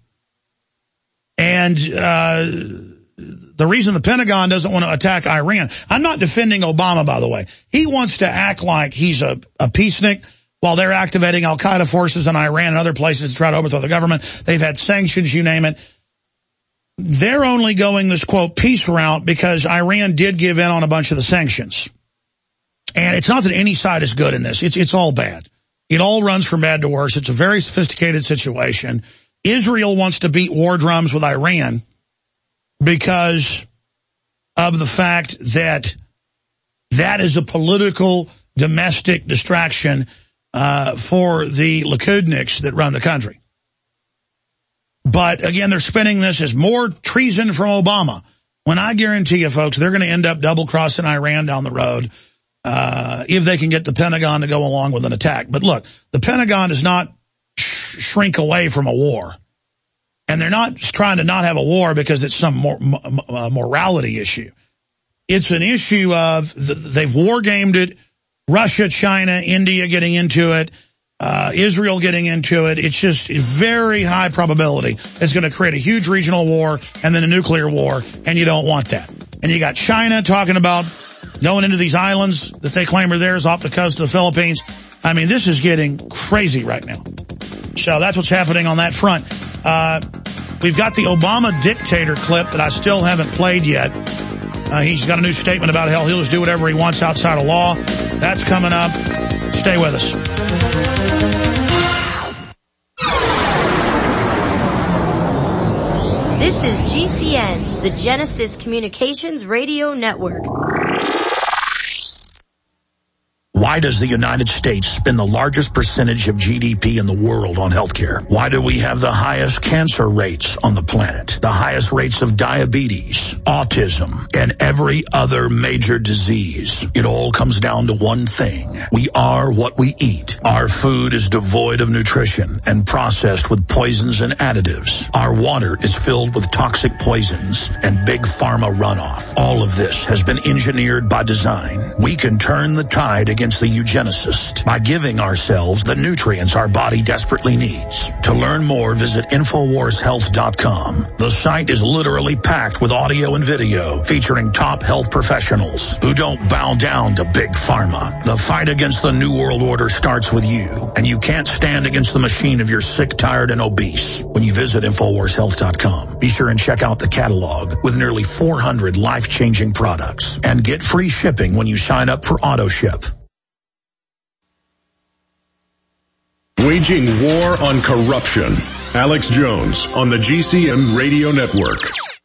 And uh the reason the Pentagon doesn't want to attack Iran, I'm not defending Obama, by the way. He wants to act like he's a, a peacenik while they're activating al-Qaeda forces in Iran and other places to try to overthrow the government. They've had sanctions, you name it. They're only going this, quote, peace route because Iran did give in on a bunch of the sanctions. And it's not that any side is good in this. It's, it's all bad. It all runs from bad to worse. It's a very sophisticated situation. Israel wants to beat war drums with Iran because of the fact that that is a political domestic distraction uh, for the Likudniks that run the country. But, again, they're spinning this as more treason from Obama. When I guarantee you, folks, they're going to end up double-crossing Iran down the road uh, if they can get the Pentagon to go along with an attack. But, look, the Pentagon does not sh- shrink away from a war. And they're not trying to not have a war because it's some mor- m- morality issue. It's an issue of the, they've war-gamed it, Russia, China, India getting into it, uh, Israel getting into it. It's just a very high probability it's going to create a huge regional war and then a nuclear war, and you don't want that. And you got China talking about going into these islands that they claim are theirs off the coast of the Philippines. I mean, this is getting crazy right now. So that's what's happening on that front. Uh, we've got the Obama dictator clip that I still haven't played yet. Uh, he's got a new statement about how he'll just do whatever he wants outside of law. That's coming up. Stay with us. This is G C N, the Genesis Communications Radio Network. Why does the United States spend the largest percentage of G D P in the world on healthcare? Why do we have the highest cancer rates on the planet, the highest rates of diabetes, autism, and every other major disease? It all comes down to one thing. We are what we eat. Our food is devoid of nutrition and processed with poisons and additives. Our water is filled with toxic poisons and big pharma runoff. All of this has been engineered by design. We can turn the tide against the eugenicist by giving ourselves the nutrients our body desperately needs. To learn more, visit Infowars Health dot com. The site is literally packed with audio and video featuring top health professionals who don't bow down to big pharma. The fight against the New World Order starts with you, and you can't stand against the machine if you're sick, tired, and obese. When you visit Infowars Health dot com, be sure and check out the catalog with nearly four hundred life-changing products and get free shipping when you sign up for AutoShip. Waging war on corruption. Alex Jones on the G C N Radio Network.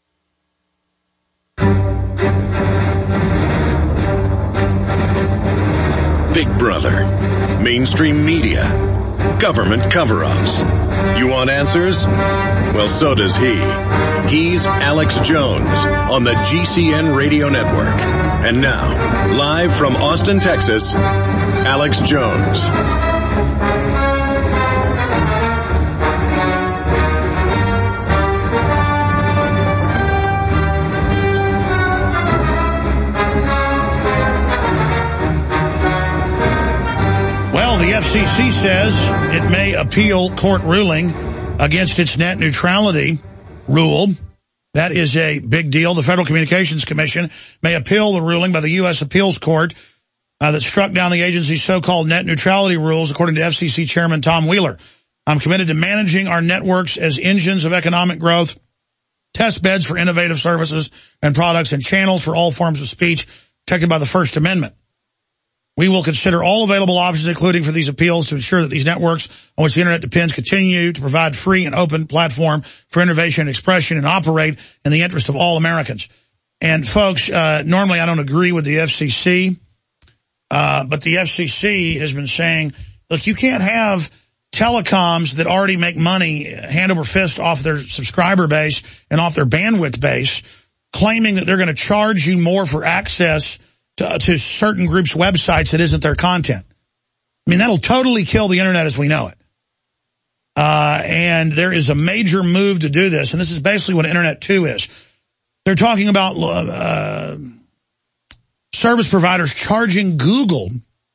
Big Brother, mainstream media, government cover-ups. You want answers? Well, so does he. He's Alex Jones on the G C N Radio Network. And now, live from Austin, Texas, Alex Jones. The F C C says it may appeal court ruling against its net neutrality rule. That is a big deal. The Federal Communications Commission may appeal the ruling by the U S Appeals Court uh, that struck down the agency's so-called net neutrality rules, according to F C C Chairman Tom Wheeler. I'm committed to managing our networks as engines of economic growth, test beds for innovative services and products, and channels for all forms of speech protected by the First Amendment. We will consider all available options, including for these appeals, to ensure that these networks on which the Internet depends continue to provide free and open platform for innovation and expression and operate in the interest of all Americans. And, folks, uh, normally I don't agree with the F C C, uh, but the F C C has been saying, look, you can't have telecoms that already make money hand over fist off their subscriber base and off their bandwidth base, claiming that they're going to charge you more for access To, to certain groups' websites that isn't their content. I mean, that'll totally kill the Internet as we know it. Uh, and there is a major move to do this, and this is basically what Internet two is. They're talking about uh, service providers charging Google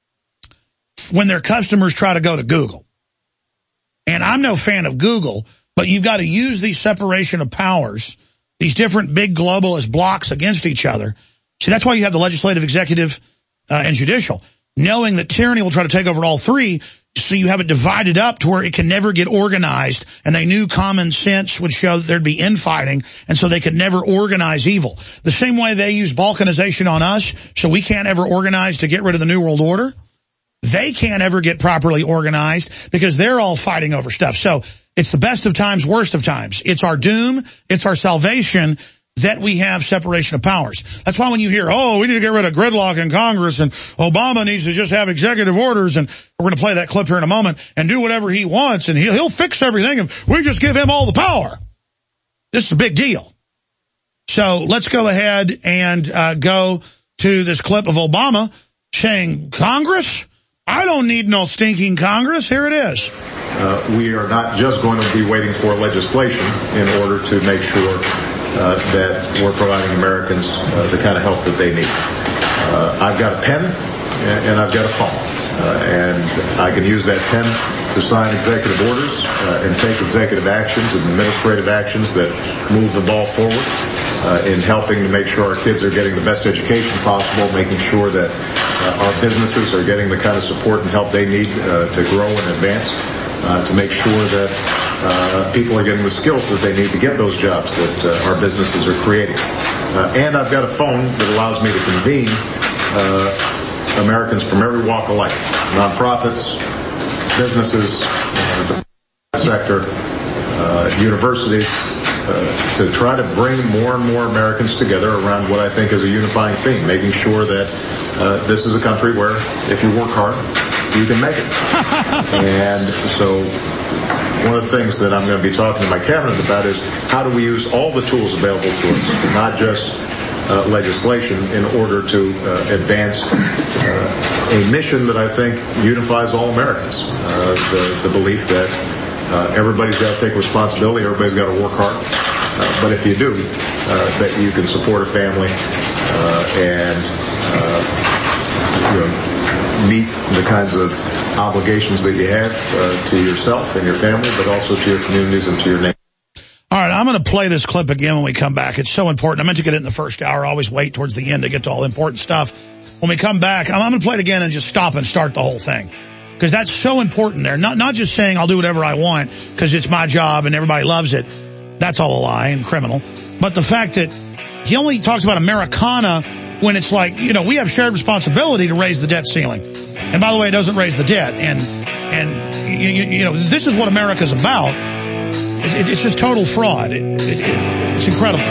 when their customers try to go to Google. And I'm no fan of Google, but you've got to use these separation of powers, these different big globalist blocks against each other. See, that's why you have the legislative, executive, uh, and judicial, knowing that tyranny will try to take over all three, so you have it divided up to where it can never get organized, and they knew common sense would show that there'd be infighting, and so they could never organize evil. The same way they use balkanization on us, so we can't ever organize to get rid of the New World Order, they can't ever get properly organized because they're all fighting over stuff. So it's the best of times, worst of times. It's our doom, it's our salvation, that we have separation of powers. That's why when you hear, oh, we need to get rid of gridlock in Congress and Obama needs to just have executive orders, and we're going to play that clip here in a moment, and do whatever he wants, and he'll, he'll fix everything if we just give him all the power. This is a big deal. So let's go ahead and uh, go to this clip of Obama saying, Congress? I don't need no stinking Congress. Here it is. Uh, we are not just going to be waiting for legislation in order to make sure Uh, that we're providing Americans uh, the kind of help that they need. Uh, I've got a pen and, and I've got a phone, uh, and I can use that pen to sign executive orders uh, and take executive actions and administrative actions that move the ball forward uh, in helping to make sure our kids are getting the best education possible, making sure that uh, our businesses are getting the kind of support and help they need uh, to grow and advance. Uh, to make sure that uh, people are getting the skills that they need to get those jobs that uh, our businesses are creating. Uh, and I've got a phone that allows me to convene uh, Americans from every walk of life, nonprofits, businesses, uh, the sector, uh, universities, uh, to try to bring more and more Americans together around what I think is a unifying theme, making sure that uh, this is a country where if you work hard, you can make it. And so one of the things that I'm going to be talking to my cabinet about is how do we use all the tools available to us, not just uh, legislation, in order to uh, advance uh, a mission that I think unifies all Americans. Uh, the, the belief that uh, everybody's got to take responsibility, everybody's got to work hard. Uh, but if you do, uh, that you can support a family uh, and uh, you know, meet the kinds of obligations that you have uh, to yourself and your family, but also to your communities and to your nation. All right, I'm going to play this clip again when we come back. It's so important. I meant to get it in the first hour. I always wait towards the end to get to all the important stuff. When we come back, I'm, I'm going to play it again and just stop and start the whole thing. Because that's so important there. Not, not just saying I'll do whatever I want because it's my job and everybody loves it. That's all a lie and criminal. But the fact that he only talks about Americana when it's like, you know, we have shared responsibility to raise the debt ceiling. And by the way, it doesn't raise the debt. And, and you, you know, this is what America's about. It's, it's just total fraud. It, it, it, it's incredible.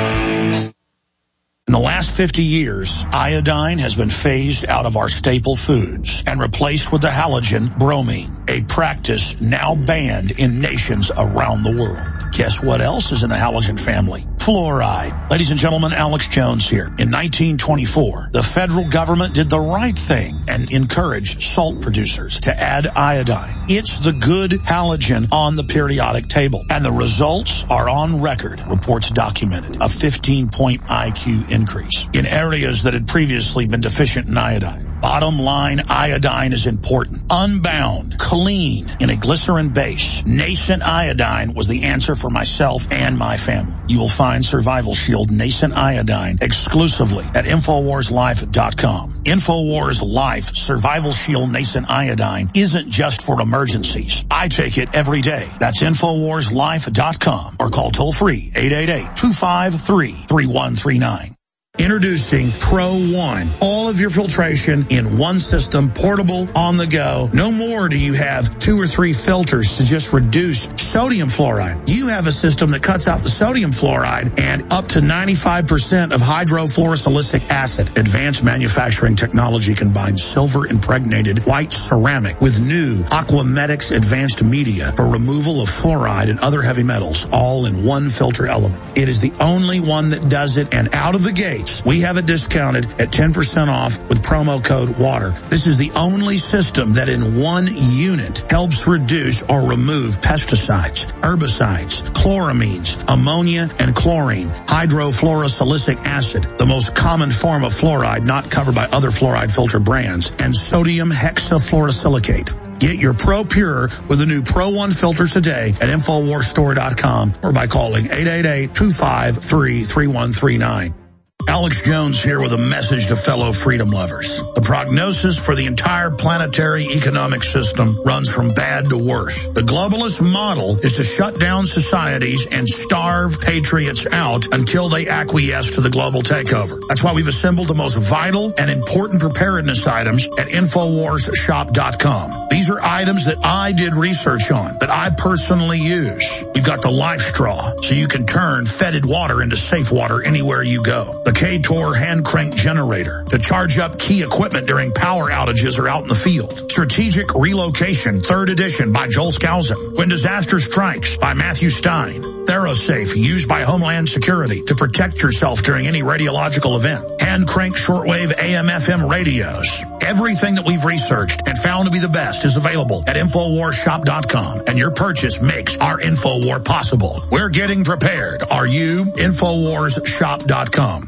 In the last fifty years, iodine has been phased out of our staple foods and replaced with the halogen bromine, a practice now banned in nations around the world. Guess what else is in the halogen family? Fluoride. Ladies and gentlemen, Alex Jones here. In nineteen twenty-four, the federal government did the right thing and encouraged salt producers to add iodine. It's the good halogen on the periodic table. And the results are on record. Reports documented a fifteen point I Q increase in areas that had previously been deficient in iodine. Bottom line, iodine is important. Unbound, clean, in a glycerin base. Nascent iodine was the answer for myself and my family. You will find Survival Shield Nascent Iodine exclusively at Infowars Life dot com. Infowars Life Survival Shield Nascent Iodine isn't just for emergencies. I take it every day. That's Infowars Life dot com or call toll free eight eight eight, two five three, three one three nine. Introducing Pro One. All of your filtration in one system, portable, on the go. No more do you have two or three filters to just reduce sodium fluoride. You have a system that cuts out the sodium fluoride and up to ninety-five percent of hydrofluorosilicic acid. Advanced manufacturing technology combines silver-impregnated white ceramic with new Aquamedics advanced media for removal of fluoride and other heavy metals, all in one filter element. It is the only one that does it, and out of the gate, we have it discounted at ten percent off with promo code WATER. This is the only system that in one unit helps reduce or remove pesticides, herbicides, chloramines, ammonia, and chlorine, hydrofluorosilicic acid, the most common form of fluoride not covered by other fluoride filter brands, and sodium hexafluorosilicate. Get your Pro Pure with the new Pro One filter today at Infowars Store dot com or by calling eight eight eight, two five three, three one three nine. Alex Jones here with a message to fellow freedom lovers. The prognosis for the entire planetary economic system runs from bad to worse. The globalist model is to shut down societies and starve patriots out until they acquiesce to the global takeover. That's why we've assembled the most vital and important preparedness items at Infowars Shop dot com. These are items that I did research on, that I personally use. You've got the Life Straw, so you can turn fetid water into safe water anywhere you go. The K-Tor hand crank generator to charge up key equipment during power outages or out in the field. Strategic Relocation, third edition by Joel Skousen. When Disaster Strikes by Matthew Stein. ThyroSafe, used by Homeland Security to protect yourself during any radiological event. Hand crank shortwave A M F M radios. Everything that we've researched and found to be the best is available at Infowars Shop dot com, and your purchase makes our InfoWar possible. We're getting prepared. Are you? Infowars Shop dot com.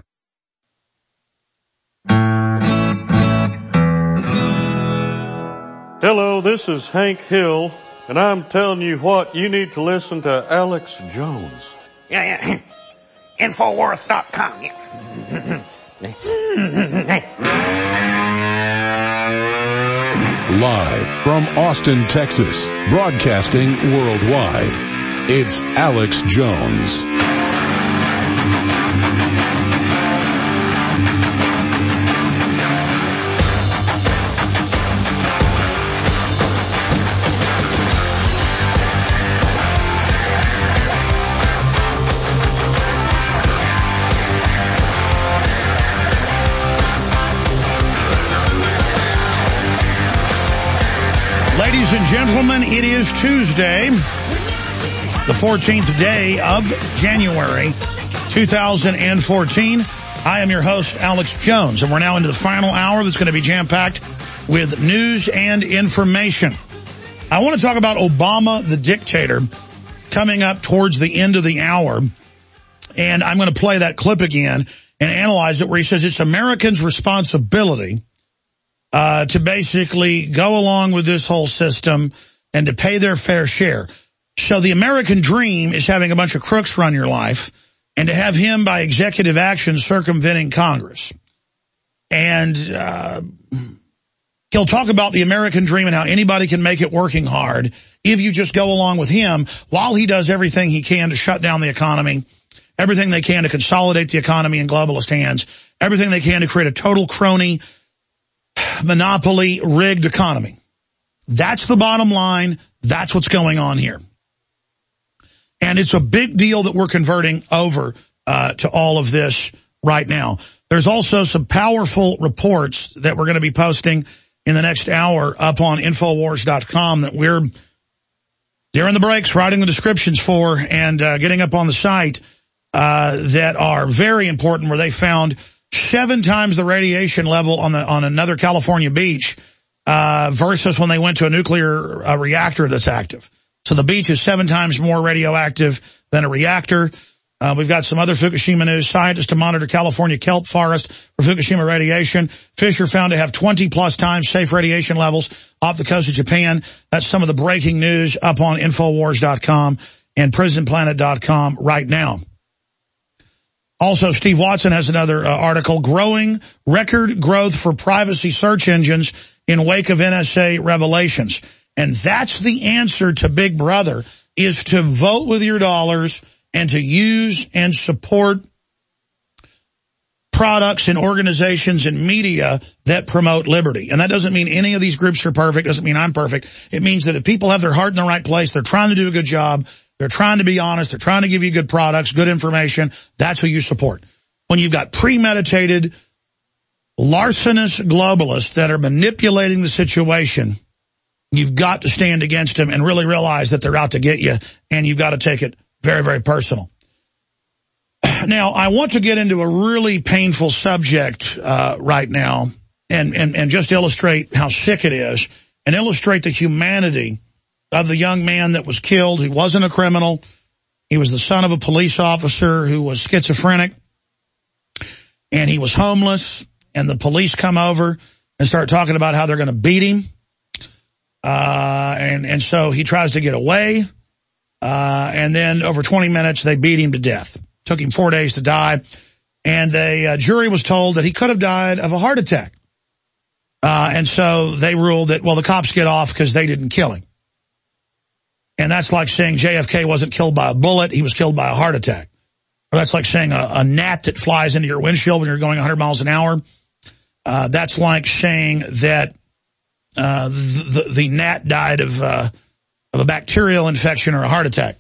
Hello, this is Hank Hill, and I'm telling you what, you need to listen to Alex Jones. Yeah, yeah. Infowars dot com. Yeah. Live from Austin, Texas, broadcasting worldwide, it's Alex Jones. Ladies and gentlemen, it is Tuesday, the fourteenth day of January, two thousand fourteen. I am your host, Alex Jones, and we're now into the final hour that's going to be jam-packed with news and information. I want to talk about Obama, the dictator, coming up towards the end of the hour, and I'm going to play that clip again and analyze it where he says it's Americans' responsibility uh, to basically go along with this whole system and to pay their fair share. So the American dream is having a bunch of crooks run your life and to have him by executive action circumventing Congress. And uh, he'll talk about the American dream and how anybody can make it working hard if you just go along with him while he does everything he can to shut down the economy, everything they can to consolidate the economy in globalist hands, everything they can to create a total crony, monopoly, rigged economy. That's the bottom line. That's what's going on here. And it's a big deal that we're converting over uh, to all of this right now. There's also some powerful reports that we're going to be posting in the next hour up on Infowars dot com that we're, during the breaks, writing the descriptions for and uh, getting up on the site uh, that are very important, where they found seven times the radiation level on the on another California beach uh, versus when they went to a nuclear uh, reactor that's active. So the beach is seven times more radioactive than a reactor. Uh, we've got some other Fukushima news. Scientists to monitor California kelp forest for Fukushima radiation. Fish are found to have twenty plus times safe radiation levels off the coast of Japan. That's some of the breaking news up on Infowars dot com and Prison Planet dot com right now. Also, Steve Watson has another uh, article, Growing Record Growth for Privacy Search Engines in Wake of N S A Revelations. And that's the answer to Big Brother, is to vote with your dollars and to use and support products and organizations and media that promote liberty. And that doesn't mean any of these groups are perfect. Doesn't mean I'm perfect. It means that if people have their heart in the right place, they're trying to do a good job, they're trying to be honest, they're trying to give you good products, good information, that's who you support. When you've got premeditated, larcenous globalists that are manipulating the situation, you've got to stand against them and really realize that they're out to get you, and you've got to take it very, very personal. Now, I want to get into a really painful subject uh, right now and, and, and just illustrate how sick it is and illustrate the humanity of the young man that was killed. He wasn't a criminal. He was the son of a police officer who was schizophrenic, and he was homeless, and the police come over and start talking about how they're going to beat him. Uh, and, and so he tries to get away. Uh, and then over twenty minutes, they beat him to death. Took him four days to die. And a uh, jury was told that he could have died of a heart attack. Uh, and so they ruled that, well, the cops get off because they didn't kill him. And that's like saying J F K wasn't killed by a bullet, he was killed by a heart attack. Or that's like saying a, a gnat that flies into your windshield when you're going one hundred miles an hour. Uh, that's like saying that Uh, the, the, the gnat died of, uh, of a bacterial infection or a heart attack.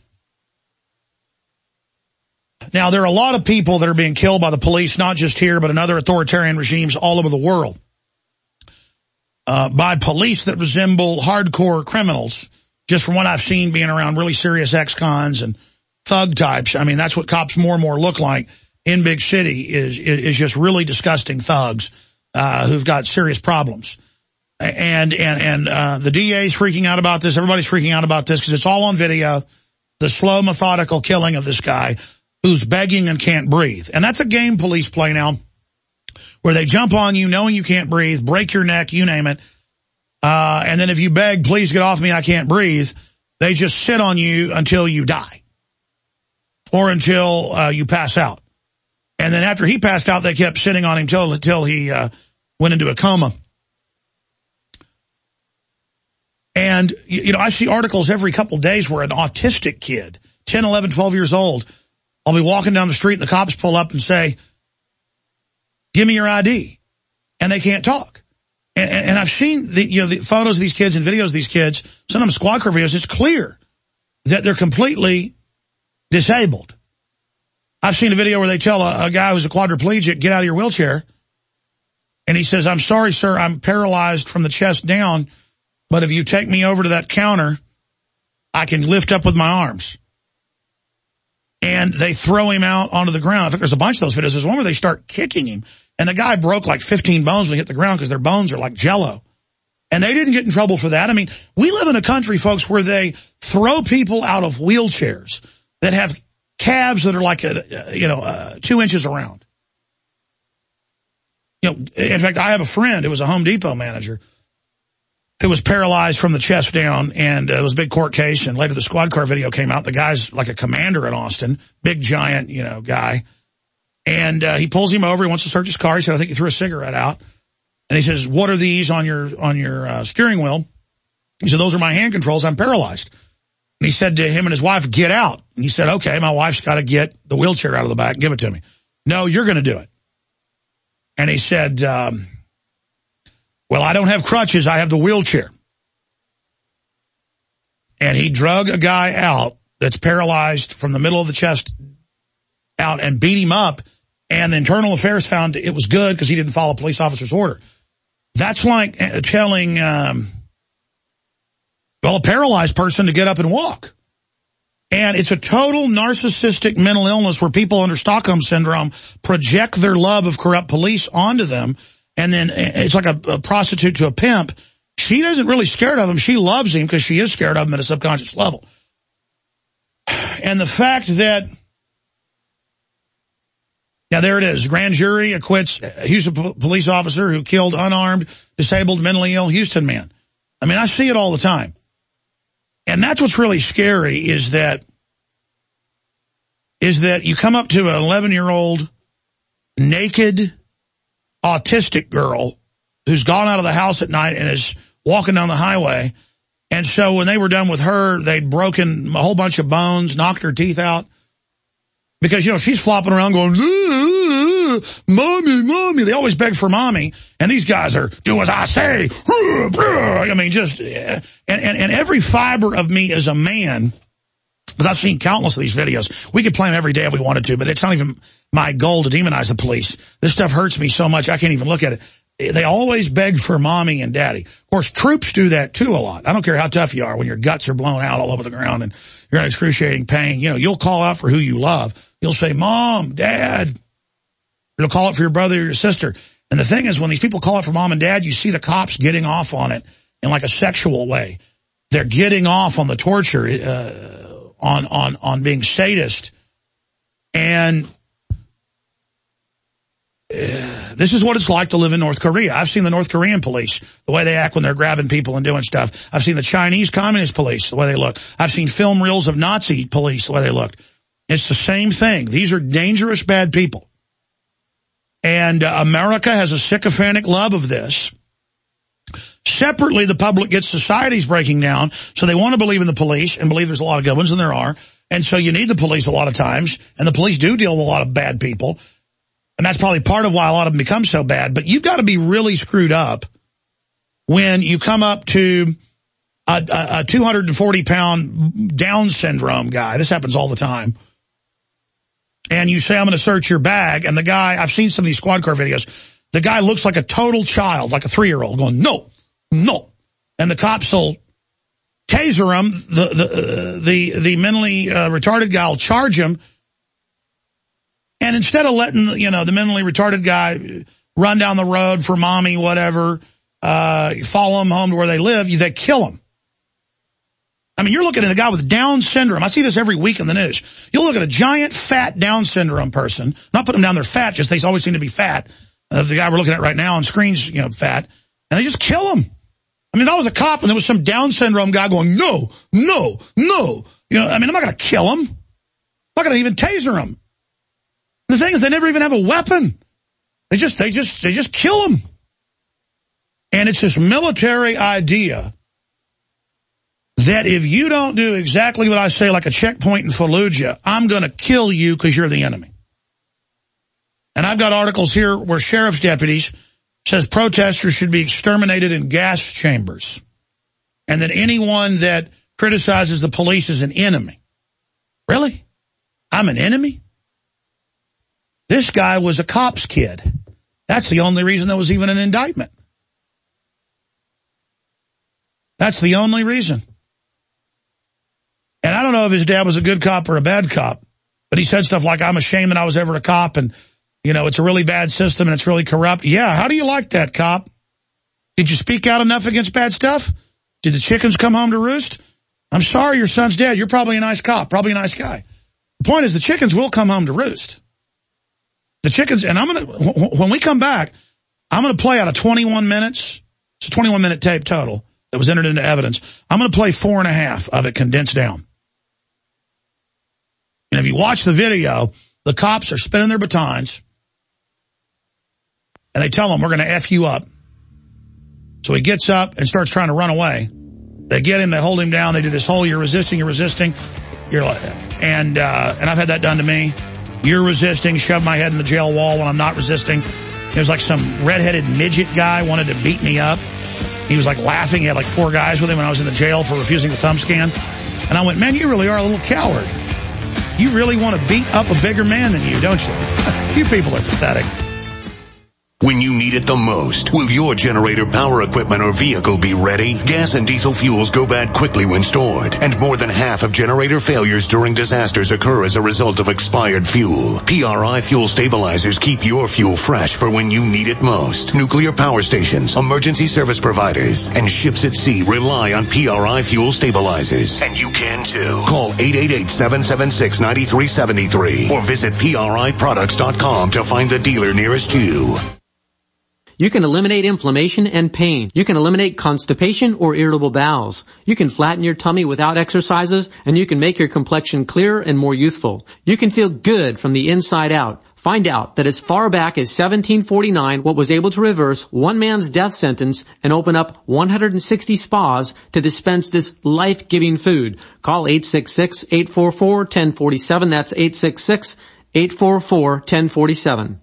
Now, there are a lot of people that are being killed by the police, not just here, but in other authoritarian regimes all over the world, uh, by police that resemble hardcore criminals, just from what I've seen being around really serious ex-cons and thug types. I mean, that's what cops more and more look like in big city, is, is just really disgusting thugs uh, who've got serious problems. And, and, and, uh, the D A's freaking out about this. Everybody's freaking out about this because it's all on video. The slow, methodical killing of this guy who's begging and can't breathe. And that's a game police play now, where they jump on you knowing you can't breathe, break your neck, you name it. Uh, and then if you beg, please get off me, I can't breathe, they just sit on you until you die or until, uh, you pass out. And then after he passed out, they kept sitting on him till, until he, uh, went into a coma. And, you know, I see articles every couple of days where an autistic kid, ten, eleven, twelve years old, I'll be walking down the street and the cops pull up and say, give me your I D. And they can't talk. And, and, and I've seen the, you know, the photos of these kids and videos of these kids, sometimes squad car videos, it's clear that they're completely disabled. I've seen a video where they tell a, a guy who's a quadriplegic, get out of your wheelchair. And he says, I'm sorry, sir, I'm paralyzed from the chest down, but if you take me over to that counter, I can lift up with my arms. And they throw him out onto the ground. I think there's a bunch of those videos. There's one where they start kicking him, and the guy broke like fifteen bones when he hit the ground because their bones are like Jell-O. And they didn't get in trouble for that. I mean, we live in a country, folks, where they throw people out of wheelchairs that have calves that are like, a, you know, uh, two inches around. You know, in fact, I have a friend who was a Home Depot manager who was paralyzed from the chest down, and uh, it was a big court case, and later the squad car video came out. The guy's like a commander in Austin, big, giant, you know, guy. And uh, he pulls him over. He wants to search his car. He said, I think you threw a cigarette out. And he says, what are these on your on your uh, steering wheel? He said, those are my hand controls. I'm paralyzed. And he said to him and his wife, get out. And he said, okay, my wife's got to get the wheelchair out of the back and give it to me. No, you're going to do it. And he said, um, well, I don't have crutches. I have the wheelchair. And he drug a guy out that's paralyzed from the middle of the chest out and beat him up. And the Internal Affairs found it was good because he didn't follow a police officer's order. That's like telling, um, well, a paralyzed person to get up and walk. And it's a total narcissistic mental illness where people under Stockholm Syndrome project their love of corrupt police onto them. And then it's like a, a prostitute to a pimp. She isn't really scared of him. She loves him because she is scared of him at a subconscious level. And the fact that, yeah, there it is. Grand jury acquits a Houston police officer who killed unarmed, disabled, mentally ill Houston man. I mean, I see it all the time. And that's what's really scary is that, is that you come up to an eleven-year-old naked autistic girl who's gone out of the house at night and is walking down the highway. And so when they were done with her, they'd broken a whole bunch of bones, knocked her teeth out. Because, you know, she's flopping around going, mommy, mommy. They always beg for mommy. And these guys are, do as I say. I mean, just, and, and, and every fiber of me as a man, because I've seen countless of these videos. We could play them every day if we wanted to, but it's not even my goal to demonize the police. This stuff hurts me so much I can't even look at it. They always beg for mommy and daddy. Of course, troops do that too a lot. I don't care how tough you are when your guts are blown out all over the ground and you're in excruciating pain. You know, you'll call out for who you love. You'll say, mom, dad. You'll call out for your brother or your sister. And the thing is, when these people call out for mom and dad, you see the cops getting off on it in like a sexual way. They're getting off on the torture, uh, on, on, on being sadist. And Uh, this is what it's like to live in North Korea. I've seen the North Korean police, the way they act when they're grabbing people and doing stuff. I've seen the Chinese communist police, the way they look. I've seen film reels of Nazi police, the way they looked. It's the same thing. These are dangerous, bad people. And uh, America has a sycophantic love of this. Separately, the public gets societies breaking down, so they want to believe in the police and believe there's a lot of good ones, and there are. And so you need the police a lot of times, and the police do deal with a lot of bad people. And that's probably part of why a lot of them become so bad. But you've got to be really screwed up when you come up to a, a, a two hundred forty pound Down syndrome guy. This happens all the time. And you say, I'm going to search your bag. And the guy, I've seen some of these squad car videos. The guy looks like a total child, like a three-year-old going, no, no. And the cops will taser him. The, the, uh, the, the mentally uh, retarded guy will charge him. And instead of letting, you know, the mentally retarded guy run down the road for mommy, whatever, uh, follow him home to where they live, they kill him. I mean, you're looking at a guy with Down syndrome. I see this every week in the news. You'll look at a giant, fat Down syndrome person, not putting them down, they're fat, just they always seem to be fat. Uh, the guy we're looking at right now on screen's, you know, fat. And they just kill him. I mean, if I was a cop and there was some Down syndrome guy going, no, no, no. You know, I mean, I'm not going to kill him. I'm not going to even taser him. The thing is, they never even have a weapon. They just, they just, they just kill them. And it's this military idea that if you don't do exactly what I say, like a checkpoint in Fallujah, I'm going to kill you because you're the enemy. And I've got articles here where sheriff's deputies says protesters should be exterminated in gas chambers. And that anyone that criticizes the police is an enemy. Really? I'm an enemy? This guy was a cop's kid. That's the only reason there was even an indictment. That's the only reason. And I don't know if his dad was a good cop or a bad cop, but he said stuff like, I'm ashamed that I was ever a cop, and, you know, it's a really bad system and it's really corrupt. Yeah, how do you like that, cop? Did you speak out enough against bad stuff? Did the chickens come home to roost? I'm sorry your son's dead. You're probably a nice cop, probably a nice guy. The point is the chickens will come home to roost. The chickens, and I'm going to, when we come back, I'm going to play out of twenty-one minutes. It's a twenty-one minute tape total that was entered into evidence. I'm going to play four and a half of it condensed down. And if you watch the video, the cops are spinning their batons and they tell him, we're going to F you up. So he gets up and starts trying to run away. They get him, they hold him down, they do this whole, you're resisting, you're resisting. You're like, and, uh, and I've had that done to me. You're resisting, shove my head in the jail wall when I'm not resisting. There's like some redheaded midget guy wanted to beat me up. He was like laughing. He had like four guys with him when I was in the jail for refusing the thumb scan. And I went, man, you really are a little coward. You really want to beat up a bigger man than you, don't you? You people are pathetic. When you need it the most, will your generator, power equipment, or vehicle be ready? Gas and diesel fuels go bad quickly when stored, and more than half of generator failures during disasters occur as a result of expired fuel. P R I fuel stabilizers keep your fuel fresh for when you need it most. Nuclear power stations, emergency service providers, and ships at sea rely on P R I fuel stabilizers. And you can too. Call eight eight eight, seven seven six, nine three seven three or visit P R I products dot com to find the dealer nearest you. You can eliminate inflammation and pain. You can eliminate constipation or irritable bowels. You can flatten your tummy without exercises, and you can make your complexion clearer and more youthful. You can feel good from the inside out. Find out that as far back as seventeen forty-nine, what was able to reverse one man's death sentence and open up one hundred sixty spas to dispense this life-giving food. Call eight six six, eight four four, one zero four seven. That's eight six six, eight four four, one zero four seven.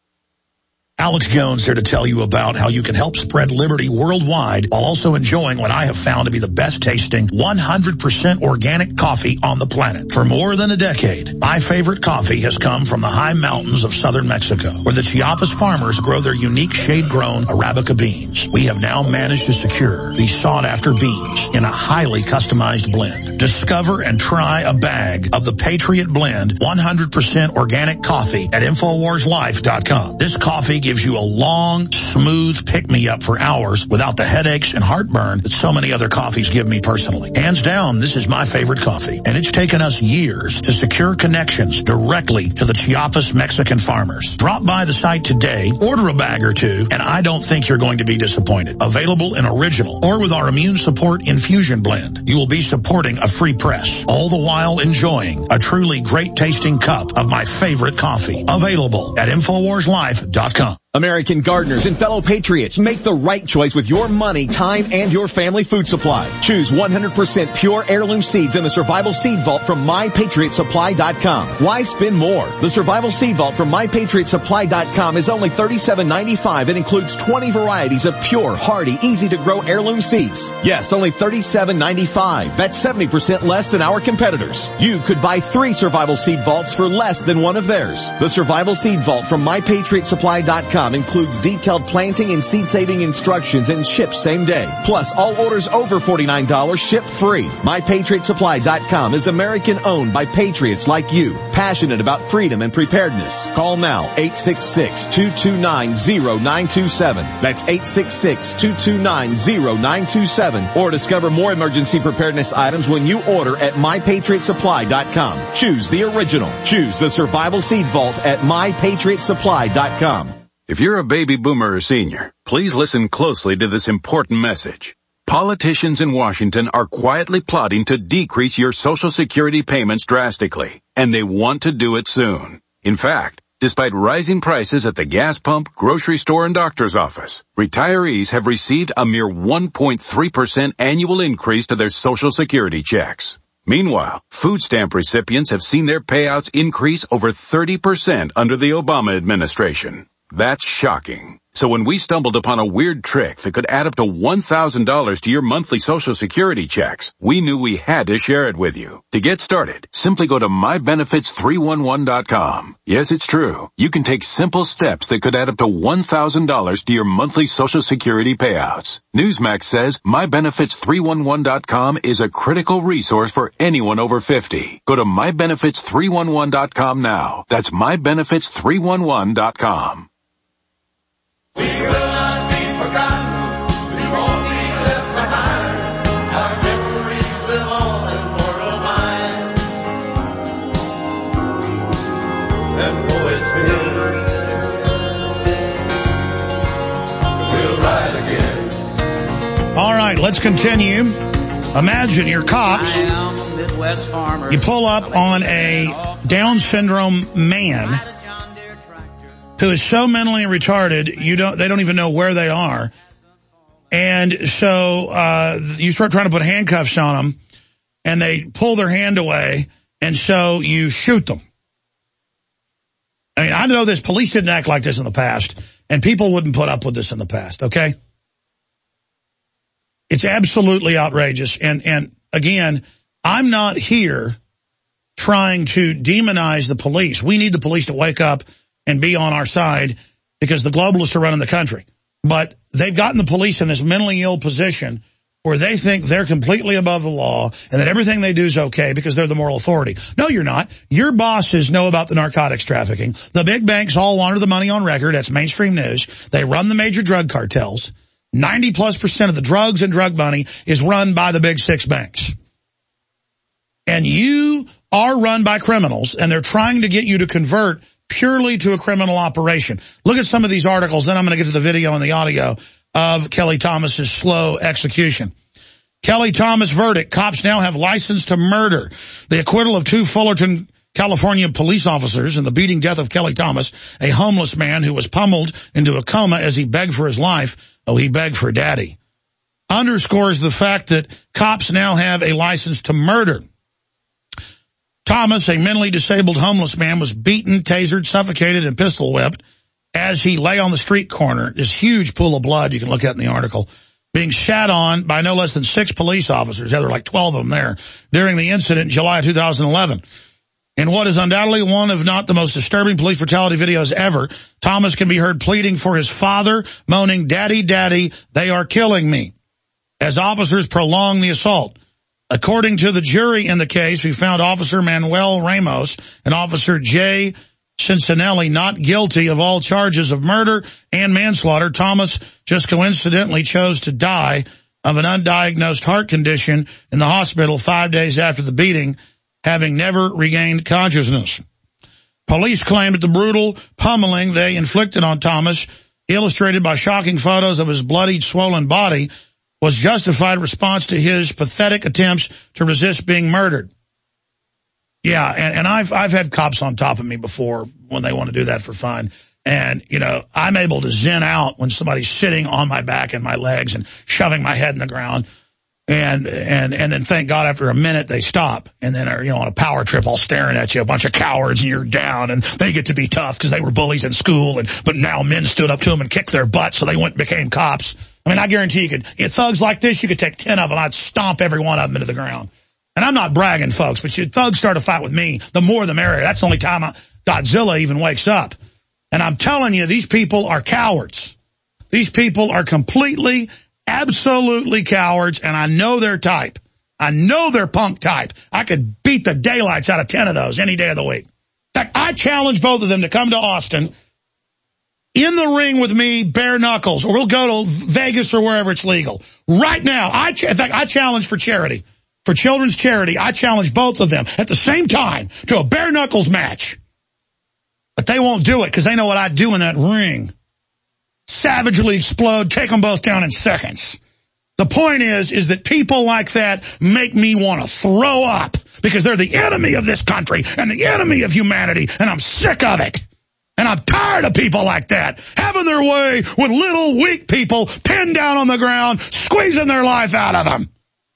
Alex Jones here to tell you about how you can help spread liberty worldwide while also enjoying what I have found to be the best tasting one hundred percent organic coffee on the planet. For more than a decade, my favorite coffee has come from the high mountains of southern Mexico, where the Chiapas farmers grow their unique shade-grown Arabica beans. We have now managed to secure these sought-after beans in a highly customized blend. Discover and try a bag of the Patriot Blend one hundred percent organic coffee at Infowars Life dot com. This coffee gives you a long, smooth pick-me-up for hours without the headaches and heartburn that so many other coffees give me personally. Hands down, this is my favorite coffee, and it's taken us years to secure connections directly to the Chiapas Mexican farmers. Drop by the site today, order a bag or two, and I don't think you're going to be disappointed. Available in original or with our immune support infusion blend. You will be supporting a free press, all the while enjoying a truly great-tasting cup of my favorite coffee. Available at Infowars Life dot com. American gardeners and fellow patriots, make the right choice with your money, time, and your family food supply. Choose one hundred percent pure heirloom seeds in the Survival Seed Vault from my patriot supply dot com. Why spend more? The Survival Seed Vault from my patriot supply dot com is only thirty-seven ninety-five and includes twenty varieties of pure, hardy, easy-to-grow heirloom seeds. Yes, only thirty-seven ninety-five. That's seventy percent less than our competitors. You could buy three Survival Seed Vaults for less than one of theirs. The Survival Seed Vault from my patriot supply dot com includes detailed planting and seed-saving instructions and ships same day. Plus, all orders over forty-nine dollars ship free. my patriot supply dot com is American-owned by patriots like you, passionate about freedom and preparedness. Call now, eight six six, two two nine, zero nine two seven. That's eight six six, two two nine, zero nine two seven. Or discover more emergency preparedness items when you order at my patriot supply dot com. Choose the original. Choose the Survival Seed Vault at my patriot supply dot com. If you're a baby boomer or senior, please listen closely to this important message. Politicians in Washington are quietly plotting to decrease your Social Security payments drastically, and they want to do it soon. In fact, despite rising prices at the gas pump, grocery store, and doctor's office, retirees have received a mere one point three percent annual increase to their Social Security checks. Meanwhile, food stamp recipients have seen their payouts increase over thirty percent under the Obama administration. That's shocking. So when we stumbled upon a weird trick that could add up to one thousand dollars to your monthly Social Security checks, we knew we had to share it with you. To get started, simply go to my benefits three one one dot com. Yes, it's true. You can take simple steps that could add up to one thousand dollars to your monthly Social Security payouts. Newsmax says my benefits three one one dot com is a critical resource for anyone over fifty. Go to my benefits three one one dot com now. That's my benefits three one one dot com. We will not be forgotten. We won't be left behind. Our memories live on in mortal mind. And poets will rise again. All right, let's continue. Imagine you're cops. You pull up on a Down syndrome man who is so mentally retarded, you don't, they don't even know where they are. And so, uh, you start trying to put handcuffs on them, and they pull their hand away, and so you shoot them. I mean, I know this, police didn't act like this in the past, and people wouldn't put up with this in the past, okay? It's absolutely outrageous, and, and again, I'm not here trying to demonize the police. We need the police to wake up and be on our side because the globalists are running the country. But they've gotten the police in this mentally ill position where they think they're completely above the law and that everything they do is okay because they're the moral authority. No, you're not. Your bosses know about the narcotics trafficking. The big banks all launder the money on record. That's mainstream news. They run the major drug cartels. ninety plus percent of the drugs and drug money is run by the big six banks. And you are run by criminals, and they're trying to get you to convert purely to a criminal operation. Look at some of these articles, then I'm going to get to the video and the audio of Kelly Thomas's slow execution. Kelly Thomas verdict. Cops now have license to murder. The acquittal of two Fullerton, California police officers in the beating death of Kelly Thomas, a homeless man who was pummeled into a coma as he begged for his life. Oh, he begged for daddy. Underscores the fact that cops now have a license to murder. Thomas, a mentally disabled homeless man, was beaten, tasered, suffocated, and pistol whipped as he lay on the street corner. This huge pool of blood you can look at in the article, being shat on by no less than six police officers. There were like twelve of them there during the incident in July of two thousand eleven. In what is undoubtedly one of not the most disturbing police brutality videos ever, Thomas can be heard pleading for his father, moaning, "Daddy, daddy, they are killing me," as officers prolong the assault. According to the jury in the case, who found Officer Manuel Ramos and Officer Jay Cincinnati not guilty of all charges of murder and manslaughter, Thomas just coincidentally chose to die of an undiagnosed heart condition in the hospital five days after the beating, having never regained consciousness. Police claimed that the brutal pummeling they inflicted on Thomas, illustrated by shocking photos of his bloodied, swollen body, was justified response to his pathetic attempts to resist being murdered. Yeah, and, and I've I've had cops on top of me before when they want to do that for fun. And, you know, I'm able to zen out when somebody's sitting on my back and my legs and shoving my head in the ground. And and and then thank God after a minute they stop and then are, you know, on a power trip all staring at you, a bunch of cowards, and you're down, and they get to be tough because they were bullies in school, and but now men stood up to them and kicked their butts, so they went and became cops. I mean, I guarantee you could, you know, thugs like this, you could take ten of them, I'd stomp every one of them into the ground. And I'm not bragging, folks, but you thugs start a fight with me, the more the merrier. That's the only time I, Godzilla even wakes up. And I'm telling you, these people are cowards. These people are completely, absolutely cowards, and I know their type. I know their punk type. I could beat the daylights out of ten of those any day of the week. In fact, I challenge both of them to come to Austin in the ring with me, bare knuckles, or we'll go to Vegas or wherever it's legal. Right now, I ch- in fact, I challenge for charity, for children's charity, I challenge both of them at the same time to a bare knuckles match. But they won't do it because they know what I do in that ring. Savagely explode, take them both down in seconds. The point is, is that people like that make me want to throw up because they're the enemy of this country and the enemy of humanity, and I'm sick of it. And I'm tired of people like that, having their way with little weak people pinned down on the ground, squeezing their life out of them.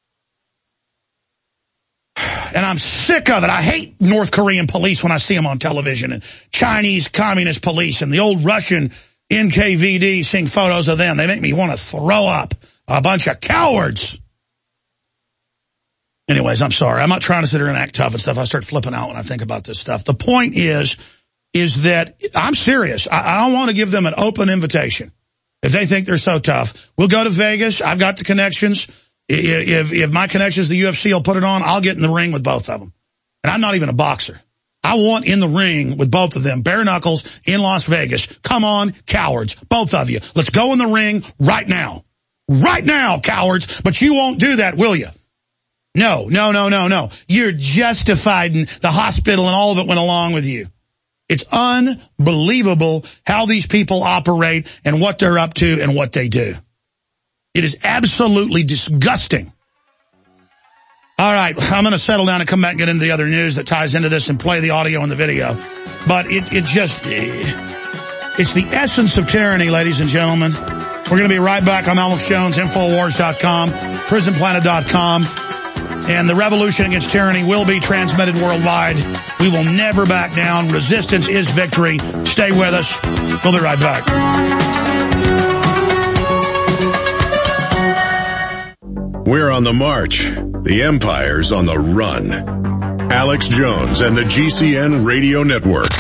And I'm sick of it. I hate North Korean police when I see them on television, and Chinese communist police, and the old Russian N K V D seeing photos of them. They make me want to throw up. A bunch of cowards. Anyways, I'm sorry. I'm not trying to sit here and act tough and stuff. I start flipping out when I think about this stuff. The point is, is that I'm serious. I, I want to give them an open invitation. If they think they're so tough, we'll go to Vegas. I've got the connections. If, if my connections, the U F C will put it on, I'll get in the ring with both of them. And I'm not even a boxer. I want in the ring with both of them, bare knuckles in Las Vegas. Come on, cowards, both of you. Let's go in the ring right now. Right now, cowards. But you won't do that, will you? No, no, no, no, no. You're justified, and the hospital and all of it went along with you. It's unbelievable how these people operate and what they're up to and what they do. It is absolutely disgusting. All right, I'm going to settle down and come back and get into the other news that ties into this and play the audio and the video. But it, it just, it's the essence of tyranny, ladies and gentlemen. We're going to be right back. I'm Alex Jones, Infowars dot com, Prison Planet dot com. And the revolution against tyranny will be transmitted worldwide. We will never back down. Resistance is victory. Stay with us. We'll be right back. We're on the march. The empire's on the run. Alex Jones and the G C N Radio Network.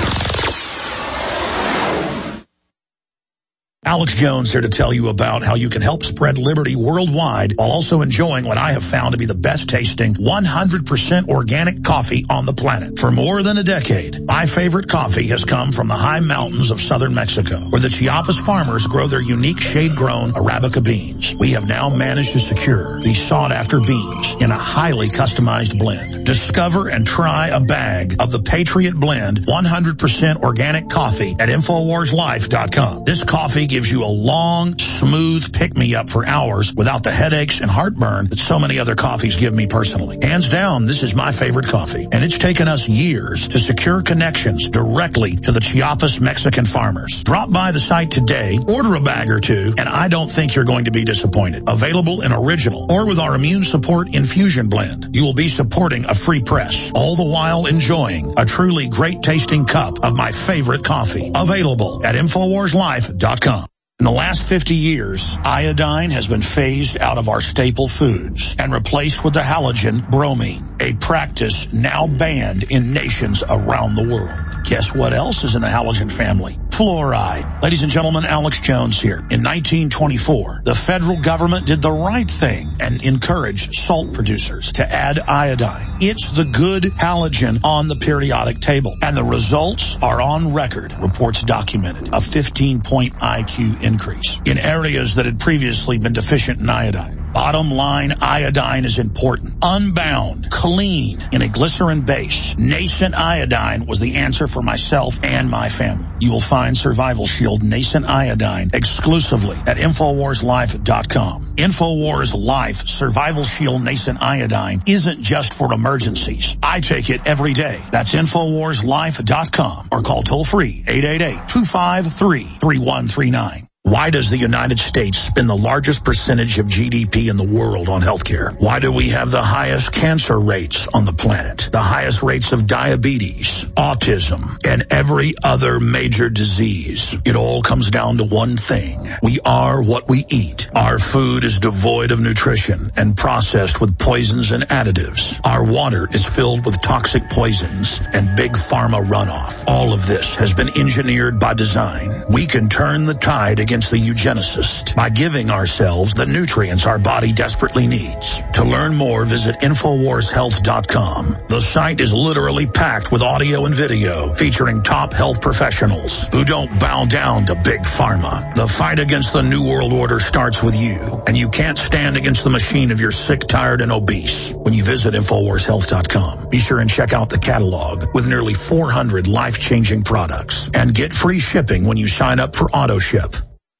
Alex Jones here to tell you about how you can help spread liberty worldwide while also enjoying what I have found to be the best tasting one hundred percent organic coffee on the planet. For more than a decade, my favorite coffee has come from the high mountains of southern Mexico, where the Chiapas farmers grow their unique shade-grown Arabica beans. We have now managed to secure these sought-after beans in a highly customized blend. Discover and try a bag of the Patriot Blend one hundred percent organic coffee at Infowars Life dot com. This coffee gives you a long, smooth pick-me-up for hours without the headaches and heartburn that so many other coffees give me personally. Hands down, this is my favorite coffee, and it's taken us years to secure connections directly to the Chiapas Mexican farmers. Drop by the site today, order a bag or two, and I don't think you're going to be disappointed. Available in original or with our immune support infusion blend. You will be supporting a free press, all the while enjoying a truly great-tasting cup of my favorite coffee. Available at Infowars Life dot com. In the last fifty years, iodine has been phased out of our staple foods and replaced with the halogen bromine, a practice now banned in nations around the world. Guess what else is in the halogen family? Fluoride. Ladies and gentlemen, Alex Jones here. In nineteen twenty-four, the federal government did the right thing and encouraged salt producers to add iodine. It's the good halogen on the periodic table, and the results are on record. Reports documented a fifteen point I Q increase in areas that had previously been deficient in iodine. Bottom line, iodine is important. Unbound, clean, in a glycerin base. Nascent iodine was the answer for myself and my family. You will find Survival Shield Nascent Iodine exclusively at Infowars Life dot com. Infowars Life Survival Shield Nascent Iodine isn't just for emergencies. I take it every day. That's Infowars Life dot com or call toll free eight eight eight, two five three, three one three nine. Why does the United States spend the largest percentage of G D P in the world on healthcare? Why do we have the highest cancer rates on the planet, the highest rates of diabetes, autism, and every other major disease? It all comes down to one thing. We are what we eat. Our food is devoid of nutrition and processed with poisons and additives. Our water is filled with toxic poisons and big pharma runoff. All of this has been engineered by design. We can turn the tide against the eugenicist by giving ourselves the nutrients our body desperately needs. To learn more, visit Infowars Health dot com. The site is literally packed with audio and video featuring top health professionals who don't bow down to big pharma. The fight against the New World Order starts with you, and you can't stand against the machine if you're sick, tired, and obese. When you visit Infowars Health dot com, be sure and check out the catalog with nearly four hundred life-changing products and get free shipping when you sign up for AutoShip.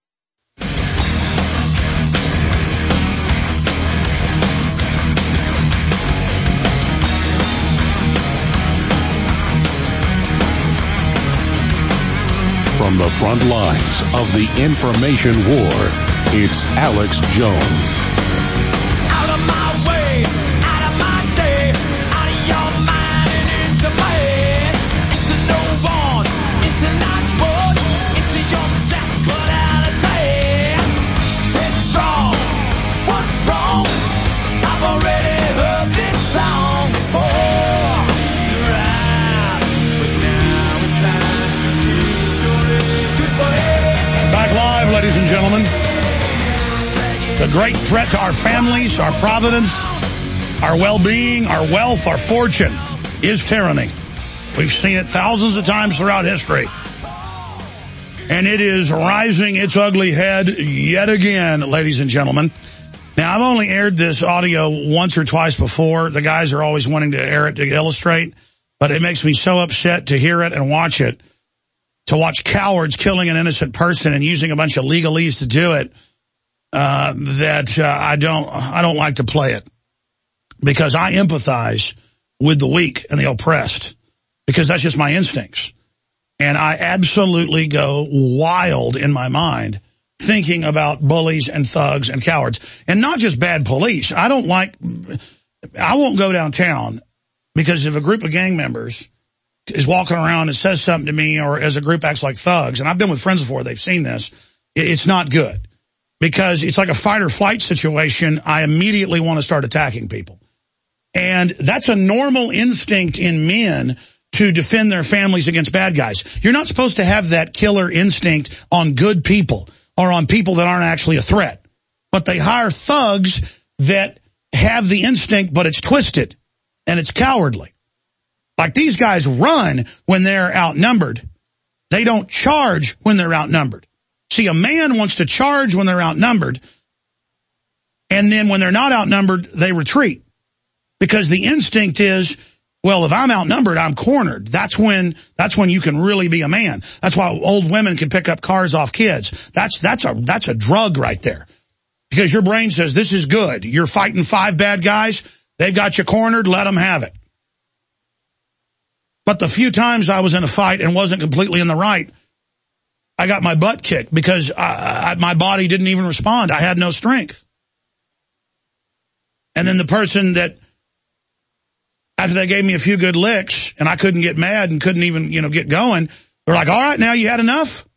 From the front lines of the information war, it's Alex Jones. Out of my way, out of my day, out of your mind and into my head. Into no one, into not one, into your step The great threat to our families, our providence, our well-being, our wealth, our fortune is tyranny. We've seen it thousands of times throughout history. And it is rising its ugly head yet again, ladies and gentlemen. Now, I've only aired this audio once or twice before. The guys are always wanting to air it to illustrate. But it makes me so upset to hear it and watch it. To watch cowards killing an innocent person and using a bunch of legalese to do it. Uh, that uh, I don't I don't like to play it. Because I empathize with the weak and the oppressed. Because that's just my instincts. And I absolutely go wild in my mind thinking about bullies and thugs and cowards. And not just bad police. I don't like, I won't go downtown because if a group of gang members is walking around and says something to me or as a group acts like thugs, and I've been with friends before, they've seen this, it's not good. Because it's like a fight or flight situation. I immediately want to start attacking people. And that's a normal instinct in men to defend their families against bad guys. You're not supposed to have that killer instinct on good people or on people that aren't actually a threat. But they hire thugs that have the instinct, but it's twisted and it's cowardly. Like these guys run when they're outnumbered. They don't charge when they're outnumbered. See, a man wants to charge when they're outnumbered, and then when they're not outnumbered, they retreat. Because the instinct is, well, if I'm outnumbered, I'm cornered. That's when that's when you can really be a man. That's why old women can pick up cars off kids. That's that's a that's a drug right there. Because your brain says, this is good. You're fighting five bad guys. They've got you cornered. Let them have it. But the few times I was in a fight and wasn't completely in the right, I got my butt kicked because I, I, my body didn't even respond. I had no strength. And then the person that, after they gave me a few good licks and I couldn't get mad and couldn't even, you know, get going, they're like, all right, now you had enough?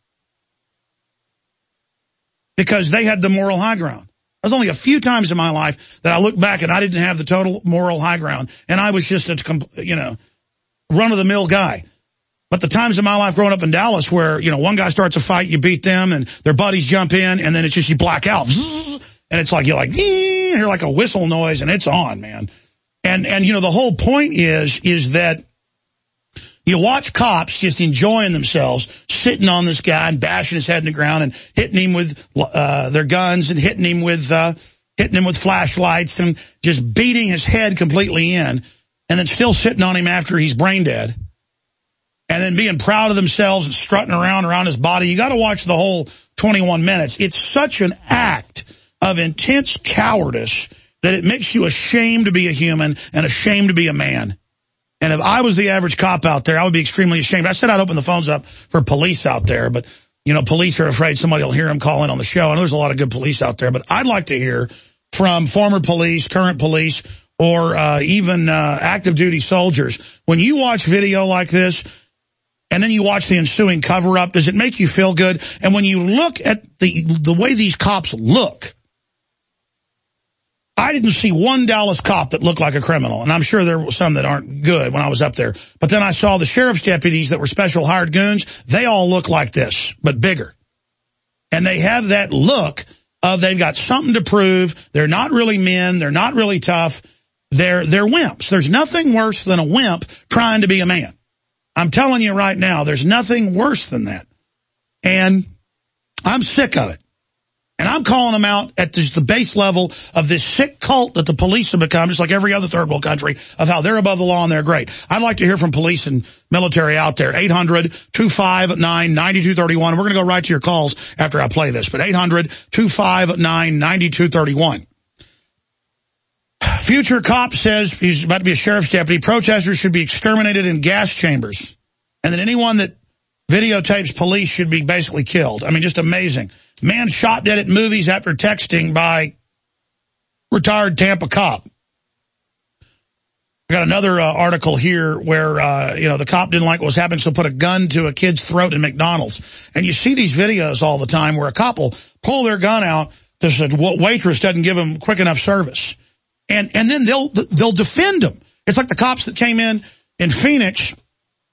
Because they had the moral high ground. There's only a few times in my life that I look back and I didn't have the total moral high ground. And I was just a, you know, run-of-the-mill guy. But the times in my life growing up in Dallas where, you know, one guy starts a fight, you beat them, and their buddies jump in, and then it's just you black out. And it's like, you're like, you hear like a whistle noise, and it's on, man. And, and you know, the whole point is, is that you watch cops just enjoying themselves, sitting on this guy and bashing his head in the ground and hitting him with uh their guns and hitting him with, uh hitting him with flashlights and just beating his head completely in, and then still sitting on him after he's brain dead. And then being proud of themselves and strutting around around his body. You got to watch the whole twenty-one minutes. It's such an act of intense cowardice that it makes you ashamed to be a human and ashamed to be a man. And if I was the average cop out there, I would be extremely ashamed. I said I'd open the phones up for police out there, but, you know, police are afraid somebody will hear them call in on the show. I know there's a lot of good police out there, but I'd like to hear from former police, current police, or uh, even uh, active duty soldiers. When you watch video like this, and then you watch the ensuing cover-up, does it make you feel good? And when you look at the the way these cops look, I didn't see one Dallas cop that looked like a criminal. And I'm sure there were some that aren't good when I was up there. But then I saw the sheriff's deputies that were special hired goons. They all look like this, but bigger. And they have that look of they've got something to prove. They're not really men. They're not really tough. They're, they're wimps. There's nothing worse than a wimp trying to be a man. I'm telling you right now, there's nothing worse than that. And I'm sick of it. And I'm calling them out at this, the base level of this sick cult that the police have become, just like every other third world country, of how they're above the law and they're great. I'd like to hear from police and military out there. eight hundred, two five nine, nine two three one. We're going to go right to your calls after I play this. But eight hundred, two five nine, nine two three one. Future cop says he's about to be a sheriff's deputy. Protesters should be exterminated in gas chambers. And then anyone that videotapes police should be basically killed. I mean, just amazing. Man shot dead at movies after texting by retired Tampa cop. I got another uh, article here where, uh, you know, the cop didn't like what was happening, so put a gun to a kid's throat in McDonald's. And you see these videos all the time where a cop will pull their gun out because the waitress doesn't give them quick enough service. And and then they'll they'll defend them. It's like the cops that came in in Phoenix,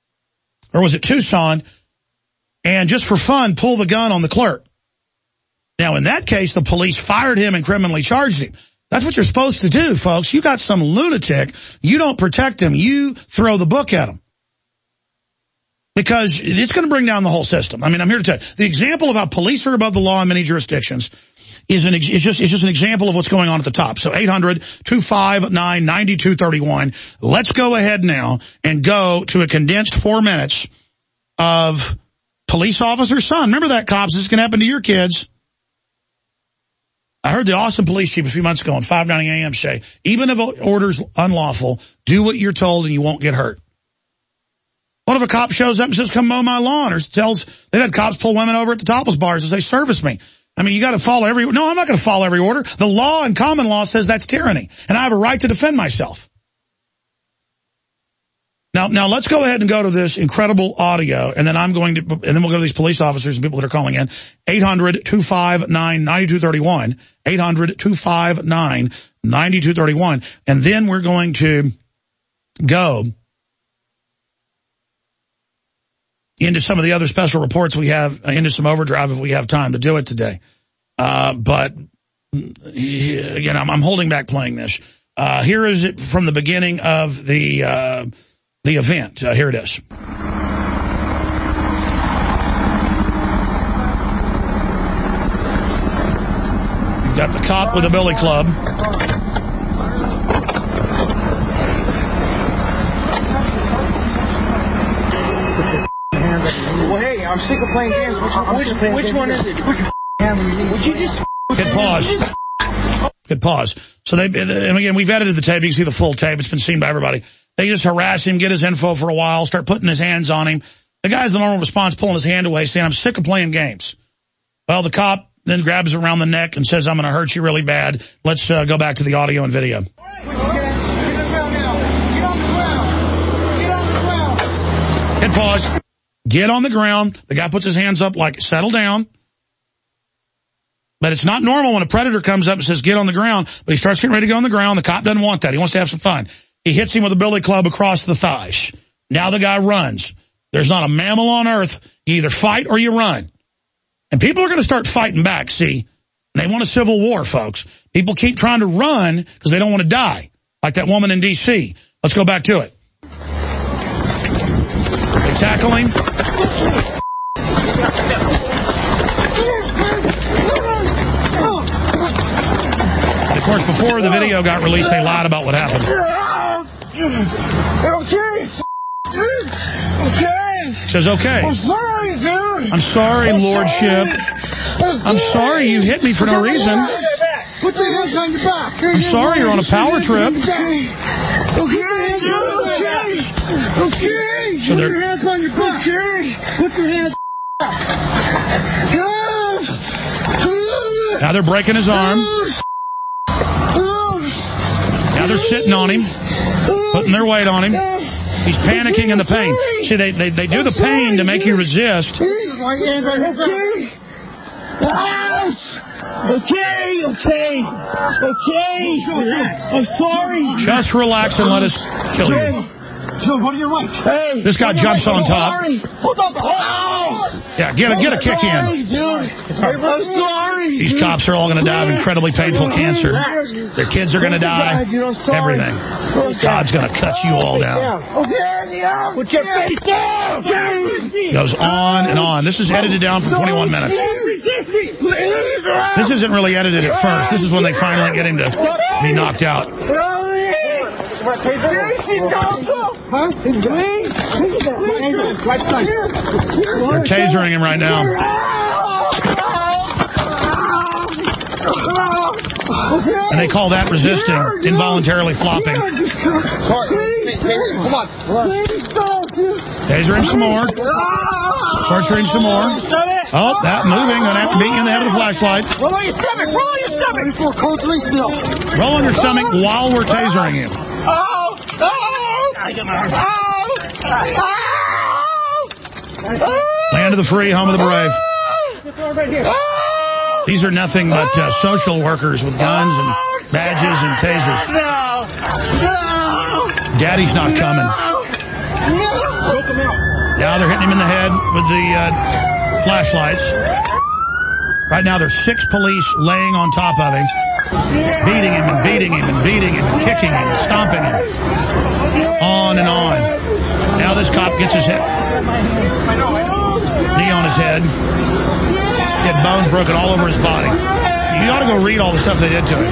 or was it Tucson, and just for fun, pull the gun on the clerk. Now, in that case, the police fired him and criminally charged him. That's what you're supposed to do, folks. You got some lunatic. You don't protect him. You throw the book at him. Because it's going to bring down the whole system. I mean, I'm here to tell you. The example of how police are above the law in many jurisdictions is an is just is just an example of what's going on at the top. So eight hundred, two five nine, nine two three one. Let's go ahead now and go to a condensed four minutes of police officer's son. Remember that, cops. This can happen to your kids. I heard the Austin police chief a few months ago on five ninety A M say, even if an order's unlawful, do what you're told and you won't get hurt. What if a cop shows up and says, come mow my lawn, or tells, they've had cops pull women over at the topless bars and say, service me. I mean, you got to follow every, no, I'm not going to follow every order. The law and common law says that's tyranny, and I have a right to defend myself. Now, now let's go ahead and go to this incredible audio, and then I'm going to, and then we'll go to these police officers and people that are calling in. eight hundred, two five nine, nine two three one, eight hundred, two five nine, nine two three one, and then we're going to go into some of the other special reports we have, into some overdrive if we have time to do it today. Uh, but, again, I'm, I'm holding back playing this. Uh, here is it from the beginning of the, uh, the event. Uh, here it is. You've got the cop with a billy club. Well, hey, I'm sick of playing games. Which, which, which one is it? Would you just... Hit pause. Hit pause. So they, and again, we've edited the tape. You can see the full tape. It's been seen by everybody. They just harass him, get his info for a while, start putting his hands on him. The guy's the normal response, pulling his hand away, saying, I'm sick of playing games. Well, the cop then grabs him around the neck and says, I'm going to hurt you really bad. Let's uh, go back to the audio and video. Hit pause. Get on the ground. The guy puts his hands up like, settle down. But it's not normal when a predator comes up and says, get on the ground. But he starts getting ready to go on the ground. The cop doesn't want that. He wants to have some fun. He hits him with a billy club across the thighs. Now the guy runs. There's not a mammal on earth. You either fight or you run. And people are going to start fighting back, see? They want a civil war, folks. People keep trying to run because they don't want to die, like that woman in D C Let's go back to it. They tackle him. And of course, before the video got released, they lied about what happened. Okay. Okay. Says, okay. I'm sorry, dude. I'm sorry, Lordship. I'm sorry you hit me for no reason. Put your hands on your back. I'm sorry you're on a power trip. Okay, okay. Okay. So Put your hands on your back. Okay. Put your hands on your back. Now they're breaking his arm. Now they're sitting on him, putting their weight on him. He's panicking in the pain. See, they, they, they do the pain to make you resist. Okay. Okay, okay, okay. I'm sorry. Just relax and let us kill you. Joe, go to your right. Hey, this guy jumps on top. Hold up. Oh. Yeah, get a, get a kick sorry, in. Dude. I'm sorry. These dude. cops are all going to die of incredibly painful cancer. Their kids are going to die. Everything. God's going to cut you all down. Okay, put your face down. Goes on and on. This is edited down for twenty-one minutes. This isn't really edited at first. This is when they finally get him to be knocked out. Huh? They're tasering him right now. And they call that resisting, involuntarily flopping. Come on. Taser him some more. Torture him some more. Oh, that moving. Gonna have to beat you in the head with a flashlight. Roll on your stomach. Roll on your stomach. Roll on your stomach while we're tasering you. Oh! Oh! Oh! Land of the free, home of the brave. These are nothing but uh, social workers with guns and badges and tasers. No! No! Daddy's not coming. Now they're hitting him in the head with the uh, flashlights. Right now there's six police laying on top of him, beating him and beating him and beating him and kicking him and stomping him. On and on. Now this cop gets his head, knee on his head, get bones broken all over his body. You ought to go read all the stuff they did to him.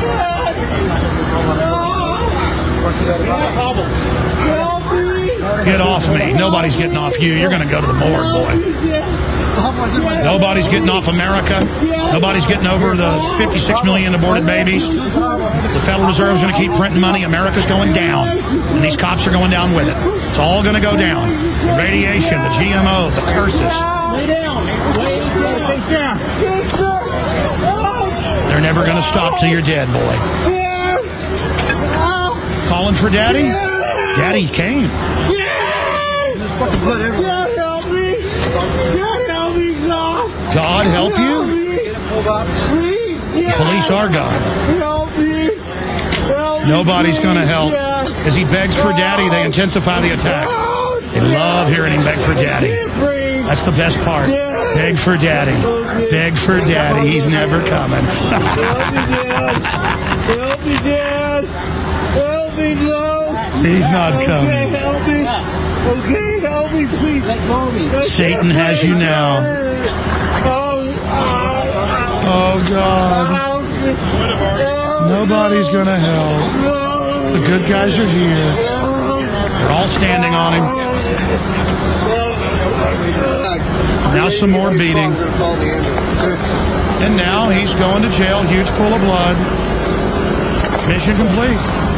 Get off me. Nobody's getting off you. You're going to go to the morgue, boy. Nobody's getting off America. Nobody's getting over the fifty-six million aborted babies. The Federal Reserve's going to keep printing money. America's going down. And these cops are going down with it. It's all going to go down. The radiation, the G M O, the curses. They're never going to stop till you're dead, boy. Calling for Daddy? Daddy came. God help you? The police are God. Nobody's going to help. As he begs for Daddy, they intensify the attack. They love hearing him beg for Daddy. That's the best part. Beg for Daddy. Beg for Daddy. He's never coming. Help me, Dad. Help me, no. He's not coming. Help me. Okay, help me, please. Let go of me. Satan has you now. Oh, God. Nobody's going to help. The good guys are here. They're all standing on him. Now some more beating. And now he's going to jail. Huge pool of blood. Mission complete.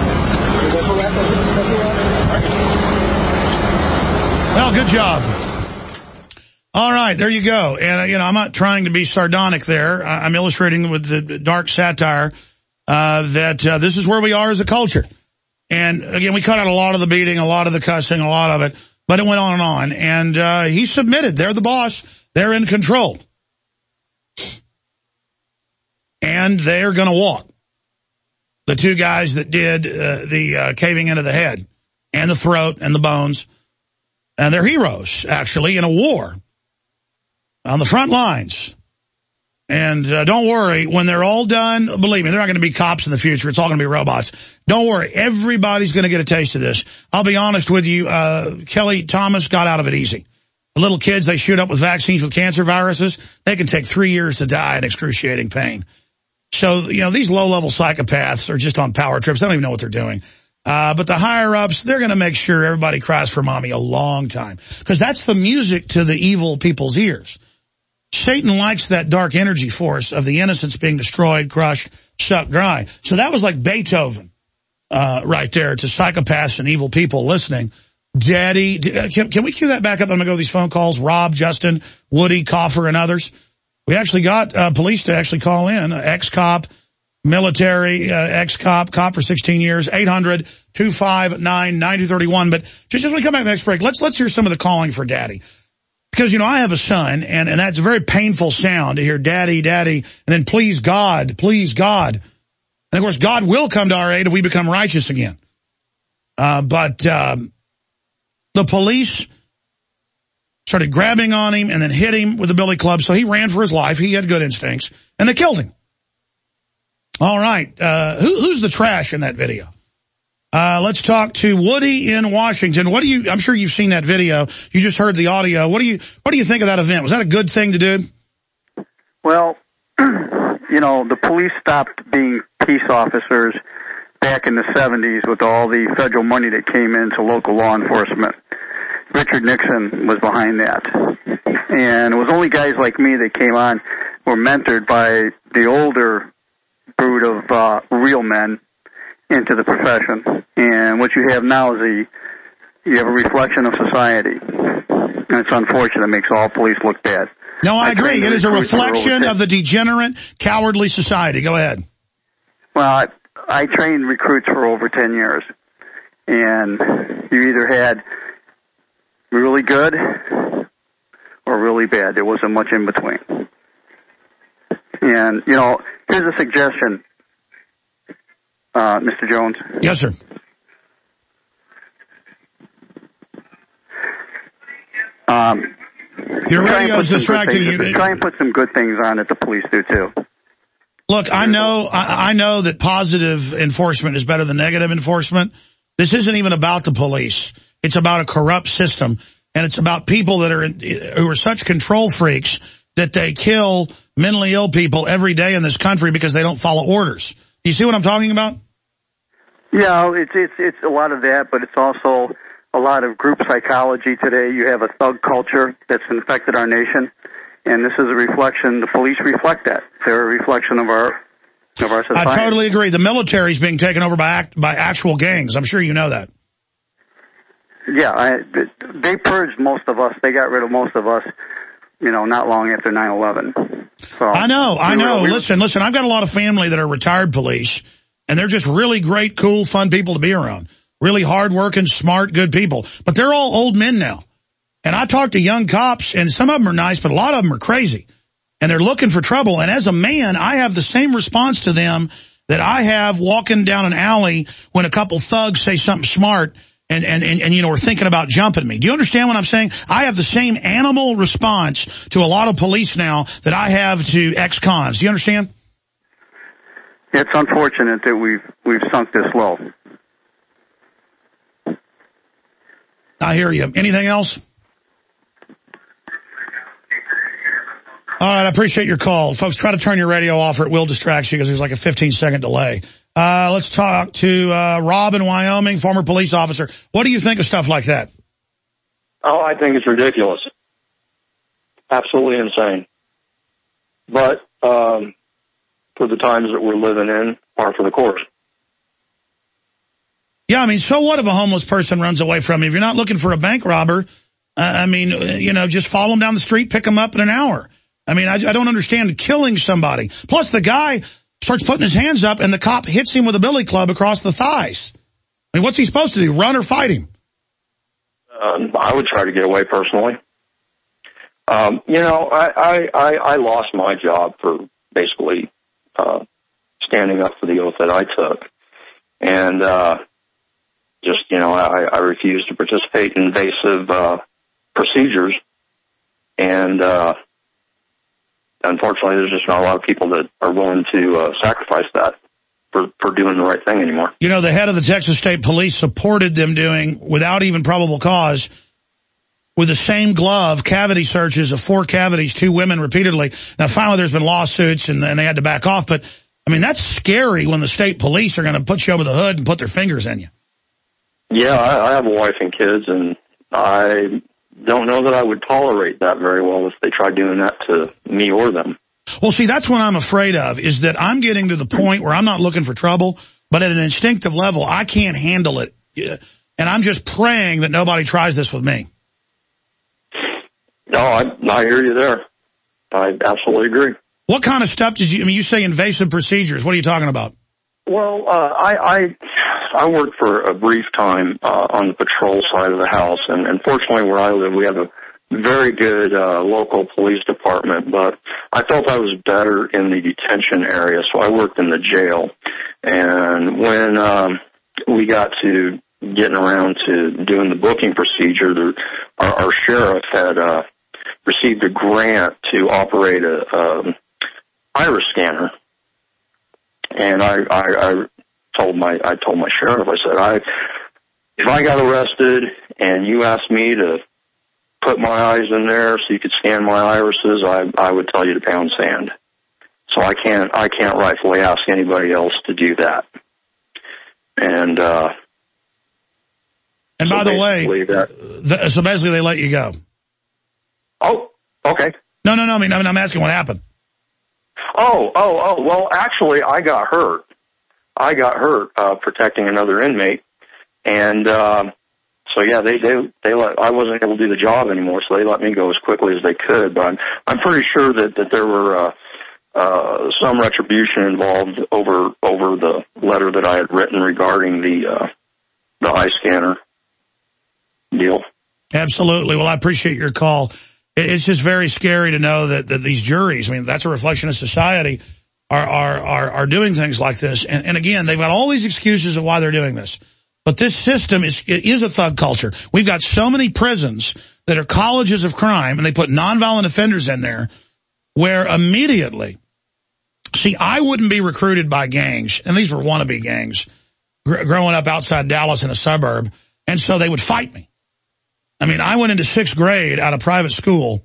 Well, good job. All right, there you go. And, uh, you know, I'm not trying to be sardonic there. I'm illustrating with the dark satire uh, that uh, this is where we are as a culture. And, again, we cut out a lot of the beating, a lot of the cussing, a lot of it. But it went on and on. And uh, he submitted. They're the boss. They're in control. And they're going to walk. The two guys that did uh, the uh, caving into the head and the throat and the bones. And they're heroes, actually, in a war. On the front lines. And uh, don't worry, when they're all done, believe me, they're not going to be cops in the future. It's all going to be robots. Don't worry, everybody's going to get a taste of this. I'll be honest with you, uh, Kelly Thomas got out of it easy. The little kids they shoot up with vaccines with cancer viruses, they can take three years to die in excruciating pain. So, you know, these low-level psychopaths are just on power trips. They don't even know what they're doing. Uh, but the higher-ups, they're going to make sure everybody cries for mommy a long time. Because that's the music to the evil people's ears. Satan likes that dark energy force of the innocents being destroyed, crushed, sucked dry. So that was like Beethoven uh, right there to psychopaths and evil people listening. Daddy, can, can we cue that back up? I'm going to go to these phone calls. Rob, Justin, Woody, Coffer, and others. We actually got uh, police to actually call in. Uh, ex-cop, military, uh, ex-cop, cop for sixteen years, eight hundred, two five nine, nine two three one. But just as we come back next break, let's let's hear some of the calling for Daddy. Because, you know, I have a son, and, and that's a very painful sound to hear daddy, daddy, and then please God, please God. And, of course, God will come to our aid if we become righteous again. Uh, but um, the police started grabbing on him and then hit him with a billy club, so he ran for his life. He had good instincts, and they killed him. All right. Uh, who, who's the trash in that video? Uh, let's talk to Woody in Washington. What do you, I'm sure you've seen that video. You just heard the audio. What do you, what do you think of that event? Was that a good thing to do? Well, you know, the police stopped being peace officers back in the seventies with all the federal money that came into local law enforcement. Richard Nixon was behind that. And it was only guys like me that came on, were mentored by the older brood of uh, real men into the profession. And what you have now is a, you have a reflection of society. And it's unfortunate. It makes all police look bad. No, I, I agree. It is a reflection of the degenerate, cowardly society. Go ahead. Well, I, I trained recruits for over ten years. And you either had really good or really bad. There wasn't much in between. And, you know, here's a suggestion. Uh, Mister Jones? Yes, sir. Um, Your Try and radio's put some good distracting things- you. Try and put some good things on it. The police do too. Look, I know, I, I know that positive enforcement is better than negative enforcement. This isn't even about the police. It's about a corrupt system, and it's about people that are in, who are such control freaks that they kill mentally ill people every day in this country because they don't follow orders. Do you see what I'm talking about? Yeah, it's it's it's a lot of that, but it's also a lot of group psychology today. You have a thug culture that's infected our nation, and this is a reflection. The police reflect that. They're a reflection of our of our society. I totally agree. The military's being taken over by act, by actual gangs. I'm sure you know that. Yeah, I, they purged most of us. They got rid of most of us, you know, not long after nine eleven. So I know, I we know. were, we listen, listen, I've got a lot of family that are retired police, and they're just really great, cool, fun people to be around. Really hard-working, smart, good people. But they're all old men now. And I talk to young cops, and some of them are nice, but a lot of them are crazy. And they're looking for trouble. And as a man, I have the same response to them that I have walking down an alley when a couple thugs say something smart and, and, and, and you know, are thinking about jumping me. Do you understand what I'm saying? I have the same animal response to a lot of police now that I have to ex-cons. Do you understand? It's unfortunate that we've we've sunk this low. I hear you. Anything else? All right, I appreciate your call. Folks, try to turn your radio off or it will distract you because there's like a fifteen second delay. Uh, let's talk to uh, Rob in Wyoming, former police officer. What do you think of stuff like that? Oh, I think it's ridiculous. Absolutely insane. But um, for the times that we're living in, par for the course. Yeah, I mean, so what if a homeless person runs away from you? If you're not looking for a bank robber, uh, I mean, you know, just follow them down the street, pick them up in an hour. I mean, I, I don't understand killing somebody. Plus, the guy starts putting his hands up, and the cop hits him with a billy club across the thighs. I mean, what's he supposed to do, run or fight him? Um, I would try to get away personally. Um, you know, I, I, I, I lost my job for basically uh, standing up for the oath that I took. And uh, just, you know, I, I refused to participate in invasive uh, procedures. And uh, unfortunately, there's just not a lot of people that are willing to uh, sacrifice that for, for doing the right thing anymore. You know, the head of the Texas State Police supported them doing, without even probable cause, with the same glove, cavity searches of four cavities, two women repeatedly. Now, finally, there's been lawsuits, and, and they had to back off. But, I mean, that's scary when the state police are going to put you over the hood and put their fingers in you. Yeah, I, I have a wife and kids, and I don't know that I would tolerate that very well if they tried doing that to me or them. Well, see, that's what I'm afraid of, is that I'm getting to the point where I'm not looking for trouble, but at an instinctive level, I can't handle it. And I'm just praying that nobody tries this with me. No, I, I hear you there. I absolutely agree. What kind of stuff did you, I mean, you say invasive procedures. What are you talking about? Well, uh, I, I, I worked for a brief time, uh, on the patrol side of the house, and unfortunately where I live, we have a very good, uh, local police department, but I felt I was better in the detention area, so I worked in the jail. And when, um, we got to getting around to doing the booking procedure, the, our, our sheriff had, uh, received a grant to operate a, um, iris scanner. And I, I, I told my, I told my sheriff, I said, I, if I got arrested and you asked me to put my eyes in there so you could scan my irises, I, I would tell you to pound sand. So I can't, I can't rightfully ask anybody else to do that. And, uh, and by so the way, that, the, so basically they let you go. Oh, okay. No, no, no. I mean, I mean, I'm asking what happened. Oh, oh, oh. Well, actually, I got hurt. I got hurt uh, protecting another inmate, and uh, so yeah, they they they let I wasn't able to do the job anymore, so they let me go as quickly as they could. But I'm I'm pretty sure that that there were uh, uh, some retribution involved over over the letter that I had written regarding the uh, the eye scanner deal. Absolutely. Well, I appreciate your call. It's just very scary to know that, that these juries, I mean, that's a reflection of society, are are are, are doing things like this. And, and again, they've got all these excuses of why they're doing this. But this system is is a thug culture. We've got so many prisons that are colleges of crime, and they put nonviolent offenders in there, where immediately, see, I wouldn't be recruited by gangs, and these were wannabe gangs, gr growing up outside Dallas in a suburb, and so they would fight me. I mean, I went into sixth grade out of private school,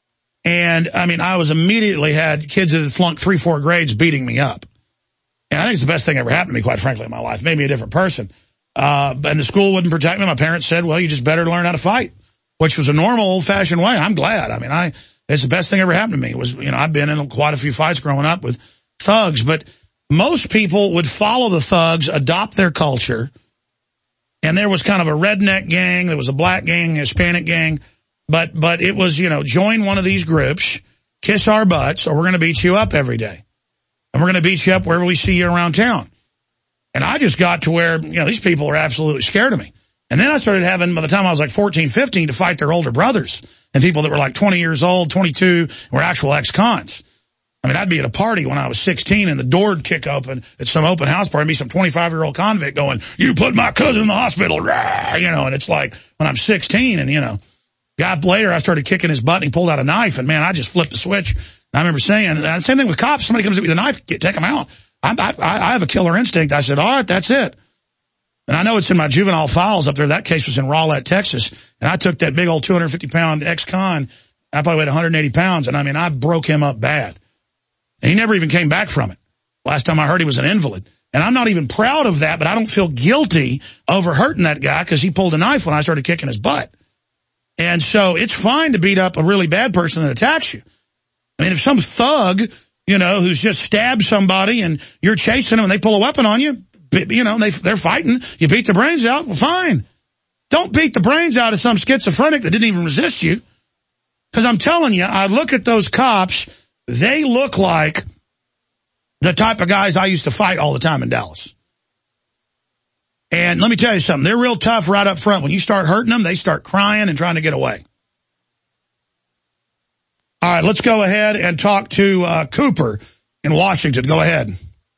and, I mean, I was immediately had kids that had flunked three, four grades beating me up. And I think it's the best thing ever happened to me, quite frankly, in my life. Made me a different person. Uh, and the school wouldn't protect me. My parents said, well, you just better learn how to fight, which was a normal, old-fashioned way. I'm glad. I mean, I it's the best thing ever happened to me. It was, you know, I've been in quite a few fights growing up with thugs, but most people would follow the thugs, adopt their culture, and there was kind of a redneck gang, there was a black gang, a Hispanic gang, but but it was, you know, join one of these groups, kiss our butts, or we're going to beat you up every day. And we're going to beat you up wherever we see you around town. And I just got to where, you know, these people are absolutely scared of me. And then I started having, by the time I was like fourteen, fifteen, to fight their older brothers and people that were like twenty years old, twenty-two, were actual ex-cons. I mean, I'd be at a party when I was sixteen and the door would kick open at some open house party and be some twenty-five-year-old convict going, you put my cousin in the hospital, rah! You know, and it's like when I'm sixteen and, you know, God, later I started kicking his butt and he pulled out a knife and, man, I just flipped the switch. And I remember saying, and the same thing with cops, somebody comes at me with a knife, get, take them out. I, I, I have a killer instinct. I said, all right, that's it. And I know it's in my juvenile files up there. That case was in Rowlett, Texas. And I took that big old two hundred fifty pound ex-con. I probably weighed one hundred eighty pounds. And I mean, I broke him up bad. And he never even came back from it. Last time I heard he was an invalid. And I'm not even proud of that, but I don't feel guilty over hurting that guy because he pulled a knife when I started kicking his butt. And so it's fine to beat up a really bad person that attacks you. I mean, if some thug, you know, who's just stabbed somebody and you're chasing them and they pull a weapon on you, you know, they, they're fighting, you beat the brains out, well, fine. Don't beat the brains out of some schizophrenic that didn't even resist you. Because I'm telling you, I look at those cops, they look like the type of guys I used to fight all the time in Dallas. And let me tell you something, they're real tough right up front. When you start hurting them, they start crying and trying to get away. All right, let's go ahead and talk to uh, Cooper in Washington. Go ahead.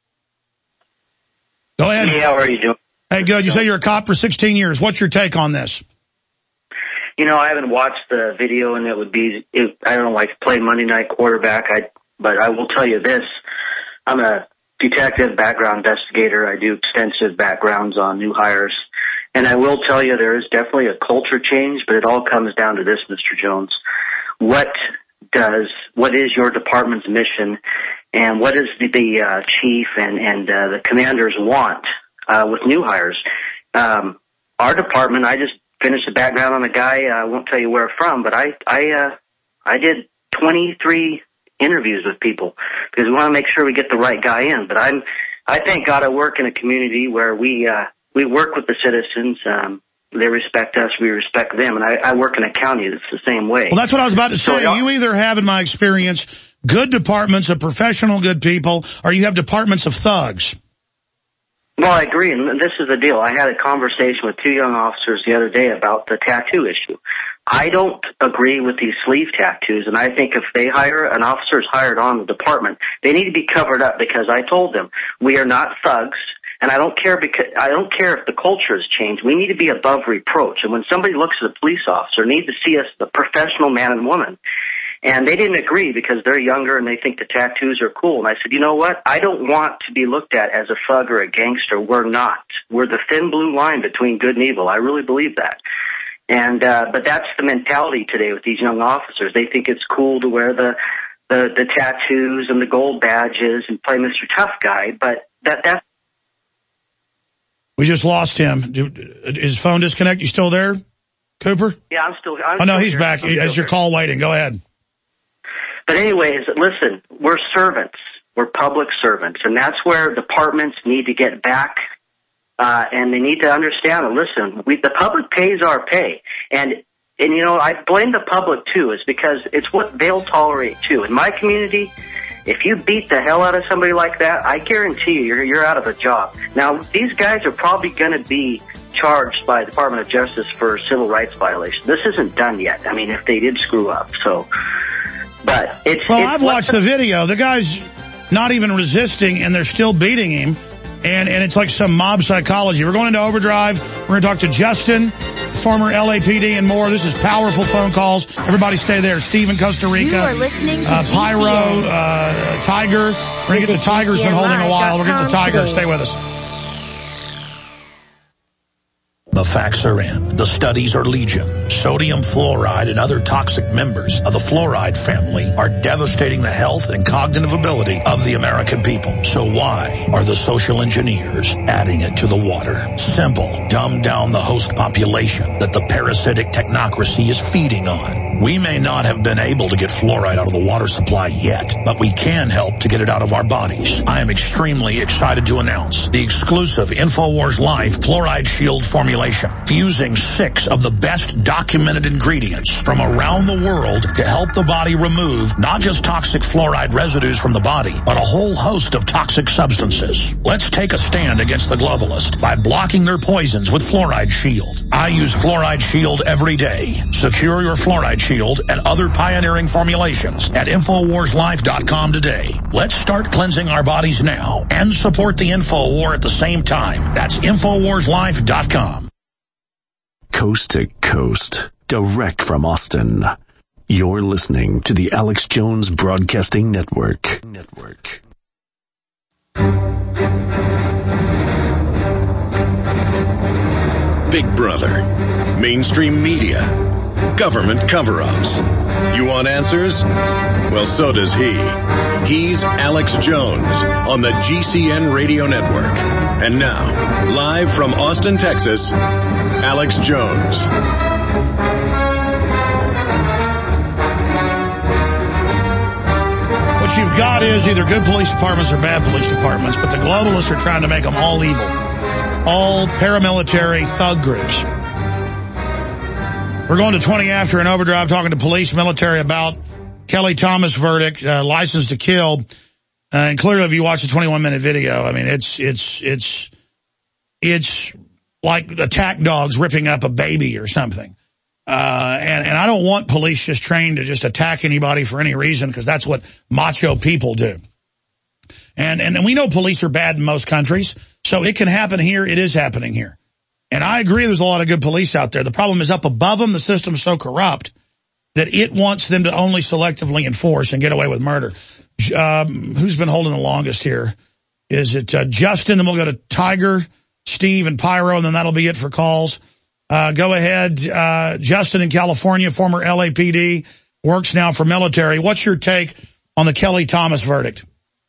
Go ahead. Hey, how are you doing? Hey, good. You say you're a cop for sixteen years. What's your take on this? You know, I haven't watched the video, and it would be, it, I don't like to play Monday night quarterback, I, but I will tell you this. I'm a detective background investigator. I do extensive backgrounds on new hires. And I will tell you there is definitely a culture change, but it all comes down to this, Mister Jones. What does, what is your department's mission, and what does the, the uh, chief and, and uh, the commanders want uh, with new hires? Um, our department, I just finished a background on a guy, I won't tell you where from, but I, I, uh, I did twenty-three interviews with people because we want to make sure we get the right guy in. But I'm, I thank God I work in a community where we, uh, we work with the citizens. Um, they respect us, we respect them. And I, I work in a county that's the same way. Well, that's what I was about to say. So, you either have, in my experience, good departments of professional good people, or you have departments of thugs. Well, I agree, and this is the deal. I had a conversation with two young officers the other day about the tattoo issue. I don't agree with these sleeve tattoos, and I think if they hire, an officer is hired on the department, they need to be covered up because I told them, we are not thugs, and I don't care because, I don't care if the culture has changed. We need to be above reproach, and when somebody looks at a police officer, they need to see us the professional man and woman. And they didn't agree because they're younger and they think the tattoos are cool. And I said, you know what? I don't want to be looked at as a thug or a gangster. We're not. We're the thin blue line between good and evil. I really believe that. And, uh, but that's the mentality today with these young officers. They think it's cool to wear the, the, the tattoos and the gold badges and play Mister Tough Guy. But that, that's. We just lost him. Did his phone disconnect? You still there, Cooper? Yeah, I'm still. I'm oh, no, still he's here. back. I'm As your call waiting. Go ahead. But anyways, listen, we're servants. We're public servants. And that's where departments need to get back, uh, and they need to understand and listen, we, the public pays our pay. And, and you know, I blame the public too, is because it's what they'll tolerate too. In my community, if you beat the hell out of somebody like that, I guarantee you, you're, you're out of a job. Now, these guys are probably going to be charged by the Department of Justice for civil rights violation. This isn't done yet. I mean, if they did screw up, so... But it's well, it's I've watched the video. The guy's not even resisting, and they're still beating him. And and it's like some mob psychology. We're going into overdrive. We're going to talk to Justin former L A P D, and more. This is powerful phone calls. Everybody stay there. Steve in Costa Rica. You are listening to uh, Pyro, uh, Tiger. We're going to get the Tiger's been holding a while. We're going to get the Tiger. Stay with us. The facts are in. The studies are legion. Sodium fluoride and other toxic members of the fluoride family are devastating the health and cognitive ability of the American people. So why are the social engineers adding it to the water? Simple. Dumb down the host population that the parasitic technocracy is feeding on. We may not have been able to get fluoride out of the water supply yet, but we can help to get it out of our bodies. I am extremely excited to announce the exclusive InfoWars Life Fluoride Shield formulation, fusing six of the best documented ingredients from around the world to help the body remove not just toxic fluoride residues from the body, but a whole host of toxic substances. Let's take a stand against the globalists by blocking their poisons with Fluoride Shield. I use Fluoride Shield every day. Secure your Fluoride Shield and other pioneering formulations at Infowars Life dot com today. Let's start cleansing our bodies now and support the Info War at the same time. That's Infowars Life dot com. Coast to coast, direct from Austin. You're listening to the Alex Jones Broadcasting Network. Network. Big Brother, mainstream media, government cover-ups. You want answers? Well, so does he. He's Alex Jones on the G C N Radio Network. And now, live from Austin, Texas, Alex Jones. What you've got is either good police departments or bad police departments, but the globalists are trying to make them all evil. All paramilitary thug groups. We're going to twenty after in overdrive, talking to police, military about Kelly Thomas verdict, uh, license to kill. Uh, and clearly, if you watch the twenty-one minute video, I mean, it's it's it's it's like attack dogs ripping up a baby or something. Uh, and and I don't want police just trained to just attack anybody for any reason, because that's what macho people do. And and and we know police are bad in most countries, so it can happen here. It is happening here. And I agree there's a lot of good police out there. The problem is up above them, the system's so corrupt that it wants them to only selectively enforce and get away with murder. Um, who's been holding the longest here? Is it uh, Justin? Then we'll go to Tiger, Steve, and Pyro, and then that'll be it for calls. Uh, go ahead. Uh, Justin in California, former L A P D, works now for military. What's your take on the Kelly Thomas verdict?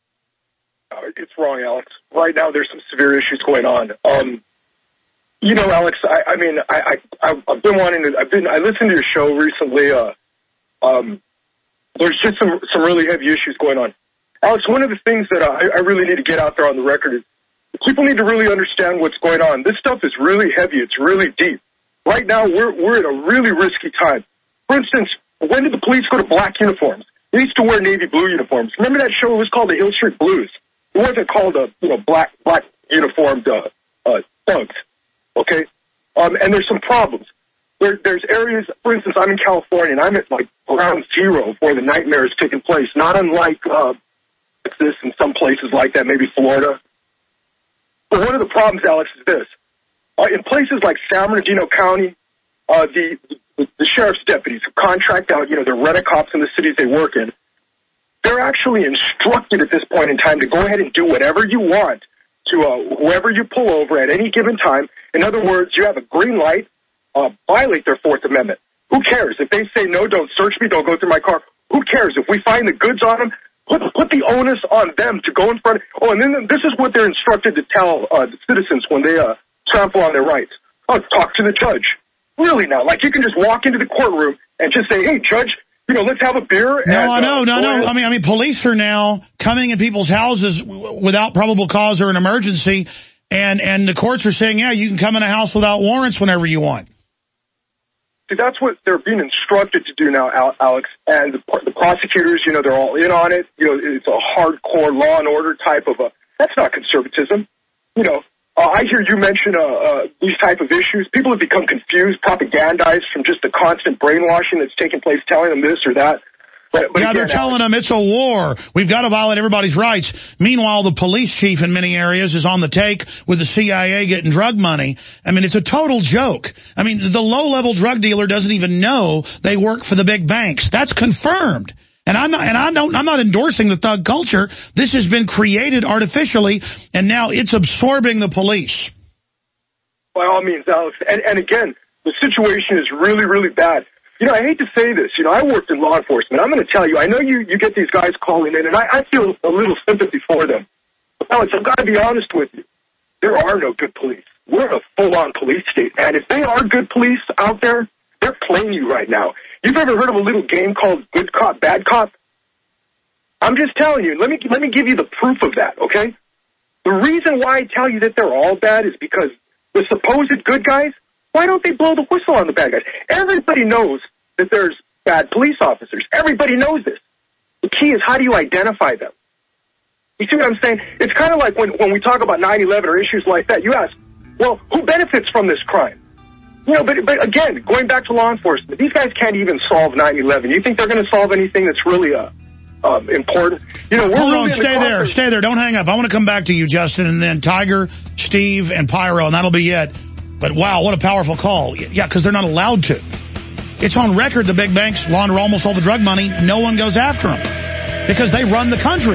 Uh, it's wrong, Alex. Right now there's some severe issues going on. Um, You know, Alex, I, I mean, I, I, I've been wanting to, I've been, I listened to your show recently. Uh, um, there's just some, some really heavy issues going on. Alex, one of the things that I, I really need to get out there on the record is people need to really understand what's going on. This stuff is really heavy. It's really deep. Right now, we're, we're at a really risky time. For instance, when did the police go to black uniforms? They used to wear navy blue uniforms. Remember that show? It was called the Hill Street Blues. It wasn't called a, you know, black, black uniformed, uh, uh, thugs. Okay, um, and there's some problems. There, there's areas, for instance, I'm in California, and I'm at, like, ground zero where the nightmare is taking place, not unlike uh, Texas and some places like that, maybe Florida. But one of the problems, Alex, is this. Uh, in places like San Bernardino County, uh, the, the, the sheriff's deputies who contract out, you know, the rent-a-cops in the cities they work in, they're actually instructed at this point in time to go ahead and do whatever you want to uh, whoever you pull over at any given time. In other words, you have a green light, uh, violate their Fourth Amendment. Who cares? If they say, no, don't search me, don't go through my car, who cares? If we find the goods on them, put, put the onus on them to go in front of, oh, and then this is what they're instructed to tell uh, the citizens when they uh, trample on their rights. Oh, talk to the judge. Really now, like you can just walk into the courtroom and just say, hey, judge, you know, let's have a beer. No, and, I know, uh, no, no. ahead. I mean, I mean, police are now coming in people's houses w- without probable cause or an emergency, and and the courts are saying, yeah, you can come in a house without warrants whenever you want. See, that's what they're being instructed to do now, Alex. And the, the prosecutors, you know, they're all in on it. You know, it's a hardcore law and order type of a. That's not conservatism. You know, uh, I hear you mention uh, uh, these type of issues. People have become confused, propagandized from just the constant brainwashing that's taking place, telling them this or that. But, but yeah, again, they're telling them it's a war. We've got to violate everybody's rights. Meanwhile, the police chief in many areas is on the take with the C I A getting drug money. I mean, it's a total joke. I mean, the low-level drug dealer doesn't even know they work for the big banks. That's confirmed. And I'm not, and I don't, I'm not endorsing the thug culture. This has been created artificially, and now it's absorbing the police. By all means, Alex. And, and again, the situation is really, really bad. You know, I hate to say this. You know, I worked in law enforcement. I'm going to tell you, I know you, you get these guys calling in, and I, I feel a little sympathy for them. But Alex, I've got to be honest with you. There are no good police. We're a full-on police state. And if they are good police out there, they're playing you right now. You've ever heard of a little game called Good Cop, Bad Cop? I'm just telling you. Let me, let me give you the proof of that, okay? The reason why I tell you that they're all bad is because the supposed good guys, why don't they blow the whistle on the bad guys? Everybody knows that there's bad police officers. Everybody knows this. The key is, how do you identify them? You see what I'm saying? It's kind of like when, when we talk about nine eleven or issues like that, you ask, well, who benefits from this crime? You know, but, but again, going back to law enforcement, these guys can't even solve nine eleven. You think they're going to solve anything that's really uh, um, important? You know, we're Hold really on, stay the there, stay there. Don't hang up. I want to come back to you, Justin, and then Tiger, Steve, and Pyro, and that'll be it. But wow, what a powerful call. Yeah, because they're not allowed to. It's on record the big banks launder almost all the drug money. No one goes after them because they run the country.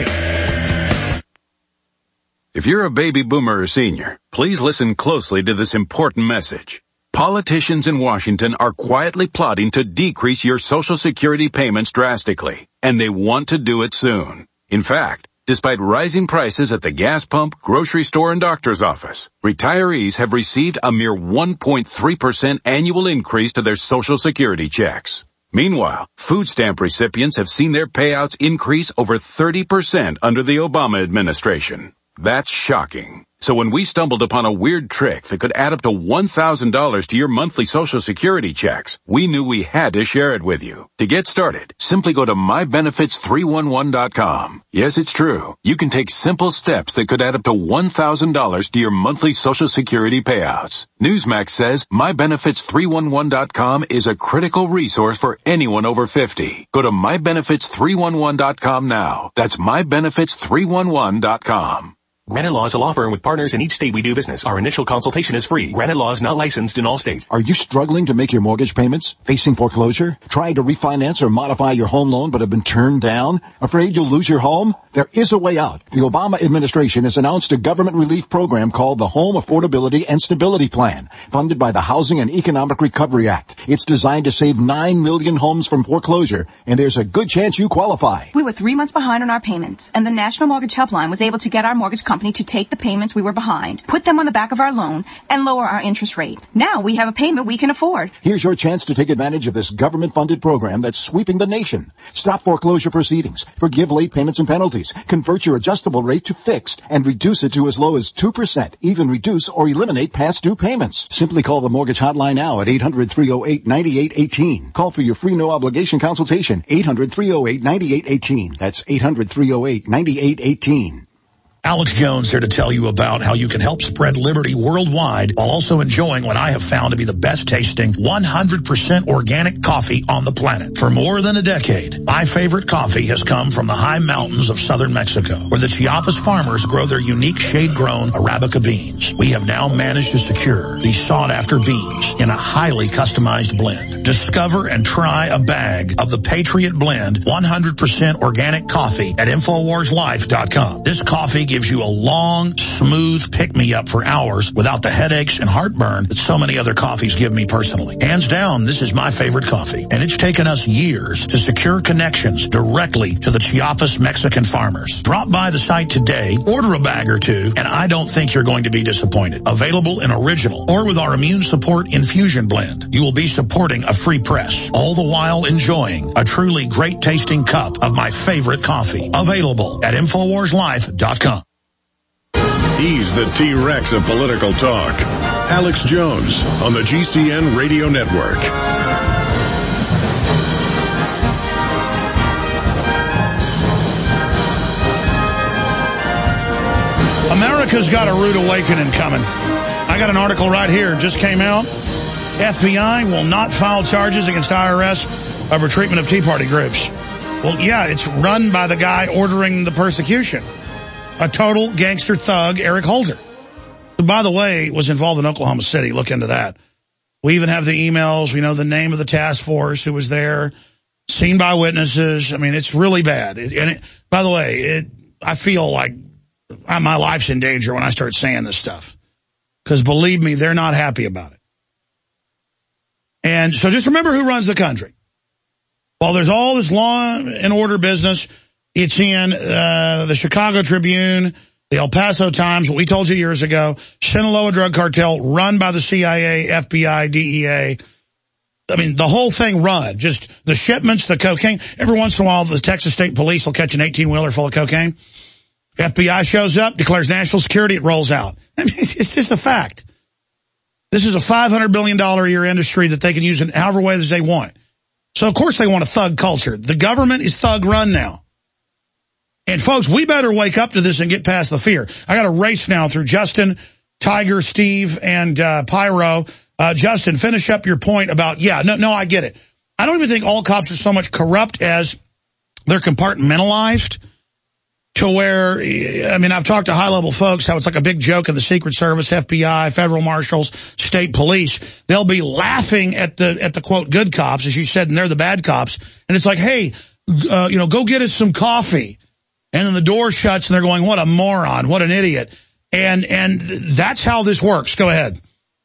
If you're a baby boomer or senior, please listen closely to this important message. Politicians in Washington are quietly plotting to decrease your Social Security payments drastically, and they want to do it soon. In fact, despite rising prices at the gas pump, grocery store, and doctor's office, retirees have received a mere one point three percent annual increase to their Social Security checks. Meanwhile, food stamp recipients have seen their payouts increase over thirty percent under the Obama administration. That's shocking. So when we stumbled upon a weird trick that could add up to one thousand dollars to your monthly Social Security checks, we knew we had to share it with you. To get started, simply go to my benefits three one one dot com. Yes, it's true. You can take simple steps that could add up to one thousand dollars to your monthly Social Security payouts. Newsmax says my benefits three one one dot com is a critical resource for anyone over fifty. Go to my benefits three one one dot com now. That's my benefits three one one dot com. Granite Law is a law firm with partners in each state we do business. Our initial consultation is free. Granite Law is not licensed in all states. Are you struggling to make your mortgage payments? Facing foreclosure? Trying to refinance or modify your home loan but have been turned down? Afraid you'll lose your home? There is a way out. The Obama administration has announced a government relief program called the Home Affordability and Stability Plan, funded by the Housing and Economic Recovery Act. It's designed to save nine million homes from foreclosure, and there's a good chance you qualify. We were three months behind on our payments, and the National Mortgage Helpline was able to get our mortgage company to take the payments we were behind, put them on the back of our loan, and lower our interest rate. Now we have a payment we can afford. Here's your chance to take advantage of this government-funded program that's sweeping the nation. Stop foreclosure proceedings, forgive late payments and penalties, convert your adjustable rate to fixed, and reduce it to as low as two percent. Even reduce or eliminate past due payments. Simply call the Mortgage Hotline now at eight hundred, three oh eight, nine eight one eight. Call for your free no-obligation consultation, eight hundred, three oh eight, nine eight one eight. That's eight hundred, three oh eight, nine eight one eight. Alex Jones here to tell you about how you can help spread liberty worldwide while also enjoying what I have found to be the best tasting one hundred percent organic coffee on the planet. For more than a decade, my favorite coffee has come from the high mountains of southern Mexico, where the Chiapas farmers grow their unique shade-grown Arabica beans. We have now managed to secure these sought-after beans in a highly customized blend. Discover and try a bag of the Patriot Blend one hundred percent organic coffee at Infowars Life dot com. This coffee gives you a long, smooth pick-me-up for hours without the headaches and heartburn that so many other coffees give me personally. Hands down, this is my favorite coffee, and it's taken us years to secure connections directly to the Chiapas Mexican farmers. Drop by the site today, order a bag or two, and I don't think you're going to be disappointed. Available in original or with our immune support infusion blend. You will be supporting a free press, all the while enjoying a truly great-tasting cup of my favorite coffee. Available at Infowars Life dot com. He's the T-Rex of political talk. Alex Jones on the G C N Radio Network. America's got a rude awakening coming. I got an article right here. It just came out. F B I will not file charges against I R S over treatment of Tea Party groups. Well, yeah, it's run by the guy ordering the persecution. A total gangster thug, Eric Holder. Who, by the way, was involved in Oklahoma City. Look into that. We even have the emails. We know the name of the task force who was there. Seen by witnesses. I mean, it's really bad. It, and it, by the way, it, I feel like my life's in danger when I start saying this stuff. Because believe me, they're not happy about it. And so just remember who runs the country. While there's all this law and order business, it's in uh, the Chicago Tribune, the El Paso Times, what we told you years ago, Sinaloa drug cartel run by the C I A, F B I, D E A. I mean, the whole thing run. Just the shipments, the cocaine. Every once in a while, the Texas State Police will catch an eighteen-wheeler full of cocaine. F B I shows up, declares national security, it rolls out. I mean, it's just a fact. This is a five hundred billion dollars a year industry that they can use in however way they want. So, of course, they want a thug culture. The government is thug-run now. And, folks, we better wake up to this and get past the fear. I got a race now through Justin, Tiger, Steve, and uh, Pyro. Uh, Justin, finish up your point about, yeah, no, no, I get it. I don't even think all cops are so much corrupt as they're compartmentalized to where, I mean, I've talked to high-level folks how it's like a big joke of the Secret Service, F B I, federal marshals, state police. They'll be laughing at the, at the quote, good cops, as you said, and they're the bad cops. And it's like, hey, uh, you know, go get us some coffee. And then the door shuts and they're going, what a moron, what an idiot. And, and that's how this works. Go ahead.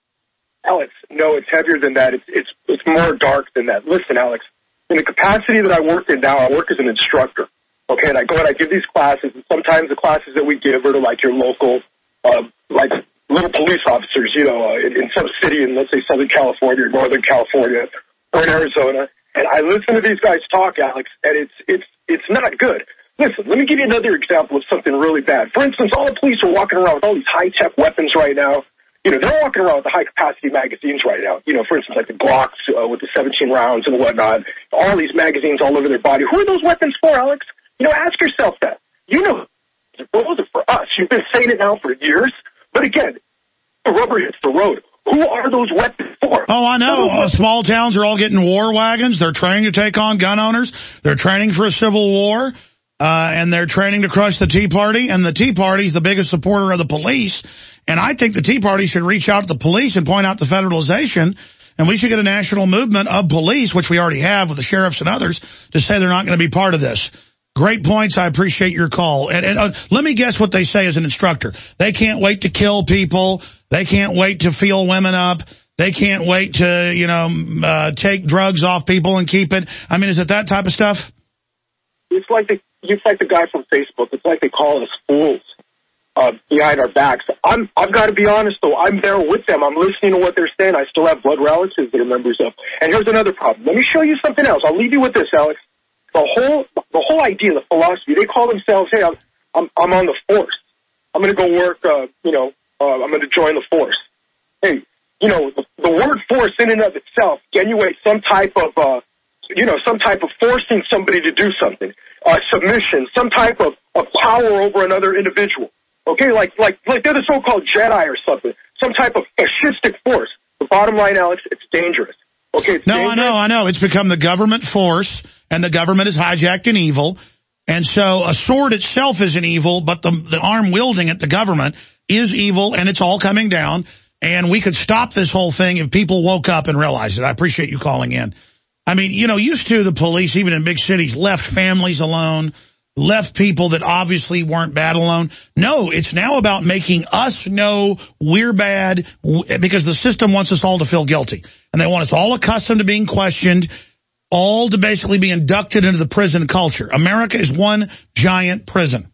Alex, no, it's heavier than that. It's, it's, it's more dark than that. Listen, Alex, in the capacity that I work in now, I work as an instructor. Okay, and I go and I give these classes, and sometimes the classes that we give are to, like, your local, uh, like, little police officers, you know, uh, in, in some city in, let's say, Southern California or Northern California or in Arizona. And I listen to these guys talk, Alex, and it's it's it's not good. Listen, let me give you another example of something really bad. For instance, all the police are walking around with all these high-tech weapons right now. You know, they're walking around with the high-capacity magazines right now. You know, for instance, like the Glocks uh, with the seventeen rounds and whatnot. All these magazines all over their body. Who are those weapons for, Alex? You know, ask yourself that. You know, those are for us. You've been saying it now for years. But again, the rubber hits the road. Who are those weapons for? Oh, I know. Uh, small towns are all getting war wagons. They're training to take on gun owners. They're training for a civil war. Uh, and they're training to crush the Tea Party. And the Tea Party is the biggest supporter of the police. And I think the Tea Party should reach out to the police and point out the federalization. And we should get a national movement of police, which we already have with the sheriffs and others, to say they're not going to be part of this. Great points. I appreciate your call. And, and uh, let me guess what they say as an instructor. They can't wait to kill people. They can't wait to feel women up. They can't wait to, you know, uh, take drugs off people and keep it. I mean, is it that type of stuff? It's like the, it's like the guy from Facebook. It's like they call us fools uh, behind our backs. I'm, I've got to be honest, though. I'm there with them. I'm listening to what they're saying. I still have blood relatives that are members of. And here's another problem. Let me show you something else. I'll leave you with this, Alex. The whole, the whole idea, the philosophy, they call themselves, hey, I'm, I'm, I'm on the force. I'm going to go work, uh, you know, uh, I'm going to join the force. Hey, you know, the, the word force in and of itself genuates some type of, uh, you know, some type of forcing somebody to do something, uh, submission, some type of, of power over another individual. Okay, like, like, like they're the so-called Jedi or something, some type of fascistic force. The bottom line, Alex, it's dangerous. Okay, it's no, dangerous. I know, I know. It's become the government force, and the government is hijacked and evil. And so a sword itself isn't evil, but the, the arm wielding it, the government, is evil, and it's all coming down. And we could stop this whole thing if people woke up and realized it. I appreciate you calling in. I mean, you know, used to the police, even in big cities, left families alone, left people that obviously weren't bad alone. No, it's now about making us know we're bad because the system wants us all to feel guilty. And they want us all accustomed to being questioned, all to basically be inducted into the prison culture. America is one giant prison.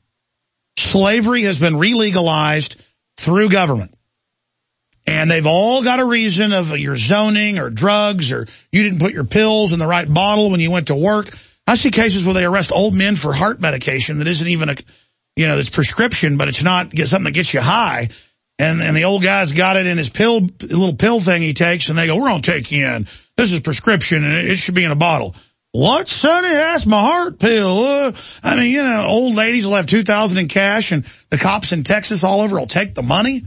Slavery has been re-legalized through government. And they've all got a reason of your zoning or drugs or you didn't put your pills in the right bottle when you went to work. I see cases where they arrest old men for heart medication that isn't even a, you know, it's prescription, but it's not something that gets you high. And and the old guy's got it in his pill, little pill thing he takes, and they go, we're going to take you in. This is prescription, and it should be in a bottle. What, sonny? That's my heart pill. Uh, I mean, you know, old ladies will have two thousand dollars in cash, and the cops in Texas all over will take the money.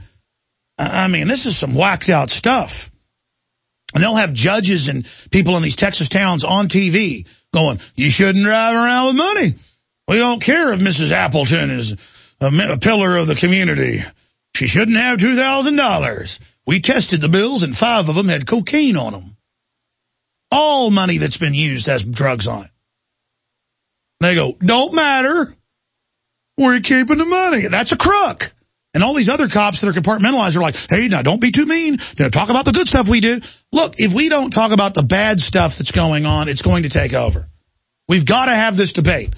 I mean, this is some whacked out stuff. And they'll have judges and people in these Texas towns on T V going, you shouldn't drive around with money. We don't care if Missus Appleton is a, a pillar of the community. She shouldn't have two thousand dollars. We tested the bills, and five of them had cocaine on them. All money that's been used has drugs on it. They go, don't matter. We're keeping the money. That's a crook. And all these other cops that are compartmentalized are like, hey, now don't be too mean. Now, talk about the good stuff we do. Look, if we don't talk about the bad stuff that's going on, it's going to take over. We've got to have this debate.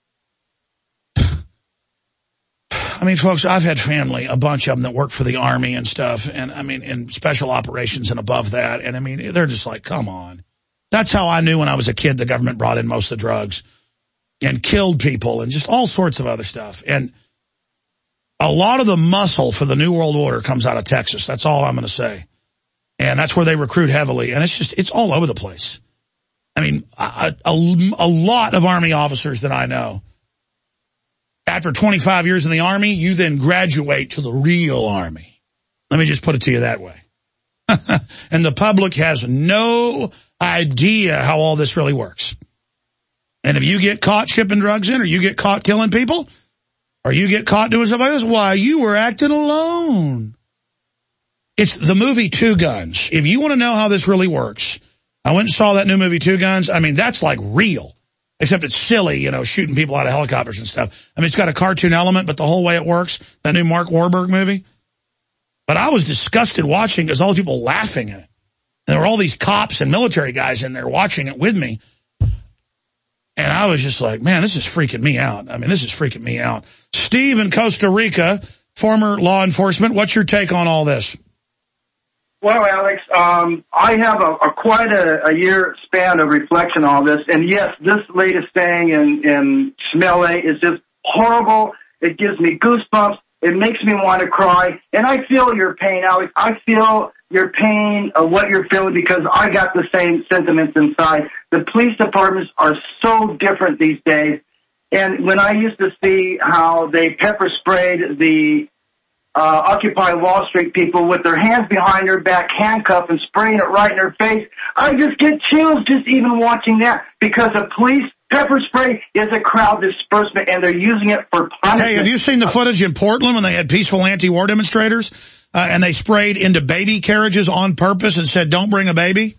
I mean, folks, I've had family, a bunch of them that work for the Army and stuff, and I mean, in special operations and above that. And I mean, they're just like, come on. That's how I knew when I was a kid the government brought in most of the drugs and killed people and just all sorts of other stuff. And a lot of the muscle for the New World Order comes out of Texas. That's all I'm going to say. And that's where they recruit heavily. And it's just, it's all over the place. I mean, a, a, a lot of Army officers that I know, after twenty-five years in the Army, you then graduate to the real Army. Let me just put it to you that way. And the public has no idea how all this really works. And if you get caught shipping drugs in, or you get caught killing people, or you get caught doing stuff like this, why, you were acting alone. It's the movie Two Guns. If you want to know how this really works, I went and saw that new movie Two Guns. I mean, that's like real, except it's silly, you know, shooting people out of helicopters and stuff. I mean, it's got a cartoon element, but the whole way it works, that new Mark Wahlberg movie. But I was disgusted watching because all the people laughing in it. There were all these cops and military guys in there watching it with me. And I was just like, man, this is freaking me out. I mean, this is freaking me out. Steve in Costa Rica, former law enforcement, what's your take on all this? Well, Alex, um, I have a, a quite a, a year span of reflection on this. And yes, this latest thing in, in Chmele is just horrible. It gives me goosebumps. It makes me want to cry. And I feel your pain, Alex. I feel your pain of what you're feeling because I got the same sentiments inside. The police departments are so different these days. And when I used to see how they pepper sprayed the uh, Occupy Wall Street people with their hands behind their back, handcuffed, and spraying it right in their face, I just get chills just even watching that because the police pepper spray is a crowd disbursement, and they're using it for punishment. Hey, have you seen the footage in Portland when they had peaceful anti-war demonstrators uh, and they sprayed into baby carriages on purpose and said, don't bring a baby?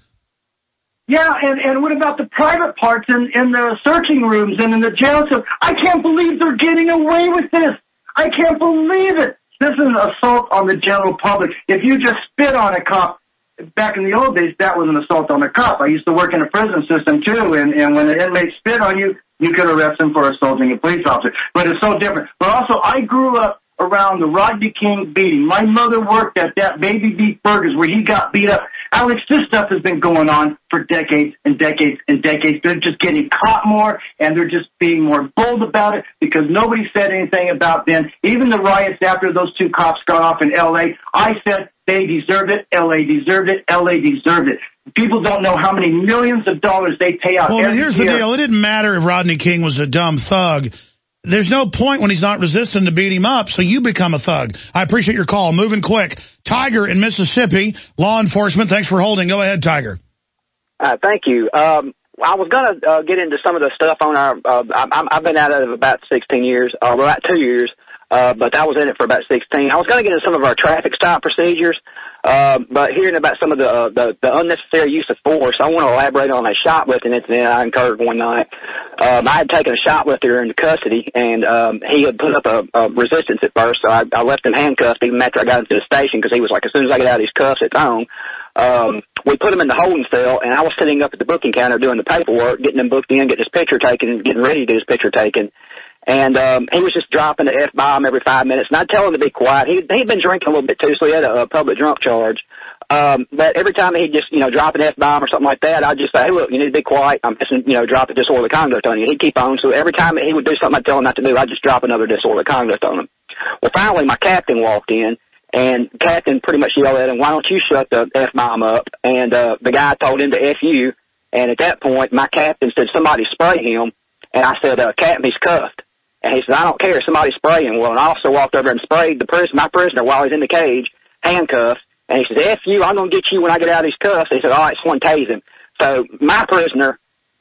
Yeah, and, and what about the private parts in, in the searching rooms and in the jail cells? I can't believe they're getting away with this. I can't believe it. This is an assault on the general public. If you just spit on a cop, back in the old days, that was an assault on a cop. I used to work in a prison system, too, and, and when an inmate spit on you, you could arrest him for assaulting a police officer. But it's so different. But also, I grew up around the Rodney King beating. My mother worked at that Baby Beef Burgers where he got beat up. Alex, this stuff has been going on for decades and decades and decades. They're just getting caught more, and they're just being more bold about it because nobody said anything about them. Even the riots after those two cops got off in L A, I said they deserved it, L A deserved it, L A deserved it. People don't know how many millions of dollars they pay out. Well, every here's year. the deal. It didn't matter if Rodney King was a dumb thug. There's no point when he's not resisting to beat him up, so you become a thug. I appreciate your call. Moving quick. Tiger in Mississippi, law enforcement. Thanks for holding. Go ahead, Tiger. Uh, thank you. Um, I was going to uh, get into some of the stuff on our, uh, I, I've been out of it about sixteen years, uh, about two years, uh, but I was in it for about sixteen. I was going to get into some of our traffic stop procedures, uh, but hearing about some of the, uh, the, the unnecessary use of force, I want to elaborate on a shoplifting incident I incurred one night. Um, I had taken a shoplifter into custody, and um, he had put up a, a resistance at first, so I, I left him handcuffed even after I got into the station because he was like, as soon as I get out of these cuffs, it's on. Um, we put him in the holding cell, and I was sitting up at the booking counter doing the paperwork, getting him booked in, getting his picture taken, getting ready to get his picture taken. And um, he was just dropping the F-bomb every five minutes, and I'd tell him to be quiet. He, he'd been drinking a little bit, too, so he had a, a public drunk charge. Um, but every time he'd just, you know, drop an F-bomb or something like that, I'd just say, hey, look, you need to be quiet. I'm just, you know, drop a disorderly conduct on you. He'd keep on. So every time he would do something I'd tell him not to do, I'd just drop another disorderly conduct on him. Well, finally, my captain walked in, and captain pretty much yelled at him, why don't you shut the F-bomb up? And uh, the guy told him to F you. And at that point, my captain said, somebody spray him. And I said, uh, captain, he's cuffed. And he said, I don't care, somebody spray him. Well, an officer walked over and sprayed the prisoner, my prisoner while he's in the cage, handcuffed. And he said, F you, I'm going to get you when I get out of these cuffs. He said, all right, someone tase him. So my prisoner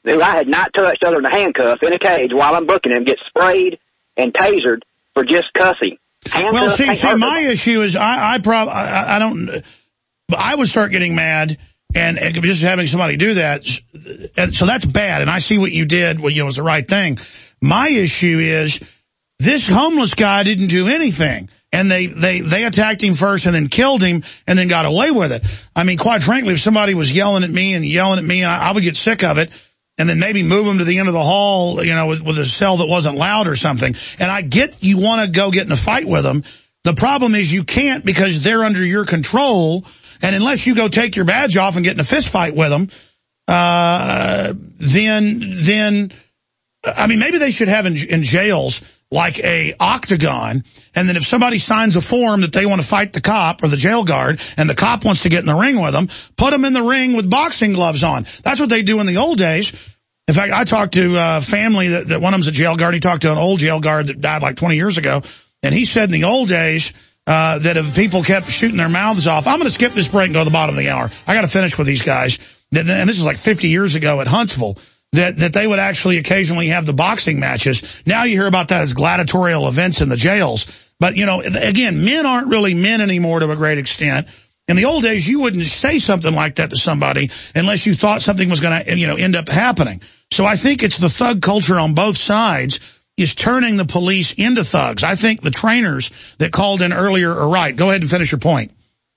who I had not touched other than a handcuff in a cage while I'm booking him, gets sprayed and tasered for just cussing. Handcuffs well, see, ain't see hurt my nobody. issue is I, I probably, I, I don't, I would start getting mad and, and just having somebody do that. And so that's bad. And I see what you did, well, you know, was the right thing. My issue is this homeless guy didn't do anything. And they, they, they attacked him first and then killed him and then got away with it. I mean, quite frankly, if somebody was yelling at me and yelling at me, and I, I would get sick of it. And then maybe move them to the end of the hall, you know, with, with a cell that wasn't loud or something. And I get you want to go get in a fight with them. The problem is you can't because they're under your control. And unless you go take your badge off and get in a fist fight with them, uh, then, then, I mean, maybe they should have in, in jails like a octagon. And then if somebody signs a form that they want to fight the cop or the jail guard and the cop wants to get in the ring with them, put them in the ring with boxing gloves on. That's what they do in the old days. In fact, I talked to a family that, that one of them's a jail guard. He talked to an old jail guard that died like twenty years ago. And he said in the old days, uh, that if people kept shooting their mouths off, I'm going to skip this break and go to the bottom of the hour. I got to finish with these guys. And this is like fifty years ago at Huntsville. That, that they would actually occasionally have the boxing matches. Now you hear about that as gladiatorial events in the jails. But, you know, again, men aren't really men anymore to a great extent. In the old days, you wouldn't say something like that to somebody unless you thought something was going to, you know, end up happening. So I think it's the thug culture on both sides is turning the police into thugs. I think the trainers that called in earlier are right. Go ahead and finish your point.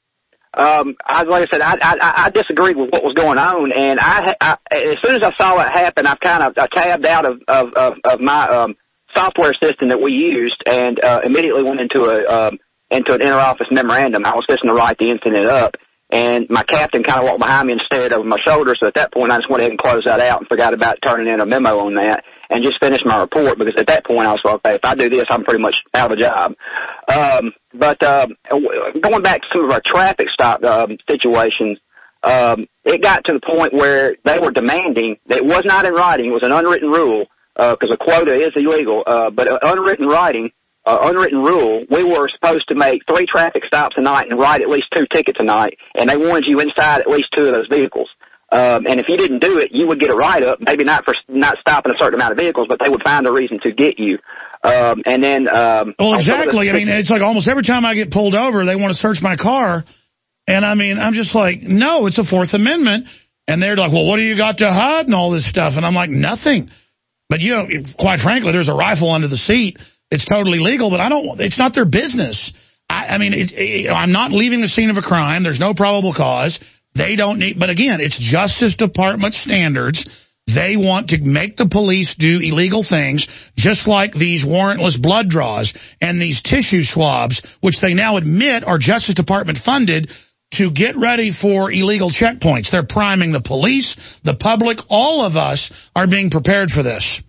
Um, I, like I said, I, I, I disagreed with what was going on, and I, I, as soon as I saw it happen, I kind of I tabbed out of, of, of, of my um, software system that we used, and uh, immediately went into a um, into an interoffice memorandum. I was fixing to write the incident up, and my captain kind of walked behind me and stared over my shoulder. So at that point, I just went ahead and closed that out and forgot about turning in a memo on that, and just finished my report because at that point I was like, okay, if I do this, I'm pretty much out of a job. Um, but uh, going back to some of our traffic stop um, situations, um, it got to the point where they were demanding, it was not in writing, it was an unwritten rule, because uh, a quota is illegal, uh, but an unwritten writing, uh, unwritten rule, we were supposed to make three traffic stops a night and write at least two tickets a night, and they wanted you inside at least two of those vehicles. Um, and if you didn't do it, you would get a write-up, maybe not for not stopping a certain amount of vehicles, but they would find a reason to get you. Um, and then... Um, well, exactly. I mean, it's like almost every time I get pulled over, they want to search my car. And, I mean, I'm just like, no, it's a Fourth Amendment. And they're like, well, what do you got to hide and all this stuff? And I'm like, nothing. But, you know, quite frankly, there's a rifle under the seat. It's totally legal, but I don't, it's not their business. I, I mean, it, it, I'm not leaving the scene of a crime. There's no probable cause. They don't need, but again, it's Justice Department standards. They want to make the police do illegal things, just like these warrantless blood draws and these tissue swabs, which they now admit are Justice Department funded to get ready for illegal checkpoints. They're priming the police, the public, all of us are being prepared for this.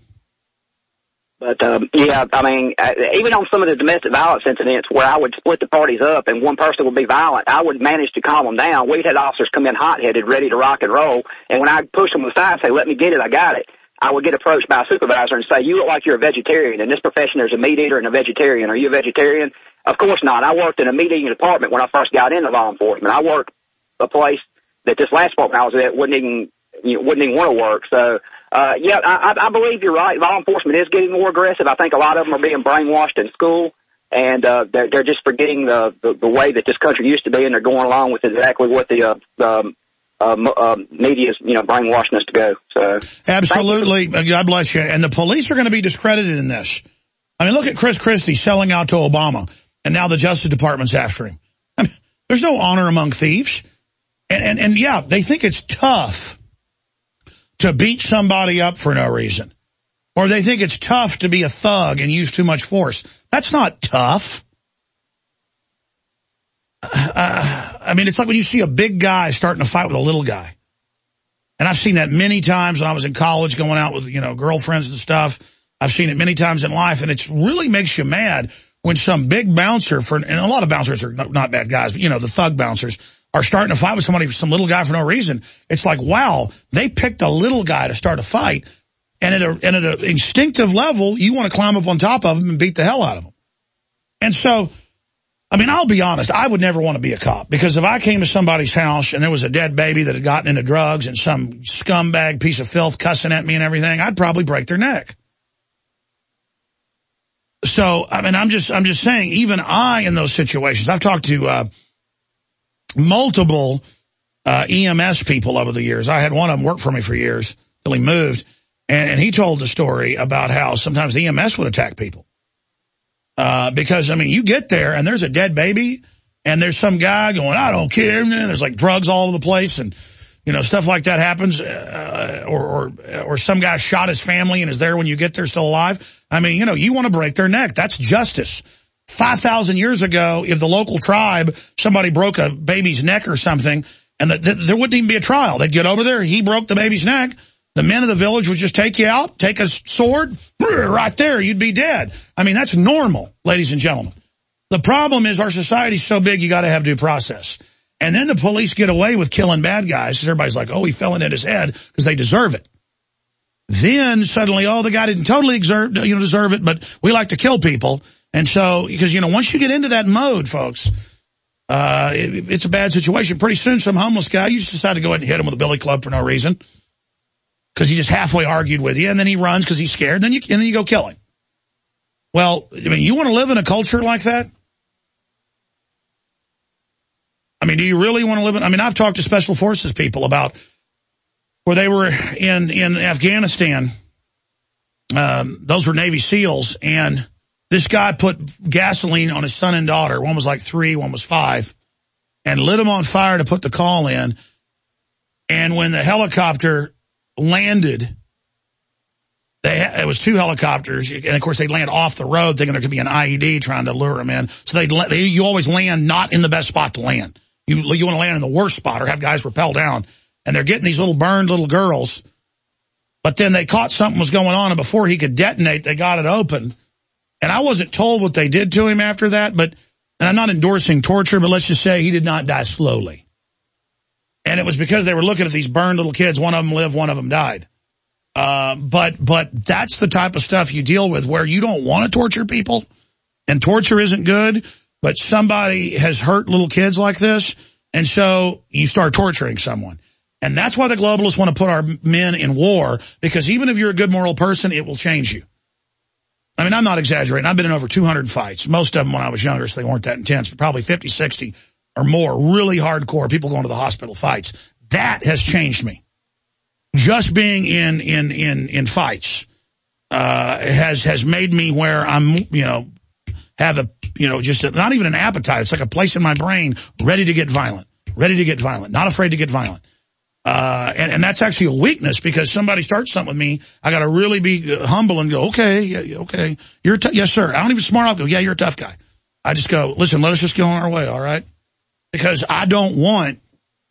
But, um, yeah, I mean, even on some of the domestic violence incidents where I would split the parties up and one person would be violent, I would manage to calm them down. We'd had officers come in hot-headed, ready to rock and roll, and when I push them aside and say, let me get it, I got it, I would get approached by a supervisor and say, you look like you're a vegetarian. In this profession, there's a meat eater and a vegetarian. Are you a vegetarian? Of course not. I worked in a meat eating department when I first got into law enforcement. I worked a place that this last department I was at wouldn't even, you know, wouldn't even want to work, so... Uh, yeah, I, I believe you're right. Law enforcement is getting more aggressive. I think a lot of them are being brainwashed in school, and uh, they're, they're just forgetting the, the, the way that this country used to be, and they're going along with exactly what the uh, um, uh, uh, media is, you know, brainwashing us to go. So absolutely, God bless you. And the police are going to be discredited in this. I mean, look at Chris Christie selling out to Obama, and now the Justice Department's after him. I mean, there's no honor among thieves, and and, and yeah, they think it's tough to beat somebody up for no reason. Or they think it's tough to be a thug and use too much force. That's not tough. Uh, I mean, it's like when you see a big guy starting to fight with a little guy. And I've seen that many times when I was in college going out with, you know, girlfriends and stuff. I've seen it many times in life, and it really makes you mad when some big bouncer, for, and a lot of bouncers are not bad guys, but, you know, the thug bouncers, are starting to fight with somebody, some little guy for no reason. It's like, wow, they picked a little guy to start a fight, and at a, and at an instinctive level, you want to climb up on top of him and beat the hell out of him. And so, I mean, I'll be honest, I would never want to be a cop, because if I came to somebody's house and there was a dead baby that had gotten into drugs and some scumbag piece of filth cussing at me and everything, I'd probably break their neck. So, I mean, I'm just, I'm just saying, even I, in those situations, I've talked to uh, multiple uh, E M S people over the years. I had one of them work for me for years till he moved, and, and he told the story about how sometimes the E M S would attack people. Uh, because, I mean, you get there and there's a dead baby and there's some guy going, I don't care. And there's like drugs all over the place and, you know, stuff like that happens. Uh, or, or, or some guy shot his family and is there when you get there still alive. I mean, you know, you want to break their neck. That's justice. five thousand years ago, if the local tribe, somebody broke a baby's neck or something, and the, the, there wouldn't even be a trial. They'd get over there. He broke the baby's neck. The men of the village would just take you out, take a sword, right there, you'd be dead. I mean, that's normal, ladies and gentlemen. The problem is our society's so big, you got to have due process. And then the police get away with killing bad guys, because everybody's like, oh, he fell in at his head, because they deserve it. Then suddenly, oh, the guy didn't totally exert, you know, deserve it, but we like to kill people. And so, because, you know, once you get into that mode, folks, uh, it, it's a bad situation. Pretty soon, some homeless guy, you just decide to go ahead and hit him with a billy club for no reason, because he just halfway argued with you, and then he runs because he's scared, and then you, and then you go kill him. Well, I mean, you want to live in a culture like that? I mean, do you really want to live in, I mean, I've talked to Special Forces people about where they were in, in Afghanistan. Um, those were Navy SEALs, and this guy put gasoline on his son and daughter. One was like three, one was five, and lit them on fire to put the call in. And when the helicopter landed, they it was two helicopters, and of course they land off the road thinking there could be an I E D trying to lure them in. So they, they you always land not in the best spot to land. You you want to land in the worst spot or have guys rappel down, and they're getting these little burned little girls. But then they caught something was going on, and before he could detonate, they got it open. And I wasn't told what they did to him after that, but and I'm not endorsing torture, but let's just say he did not die slowly. And it was because they were looking at these burned little kids. One of them lived, one of them died. Uh, but but that's the type of stuff you deal with where you don't want to torture people, and torture isn't good, but somebody has hurt little kids like this, and so you start torturing someone. And that's why the globalists want to put our men in war, because even if you're a good moral person, it will change you. I mean, I'm not exaggerating. I've been in over two hundred fights, most of them when I was younger, so they weren't that intense, but probably fifty, sixty or more, really hardcore, people going to the hospital fights. That has changed me. Just being in, in, in, in fights, uh, has, has made me where I'm, you know, have a, you know, just a, not even an appetite. It's like a place in my brain ready to get violent, ready to get violent, not afraid to get violent. Uh, and, and that's actually a weakness, because somebody starts something with me, I got to really be humble and go, okay, yeah, okay, you're a t- yes, sir. I don't even smart up. Go, yeah, you're a tough guy. I just go, listen, let us just get on our way, all right? Because I don't want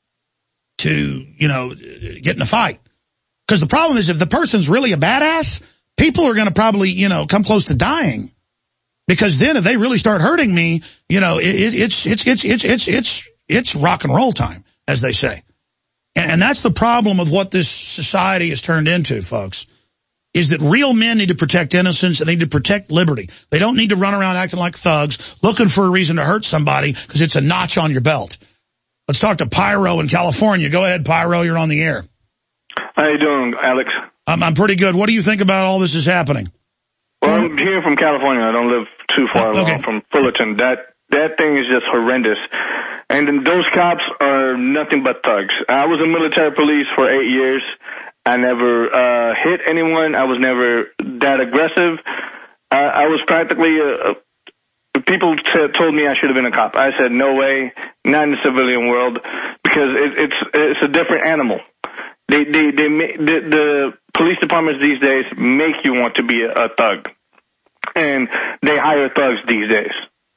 to, you know, get in a fight. Because the problem is, if the person's really a badass, people are going to probably, you know, come close to dying. Because then if they really start hurting me, you know, it, it, it's, it's, it's, it's, it's, it's, it's rock and roll time, as they say. And, and that's the problem with what this society has turned into, folks, is that real men need to protect innocence and they need to protect liberty. They don't need to run around acting like thugs, looking for a reason to hurt somebody because it's a notch on your belt. Let's talk to Pyro in California. Go ahead, Pyro. You're on the air. How you doing, Alex? I'm, I'm pretty good. What do you think about all this is happening? Well, I'm here from California. I don't live too far okay. along from Fullerton. That that thing is just horrendous. And then those cops are nothing but thugs. I was in military police for eight years. I never uh, hit anyone. I was never that aggressive. Uh, I was practically a, a people t- told me I should have been a cop. I said, no way, not in the civilian world, because it, it's it's a different animal. They they they the, the police departments these days make you want to be a, a thug, and they hire thugs these days.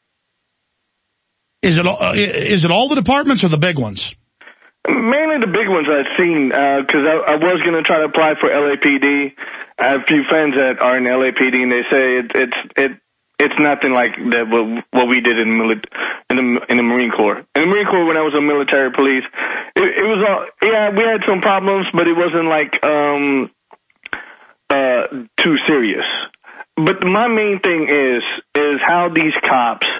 Is it uh, is it all the departments or the big ones? Mainly the big ones I've seen, because uh, I, I was going to try to apply for L A P D. I have a few friends that are in L A P D, and they say it, it's it it's nothing like that what, what we did in, mili- in the in the Marine Corps. In the Marine Corps, when I was in military police, it, it was all yeah we had some problems, but it wasn't like um uh too serious. But my main thing is is how these cops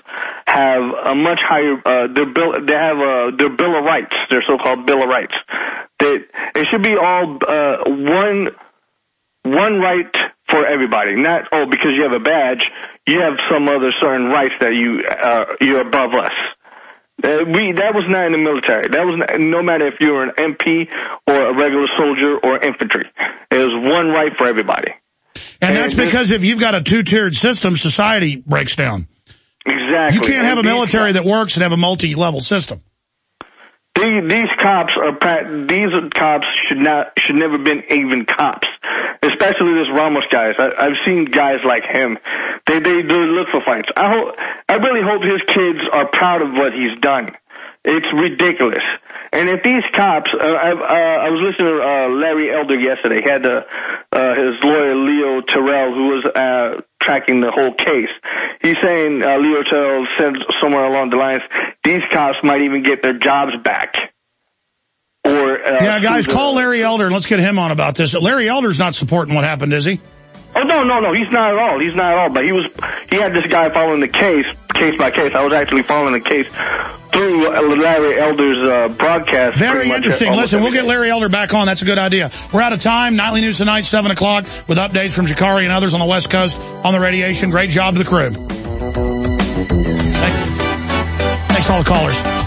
have a much higher, uh, their bill, they have uh, their Bill of Rights, their so-called Bill of Rights. That it should be all uh, one one right for everybody. Not, oh, because you have a badge, you have some other certain rights that you uh, you're above us. Uh, we that was not in the military. That was not, no matter if you were an M P or a regular soldier or infantry. It was one right for everybody. And, and that's because if you've got a two-tiered system, society breaks down. Exactly. You can't have a military that works and have a multi-level system. These, these cops are these cops should not should never been even cops, especially this Ramos guys. I, I've seen guys like him. They they do look for fights. I hope I really hope his kids are proud of what he's done. It's ridiculous. And if these cops, uh, I, uh, I was listening to uh, Larry Elder yesterday. He had uh, uh, his lawyer Leo Terrell, who was uh, tracking the whole case. He's saying uh, Leo Terrell said somewhere along the lines, these cops might even get their jobs back. Or uh, yeah, guys, the, call Larry Elder and let's get him on about this. Larry Elder's not supporting what happened, is he? Oh, no, no, no, he's not at all. He's not at all. But he was, he had this guy following the case, case by case. I was actually following the case through Larry Elder's uh, broadcast. Very interesting. Listen, we'll get Larry Elder back on. That's a good idea. We're out of time. Nightly News Tonight, seven o'clock, with updates from Jakari and others on the West Coast on the radiation. Great job to the crew. Thanks to all the callers.